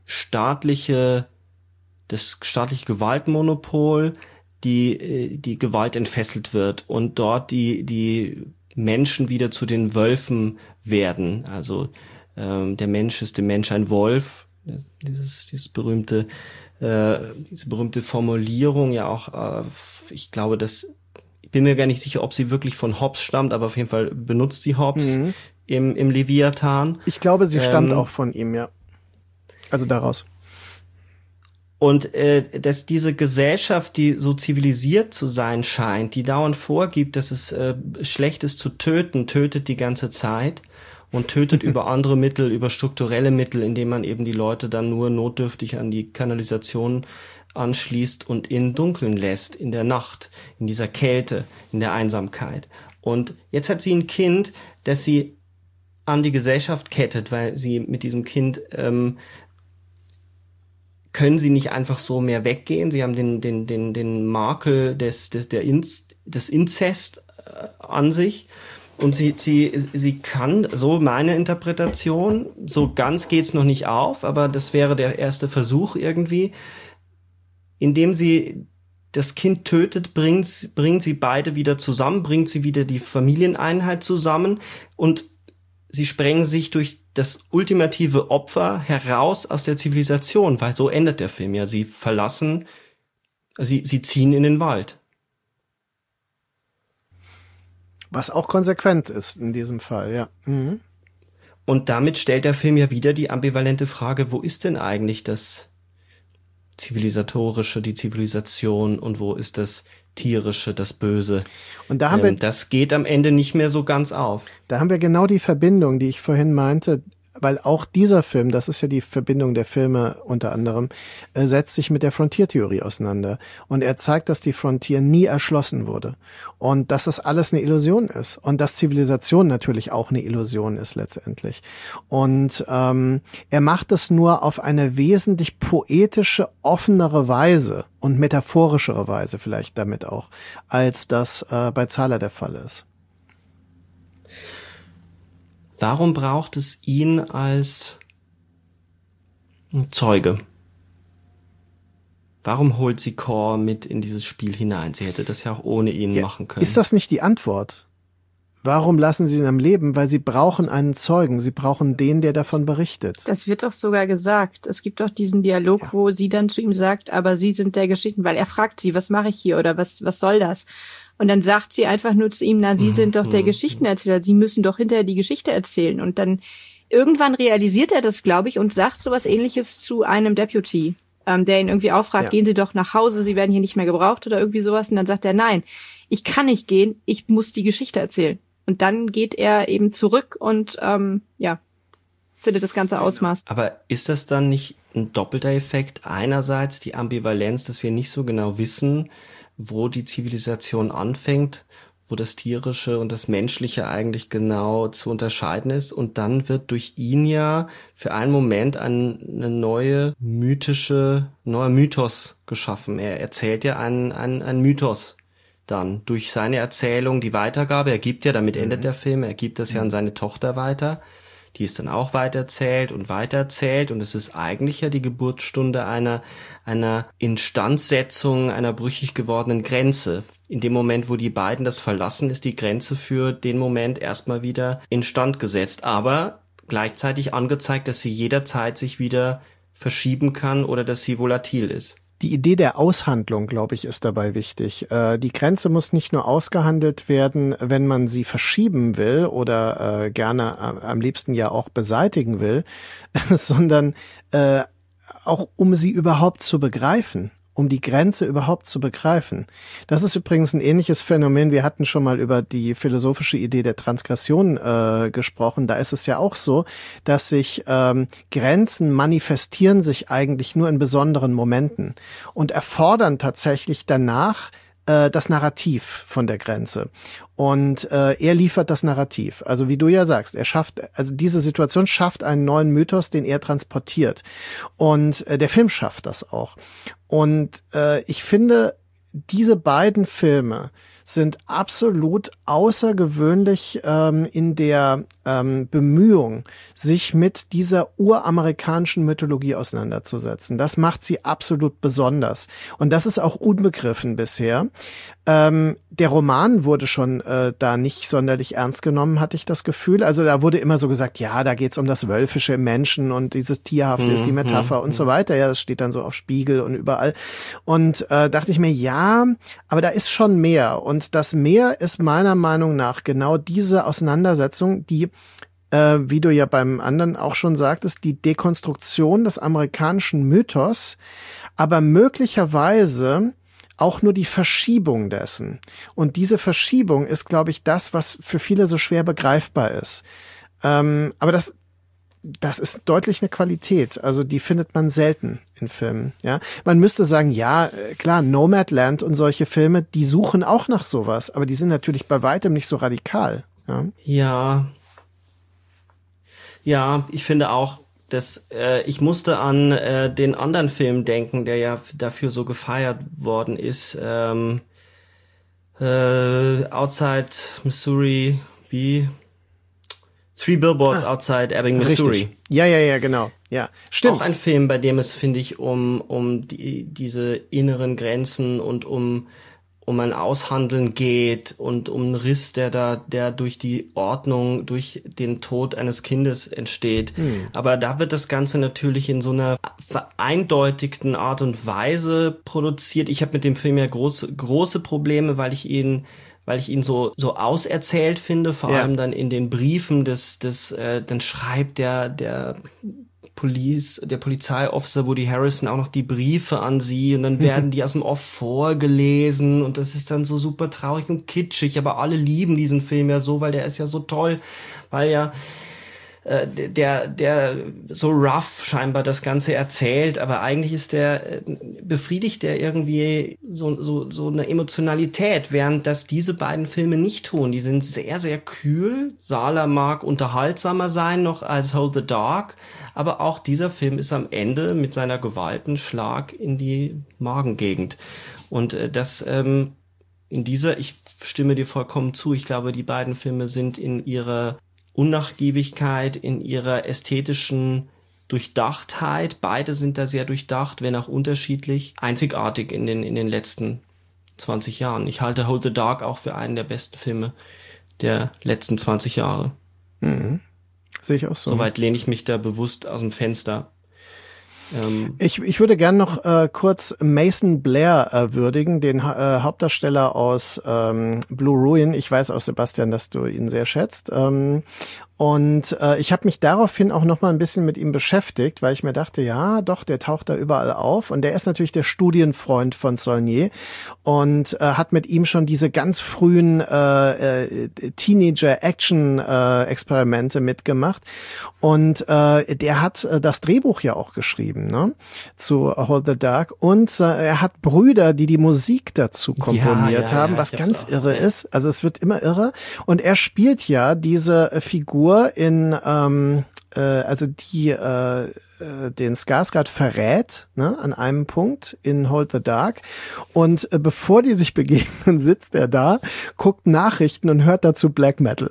E: staatliche, das staatliche Gewaltmonopol, die, die Gewalt entfesselt wird und dort die, die Menschen wieder zu den Wölfen werden. Also ähm, der Mensch ist dem Mensch ein Wolf. Dieses, dieses berühmte, äh, diese berühmte Formulierung ja auch, äh, ich glaube, dass, ich bin mir gar nicht sicher, ob sie wirklich von Hobbes stammt, aber auf jeden Fall benutzt sie Hobbes mhm. im, im Leviathan.
C: Ich glaube, sie stammt
E: ähm,
C: auch von ihm, ja. Also daraus.
E: Und äh, dass diese Gesellschaft, die so zivilisiert zu sein scheint, die dauernd vorgibt, dass es äh, schlecht ist zu töten, tötet die ganze Zeit und tötet über andere Mittel, über strukturelle Mittel, indem man eben die Leute dann nur notdürftig an die Kanalisation anschließt und in Dunkeln lässt, in der Nacht, in dieser Kälte, in der Einsamkeit. Und jetzt hat sie ein Kind, das sie an die Gesellschaft kettet, weil sie mit diesem Kind ähm, können sie nicht einfach so mehr weggehen. Sie haben den den den den Makel des des der Inz, des Inzest äh, an sich und sie sie sie kann, so meine Interpretation, so ganz geht's noch nicht auf, aber das wäre der erste Versuch irgendwie, indem sie das Kind tötet, bringt bringt sie beide wieder zusammen, bringt sie wieder die Familieneinheit zusammen und sie sprengen sich durch das ultimative Opfer heraus aus der Zivilisation, weil so endet der Film ja. Sie verlassen, sie, sie ziehen in den Wald.
C: Was auch konsequent ist in diesem Fall, ja. Mhm.
E: Und damit stellt der Film ja wieder die ambivalente Frage, wo ist denn eigentlich das Zivilisatorische, die Zivilisation und wo ist das Tierische, das Böse.
C: Und da haben ähm, wir,
E: das geht am Ende nicht mehr so ganz auf.
C: Da haben wir genau die Verbindung, die ich vorhin meinte, weil auch dieser Film, das ist ja die Verbindung der Filme unter anderem, äh, setzt sich mit der Frontiertheorie auseinander. Und er zeigt, dass die Frontier nie erschlossen wurde. Und dass das alles eine Illusion ist. Und dass Zivilisation natürlich auch eine Illusion ist letztendlich. Und ähm, er macht es nur auf eine wesentlich poetische, offenere Weise und metaphorischere Weise vielleicht damit auch, als das äh, bei Zahler der Fall ist.
E: Warum braucht es ihn als Zeuge? Warum holt sie Kor mit in dieses Spiel hinein? Sie hätte das ja auch ohne ihn ja, machen können.
C: Ist das nicht die Antwort? Warum lassen sie ihn am Leben? Weil sie brauchen einen Zeugen. Sie brauchen den, der davon berichtet.
D: Das wird doch sogar gesagt. Es gibt doch diesen Dialog, ja. wo sie dann zu ihm sagt, aber Sie sind der Geschichten, weil er fragt sie, was mache ich hier oder was, was soll das? Und dann sagt sie einfach nur zu ihm, na, Sie sind doch der Geschichtenerzähler, Sie müssen doch hinterher die Geschichte erzählen. Und dann irgendwann realisiert er das, glaube ich, und sagt sowas Ähnliches zu einem Deputy, ähm, der ihn irgendwie auffragt, ja. gehen Sie doch nach Hause, Sie werden hier nicht mehr gebraucht oder irgendwie sowas. Und dann sagt er, nein, ich kann nicht gehen, ich muss die Geschichte erzählen. Und dann geht er eben zurück und ähm, ja, findet das ganze Ausmaß.
E: Aber ist das dann nicht ein doppelter Effekt? Einerseits die Ambivalenz, dass wir nicht so genau wissen, wo die Zivilisation anfängt, wo das Tierische und das Menschliche eigentlich genau zu unterscheiden ist. Und dann wird durch ihn ja für einen Moment ein, eine neue mythische, neuer Mythos geschaffen. Er erzählt ja einen, einen, einen Mythos dann durch seine Erzählung, die Weitergabe. Er gibt ja, damit endet mhm. der Film, er gibt das ja an seine Tochter weiter. Die ist dann auch weitererzählt und weitererzählt und es ist eigentlich ja die Geburtsstunde einer einer Instandsetzung einer brüchig gewordenen Grenze. In dem Moment, wo die beiden das verlassen, ist die Grenze für den Moment erstmal wieder instand gesetzt, aber gleichzeitig angezeigt, dass sie jederzeit sich wieder verschieben kann oder dass sie volatil ist.
C: Die Idee der Aushandlung, glaube ich, ist dabei wichtig. Äh, die Grenze muss nicht nur ausgehandelt werden, wenn man sie verschieben will oder äh, gerne äh, am liebsten ja auch beseitigen will, sondern äh, auch um sie überhaupt zu begreifen, um die Grenze überhaupt zu begreifen. Das ist übrigens ein ähnliches Phänomen. Wir hatten schon mal über die philosophische Idee der Transgression äh, gesprochen. Da ist es ja auch so, dass sich ähm, Grenzen manifestieren sich eigentlich nur in besonderen Momenten und erfordern tatsächlich danach äh, das Narrativ von der Grenze. Und äh, er liefert das Narrativ. Also wie du ja sagst, er schafft, also diese Situation schafft einen neuen Mythos, den er transportiert. Und äh, der Film schafft das auch. Und äh, ich finde, diese beiden Filme sind absolut außergewöhnlich ähm, in der ähm, Bemühung, sich mit dieser uramerikanischen Mythologie auseinanderzusetzen. Das macht sie absolut besonders. Und das ist auch unbegriffen bisher. Ähm, der Roman wurde schon äh, da nicht sonderlich ernst genommen, hatte ich das Gefühl. Also da wurde immer so gesagt, ja, da geht's um das Wölfische im Menschen und dieses Tierhafte mhm, ist die Metapher mhm, und so weiter. Ja, das steht dann so auf Spiegel und überall. Und äh, dachte ich mir, ja, aber da ist schon mehr. Und das Mehr ist meiner Meinung nach genau diese Auseinandersetzung, die, äh, wie du ja beim anderen auch schon sagtest, die Dekonstruktion des amerikanischen Mythos, aber möglicherweise auch nur die Verschiebung dessen. Und diese Verschiebung ist, glaube ich, das, was für viele so schwer begreifbar ist. Ähm, aber das, das ist deutlich eine Qualität. Also die findet man selten in Filmen. Ja, man müsste sagen, ja, klar, Nomadland und solche Filme, die suchen auch nach sowas, aber die sind natürlich bei weitem nicht so radikal. Ja,
E: ja, ja ich finde auch, Das, äh, ich musste an äh, den anderen Film denken, der ja dafür so gefeiert worden ist. Ähm, äh, Outside Missouri, wie? Three Billboards ah, Outside Ebbing, Missouri.
C: Richtig. Ja, ja, ja, genau. Ja, stimmt.
E: Auch ein Film, bei dem es, finde ich, um um die, diese inneren Grenzen und um um ein Aushandeln geht und um einen Riss, der da, der durch die Ordnung, durch den Tod eines Kindes entsteht. Hm. Aber da wird das Ganze natürlich in so einer vereindeutigten Art und Weise produziert. Ich habe mit dem Film ja große, große Probleme, weil ich ihn, weil ich ihn so, so auserzählt finde, vor ja. allem dann in den Briefen des, des, äh, dann schreibt der, der, Police, der Polizeiofficer Woody Harrelson auch noch die Briefe an sie und dann werden die aus dem Off vorgelesen und das ist dann so super traurig und kitschig, aber alle lieben diesen Film ja so, weil der ist ja so toll, weil ja äh, der der so rough scheinbar das Ganze erzählt, aber eigentlich ist der befriedigt der irgendwie so so so eine Emotionalität, während das diese beiden Filme nicht tun. Die sind sehr sehr kühl. Sala mag unterhaltsamer sein noch als Hold the Dark. Aber auch dieser Film ist am Ende mit seiner Gewalt ein Schlag in die Magengegend. Und äh, das ähm, in dieser, ich stimme dir vollkommen zu, ich glaube, die beiden Filme sind in ihrer Unnachgiebigkeit, in ihrer ästhetischen Durchdachtheit, beide sind da sehr durchdacht, wenn auch unterschiedlich, einzigartig in den in den letzten zwanzig Jahren. Ich halte Hold the Dark auch für einen der besten Filme der letzten zwanzig Jahre.
C: Mhm. Sehe ich auch so.
E: Soweit lehne ich mich da bewusst aus dem Fenster. Ähm
C: ich, ich würde gern noch äh, kurz Mason Blair äh, würdigen, den äh, Hauptdarsteller aus ähm, Blue Ruin. Ich weiß auch, Sebastian, dass du ihn sehr schätzt. Ähm, Und äh, ich habe mich daraufhin auch noch mal ein bisschen mit ihm beschäftigt, weil ich mir dachte, ja, doch, der taucht da überall auf. Und der ist natürlich der Studienfreund von Saulnier und äh, hat mit ihm schon diese ganz frühen äh, äh, Teenager-Action-Experimente äh, mitgemacht. Und äh, der hat äh, das Drehbuch ja auch geschrieben, ne, zu Hold the Dark. Und äh, er hat Brüder, die die Musik dazu komponiert ja, ja, haben, ja, was ganz irre auch, ist. Also es wird immer irre. Und er spielt ja diese äh, Figur in, ähm, äh, also die äh, den Skarsgård verrät, ne, an einem Punkt in Hold the Dark. Und äh, bevor die sich begegnen, sitzt er da, guckt Nachrichten und hört dazu Black Metal.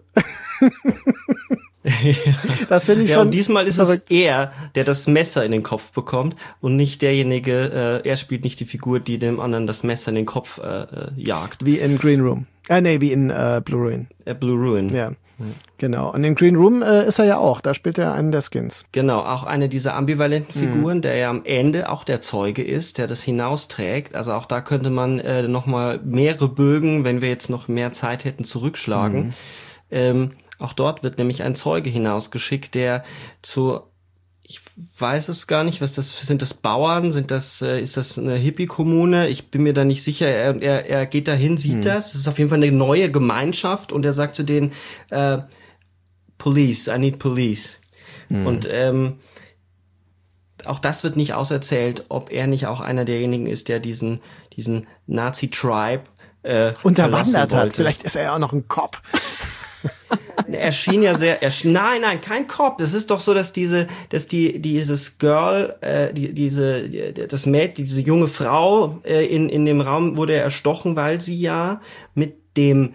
C: Das finde ich
E: ja,
C: schon.
E: Und diesmal ist verrückt. Es er, der das Messer in den Kopf bekommt und nicht derjenige, äh, er spielt nicht die Figur, die dem anderen das Messer in den Kopf äh, jagt.
C: Wie in Green Room. Äh, nee, wie in äh, Blue Ruin.
E: Äh, Blue Ruin.
C: Ja. Genau. Und in Green Room äh, ist er ja auch. Da spielt er einen der Skins.
E: Genau, auch eine dieser ambivalenten Figuren, mhm. der ja am Ende auch der Zeuge ist, der das hinausträgt. Also auch da könnte man äh, noch mal mehrere Bögen, wenn wir jetzt noch mehr Zeit hätten, zurückschlagen. Mhm. Ähm, auch dort wird nämlich ein Zeuge hinausgeschickt, der zu, ich weiß es gar nicht, was das sind, das Bauern, sind das, äh, ist das eine Hippie-Kommune? Ich bin mir da nicht sicher. Er, er, er geht dahin, sieht mhm. das. Es ist auf jeden Fall eine neue Gemeinschaft und er sagt zu denen, äh, Police, I need police. Mhm. Und ähm, auch das wird nicht auserzählt, ob er nicht auch einer derjenigen ist, der diesen diesen Nazi-Tribe äh,
C: unterwandert hat. Vielleicht ist er ja auch noch ein Cop.
E: Er schien ja sehr, er schien, nein, nein, kein Cop. Das ist doch so, dass diese, dass die, dieses Girl, äh, die, diese, das Mädchen, diese junge Frau äh, in in dem Raum wurde erstochen, weil sie ja mit dem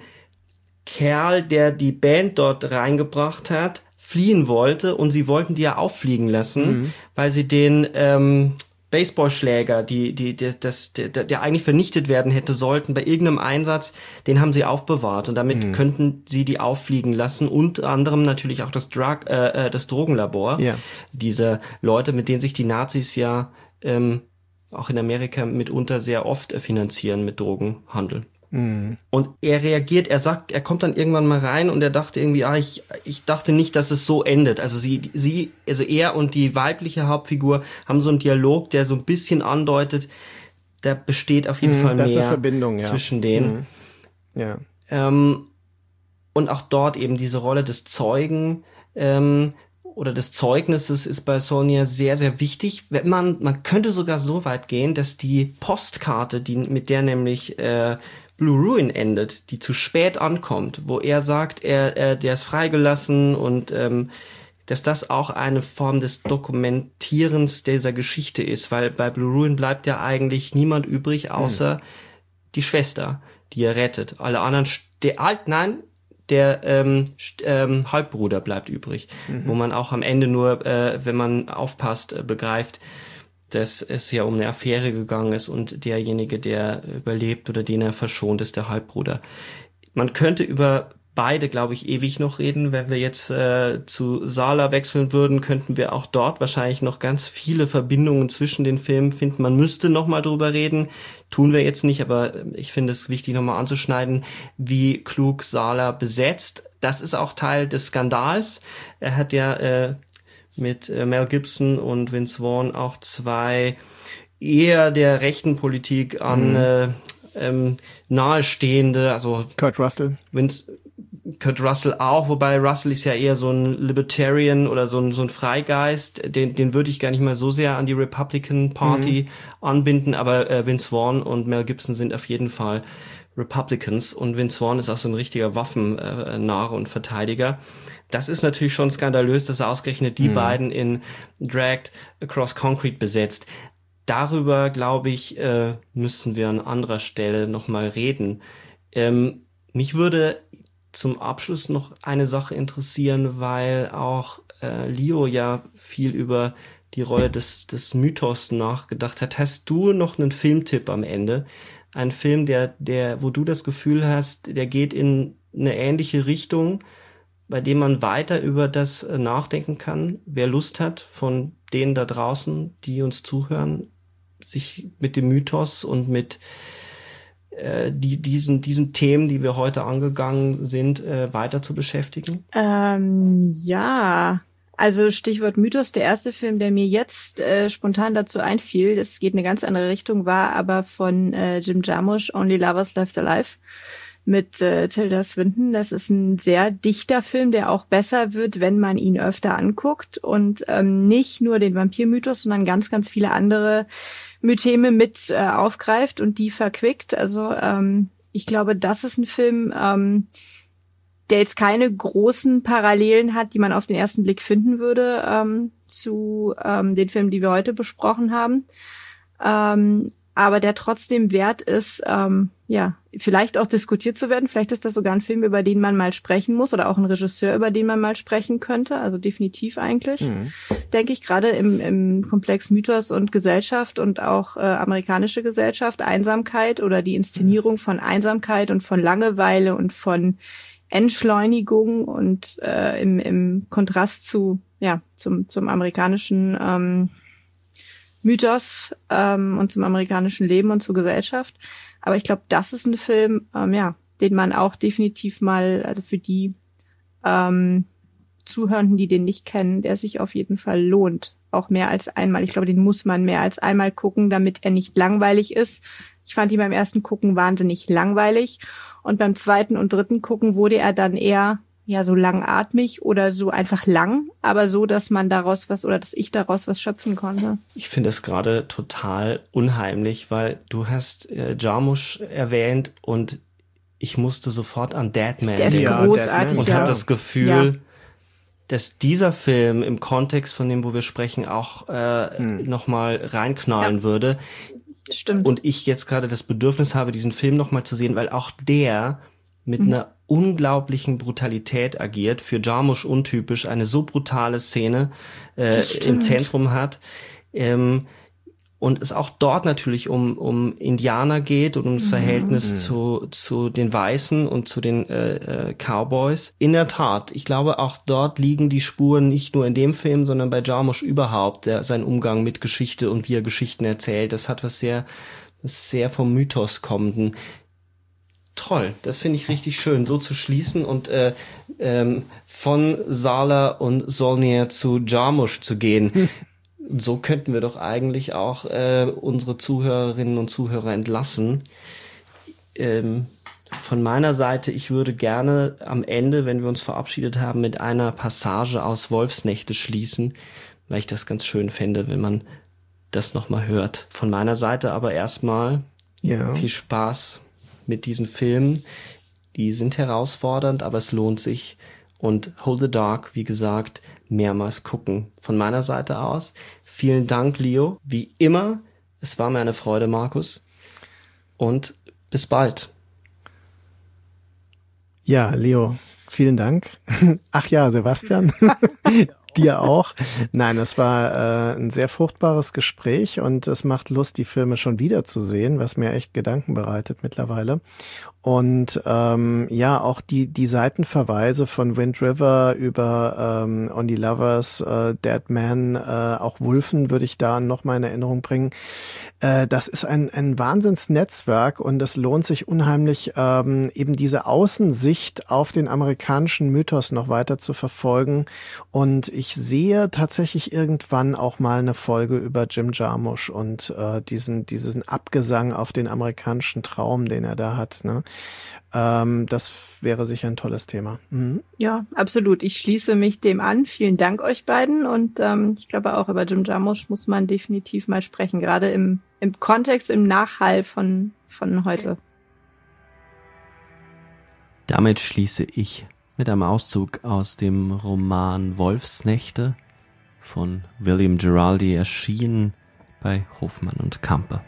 E: Kerl, der die Band dort reingebracht hat, fliehen wollte und sie wollten die ja auffliegen lassen, mhm. weil sie den ähm, Baseballschläger, die, die, die, das, der, der eigentlich vernichtet werden hätte sollten bei irgendeinem Einsatz, den haben sie aufbewahrt und damit mhm. könnten sie die auffliegen lassen. Unter anderem natürlich auch das Drug, äh, das Drogenlabor. Ja. Diese Leute, mit denen sich die Nazis ja ähm, auch in Amerika mitunter sehr oft äh, finanzieren mit Drogenhandel. Mhm. Und er reagiert, er sagt, er kommt dann irgendwann mal rein und er dachte irgendwie, ah, ich, ich dachte nicht, dass es so endet. Also sie, sie, also er und die weibliche Hauptfigur haben so einen Dialog, der so ein bisschen andeutet, da besteht auf jeden mhm, Fall mehr
C: eine Verbindung, ja.
E: zwischen denen.
C: Mhm. Ja.
E: Ähm, und auch dort eben diese Rolle des Zeugen, ähm, oder des Zeugnisses ist bei Saulnier sehr, sehr wichtig. Wenn man, man könnte sogar so weit gehen, dass die Postkarte, die, mit der nämlich, äh, Blue Ruin endet, die zu spät ankommt, wo er sagt, er, er der ist freigelassen und ähm, dass das auch eine Form des Dokumentierens dieser Geschichte ist, weil bei Blue Ruin bleibt ja eigentlich niemand übrig, außer hm. die Schwester, die er rettet. Alle anderen, der alt, nein, der ähm, ähm, Halbbruder bleibt übrig, mhm. wo man auch am Ende nur, äh, wenn man aufpasst, äh, begreift, dass es ja um eine Affäre gegangen ist und derjenige, der überlebt oder den er verschont, ist der Halbbruder. Man könnte über beide, glaube ich, ewig noch reden. Wenn wir jetzt äh, zu Sala wechseln würden, könnten wir auch dort wahrscheinlich noch ganz viele Verbindungen zwischen den Filmen finden. Man müsste noch mal drüber reden. Tun wir jetzt nicht, aber ich finde es wichtig, noch mal anzuschneiden, wie klug Sala besetzt. Das ist auch Teil des Skandals. Er hat ja äh, mit äh, Mel Gibson und Vince Vaughn auch zwei eher der rechten Politik an mhm. äh, ähm, nahestehende, also
C: Kurt Russell.
E: Vince, Kurt Russell auch, wobei Russell ist ja eher so ein Libertarian oder so ein, so ein Freigeist, den, den würde ich gar nicht mal so sehr an die Republican Party mhm. anbinden, aber äh, Vince Vaughn und Mel Gibson sind auf jeden Fall Republicans und Vince Vaughn ist auch so ein richtiger Waffennarr und Verteidiger. Das ist natürlich schon skandalös, dass er ausgerechnet die mhm. beiden in Dragged Across Concrete besetzt. Darüber, glaube ich, äh, müssen wir an anderer Stelle nochmal reden. Ähm, mich würde zum Abschluss noch eine Sache interessieren, weil auch äh, Leo ja viel über die Rolle des, des Mythos nachgedacht hat. Hast du noch einen Filmtipp am Ende? Ein Film, der, der, wo du das Gefühl hast, der geht in eine ähnliche Richtung, bei dem man weiter über das äh, nachdenken kann? Wer Lust hat, von denen da draußen, die uns zuhören, sich mit dem Mythos und mit äh, die, diesen, diesen Themen, die wir heute angegangen sind, äh, weiter zu beschäftigen?
D: Ähm, ja, also Stichwort Mythos, der erste Film, der mir jetzt äh, spontan dazu einfiel, das geht in eine ganz andere Richtung, war aber von äh, Jim Jarmusch, Only Lovers Left Alive, mit äh, Tilda Swinton. Das ist ein sehr dichter Film, der auch besser wird, wenn man ihn öfter anguckt und ähm, nicht nur den Vampirmythos, sondern ganz, ganz viele andere Mytheme mit äh, aufgreift und die verquickt. Also ähm, ich glaube, das ist ein Film, ähm, der jetzt keine großen Parallelen hat, die man auf den ersten Blick finden würde ähm, zu ähm, den Filmen, die wir heute besprochen haben. Ähm, aber der trotzdem wert ist, ähm, ja, vielleicht auch diskutiert zu werden. Vielleicht ist das sogar ein Film, über den man mal sprechen muss oder auch ein Regisseur, über den man mal sprechen könnte. Also definitiv eigentlich, mhm. denke ich, gerade im, im Komplex Mythos und Gesellschaft und auch äh, amerikanische Gesellschaft, Einsamkeit oder die Inszenierung von Einsamkeit und von Langeweile und von Entschleunigung und äh, im, im Kontrast zu, ja, zum, zum amerikanischen ähm, Mythos ähm, und zum amerikanischen Leben und zur Gesellschaft. Aber ich glaube, das ist ein Film, ähm, ja, den man auch definitiv mal, also für die ähm, Zuhörenden, die den nicht kennen, der sich auf jeden Fall lohnt. Auch mehr als einmal. Ich glaube, den muss man mehr als einmal gucken, damit er nicht langweilig ist. Ich fand ihn beim ersten Gucken wahnsinnig langweilig. Und beim zweiten und dritten Gucken wurde er dann eher ja so langatmig oder so einfach lang, aber so, dass man daraus was oder dass ich daraus was schöpfen konnte.
E: Ich finde es gerade total unheimlich, weil du hast äh, Jarmusch erwähnt und ich musste sofort an Deadman
D: Der ist
E: denken.
D: großartig.
E: Und
D: ja.
E: habe das Gefühl, ja. dass dieser Film im Kontext von dem, wo wir sprechen, auch äh, hm. nochmal reinknallen ja. würde.
D: Stimmt.
E: Und ich jetzt gerade das Bedürfnis habe, diesen Film nochmal zu sehen, weil auch der mit mhm. einer unglaublichen Brutalität agiert, für Jarmusch untypisch, eine so brutale Szene äh, im Zentrum hat. Ähm, und es auch dort natürlich um um Indianer geht und um das Verhältnis mhm. zu zu den Weißen und zu den äh, äh, Cowboys. In der Tat, ich glaube, auch dort liegen die Spuren nicht nur in dem Film, sondern bei Jarmusch überhaupt, der sein Umgang mit Geschichte und wie er Geschichten erzählt. Das hat was sehr, was sehr vom Mythos kommenden. Toll, das finde ich richtig schön, so zu schließen und äh, ähm, von Sala und Saulnier zu Jarmusch zu gehen. Hm. So könnten wir doch eigentlich auch äh, unsere Zuhörerinnen und Zuhörer entlassen. Ähm, von meiner Seite, ich würde gerne am Ende, wenn wir uns verabschiedet haben, mit einer Passage aus Wolfsnächte schließen, weil ich das ganz schön fände, wenn man das nochmal hört. Von meiner Seite aber erstmal ja. viel Spaß mit diesen Filmen. Die sind herausfordernd, aber es lohnt sich. Und Hold the Dark, wie gesagt, mehrmals gucken. Von meiner Seite aus, vielen Dank, Leo. Wie immer, es war mir eine Freude, Markus. Und bis bald.
C: Ja, Leo, vielen Dank. Ach ja, Sebastian. Dir auch. Nein, es war äh, ein sehr fruchtbares Gespräch und es macht Lust, die Filme schon wieder zu sehen, was mir echt Gedanken bereitet mittlerweile. Und ähm, ja, auch die die Seitenverweise von Wind River über ähm, Only Lovers, äh, Dead Man, äh, auch Wulfen würde ich da noch mal in Erinnerung bringen. Äh, das ist ein ein Wahnsinnsnetzwerk und es lohnt sich unheimlich, ähm, eben diese Außensicht auf den amerikanischen Mythos noch weiter zu verfolgen. Und ich sehe tatsächlich irgendwann auch mal eine Folge über Jim Jarmusch und äh, diesen diesen Abgesang auf den amerikanischen Traum, den er da hat, ne? Ähm, das wäre sicher ein tolles Thema. Mhm.
D: Ja, absolut. Ich schließe mich dem an. Vielen Dank euch beiden. Und ähm, ich glaube auch über Jim Jarmusch muss man definitiv mal sprechen, gerade im im Kontext, im Nachhall von von heute.
B: Damit schließe ich mit einem Auszug aus dem Roman Wolfsnächte von William Giraldi, erschienen bei Hofmann und Campe.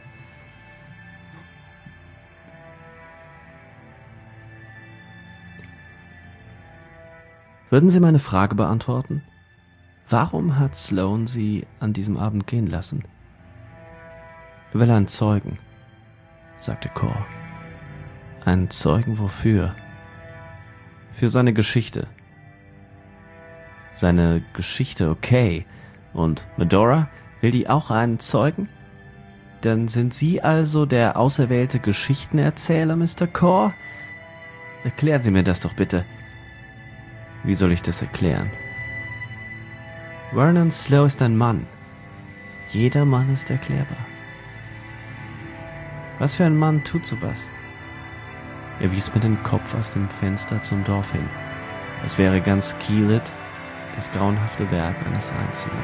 B: Würden Sie meine Frage beantworten? Warum hat Sloane Sie an diesem Abend gehen lassen? Er will einen Zeugen, sagte Cor. Einen Zeugen wofür? Für seine Geschichte. Seine Geschichte, okay. Und Medora, will die auch einen Zeugen? Dann sind Sie also der auserwählte Geschichtenerzähler, Mister Cor? Erklären Sie mir das doch bitte. Wie soll ich das erklären? Vernon Slow ist ein Mann. Jeder Mann ist erklärbar. Was für ein Mann tut sowas? Er wies mit dem Kopf aus dem Fenster zum Dorf hin. Es wäre ganz Keelet, das grauenhafte Werk eines Einzelnen.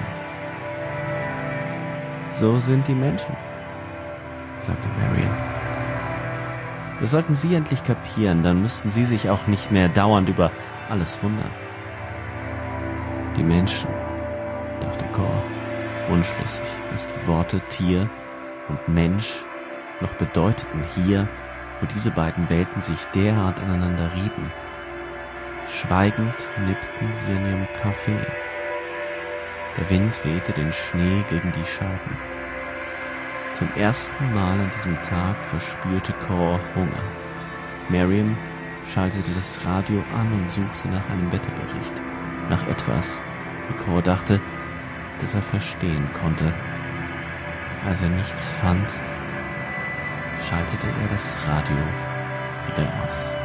B: So sind die Menschen, sagte Marion. Das sollten Sie endlich kapieren, dann müssten Sie sich auch nicht mehr dauernd über alles wundern. Die Menschen, dachte Cor, unschlüssig, was die Worte Tier und Mensch noch bedeuteten hier, wo diese beiden Welten sich derart aneinander rieben. Schweigend nippten sie an ihrem Kaffee. Der Wind wehte den Schnee gegen die Scheiben. Zum ersten Mal an diesem Tag verspürte Cor Hunger. Miriam schaltete das Radio an und suchte nach einem Wetterbericht. Nach etwas, wie Cor dachte, das er verstehen konnte. Als er nichts fand, schaltete er das Radio wieder aus.